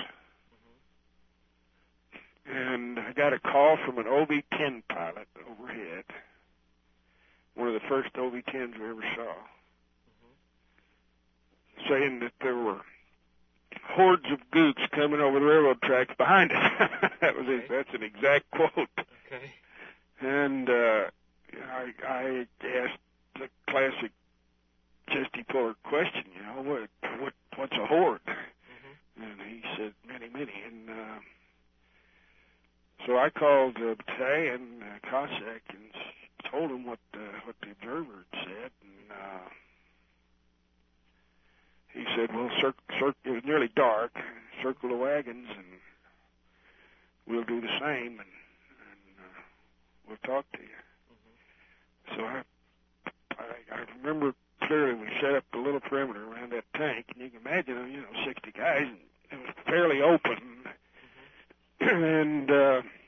Speaker 2: And I got a call from an OV-10 pilot overhead, one of the first OV-10s we ever saw, saying that there were hordes of gooks coming over the railroad tracks behind us. That's an exact quote.
Speaker 1: Okay.
Speaker 2: And I asked the classic chesty puller question, what's a horde? And he said, many, many. And so I called the battalion, Cossack, and told him what the observer had said. And he said, well, it was nearly dark, circle the wagons, and we'll do the same, and we'll talk to you. So I remember clearly we set up a little perimeter around that tank, and you can imagine, 60 guys, and it was fairly open. And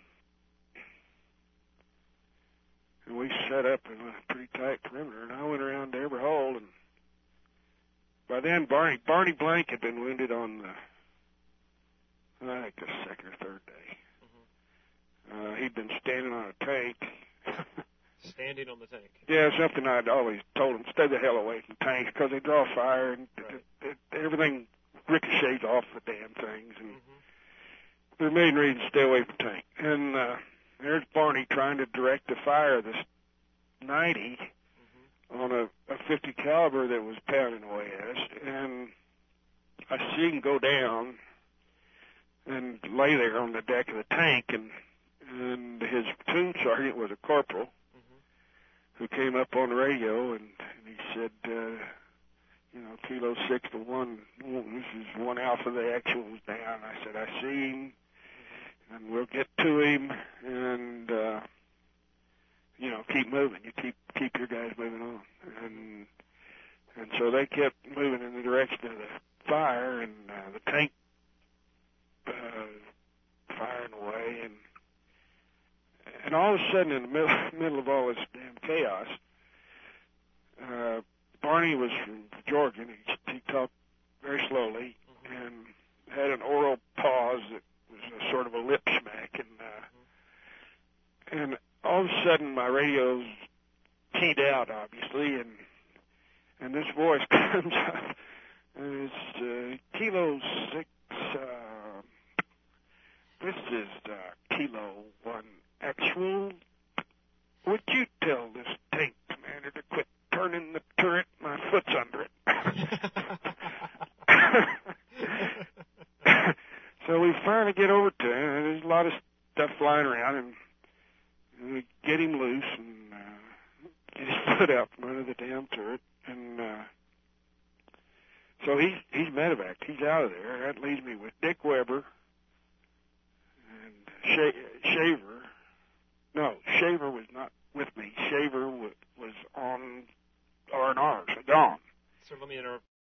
Speaker 2: we set up a pretty tight perimeter, and I went around to every hole, and by then Barney Blank had been wounded on the, I think, the 2nd or 3rd day. He'd been standing on a tank.
Speaker 1: Standing on the tank?
Speaker 2: Yeah, something I'd always told him, stay the hell away from tanks, because they draw fire, and everything ricochets off the damn things, and there are a million reasons to stay away from tank. And there's Barney trying to direct the fire of this 90 on a 50 caliber that was pounding away at us, and I see him go down and lay there on the deck of the tank, and his platoon sergeant was a corporal who came up on the radio, and he said, Kilo 6 to 1, this is 1 Alpha, the actual's down. I said, I see him, and we'll get to him, and, keep moving. You keep your guys moving on. And so they kept moving in the direction of the fire, and the tank firing away, and all of a sudden, in the middle of all this damn chaos, Barney was from Georgia, and he talked very slowly and had an oral pause that was a sort of a lip smack, and all of a sudden my radio's keyed out, obviously, and this voice comes up, and it's Kilo 6. This is Kilo 1 actual. Would you tell this tank commander to quit turning the turret? My foot's under it. So we finally get over to him, and there's a lot of stuff flying around, and we get him loose and get his foot out from under the damn turret, and so he's medevaced. He's out of there. That leaves me with Dick Weber and Shaver. No, Shaver was not with me. Shaver was on R&R, so gone.
Speaker 1: So let me interrupt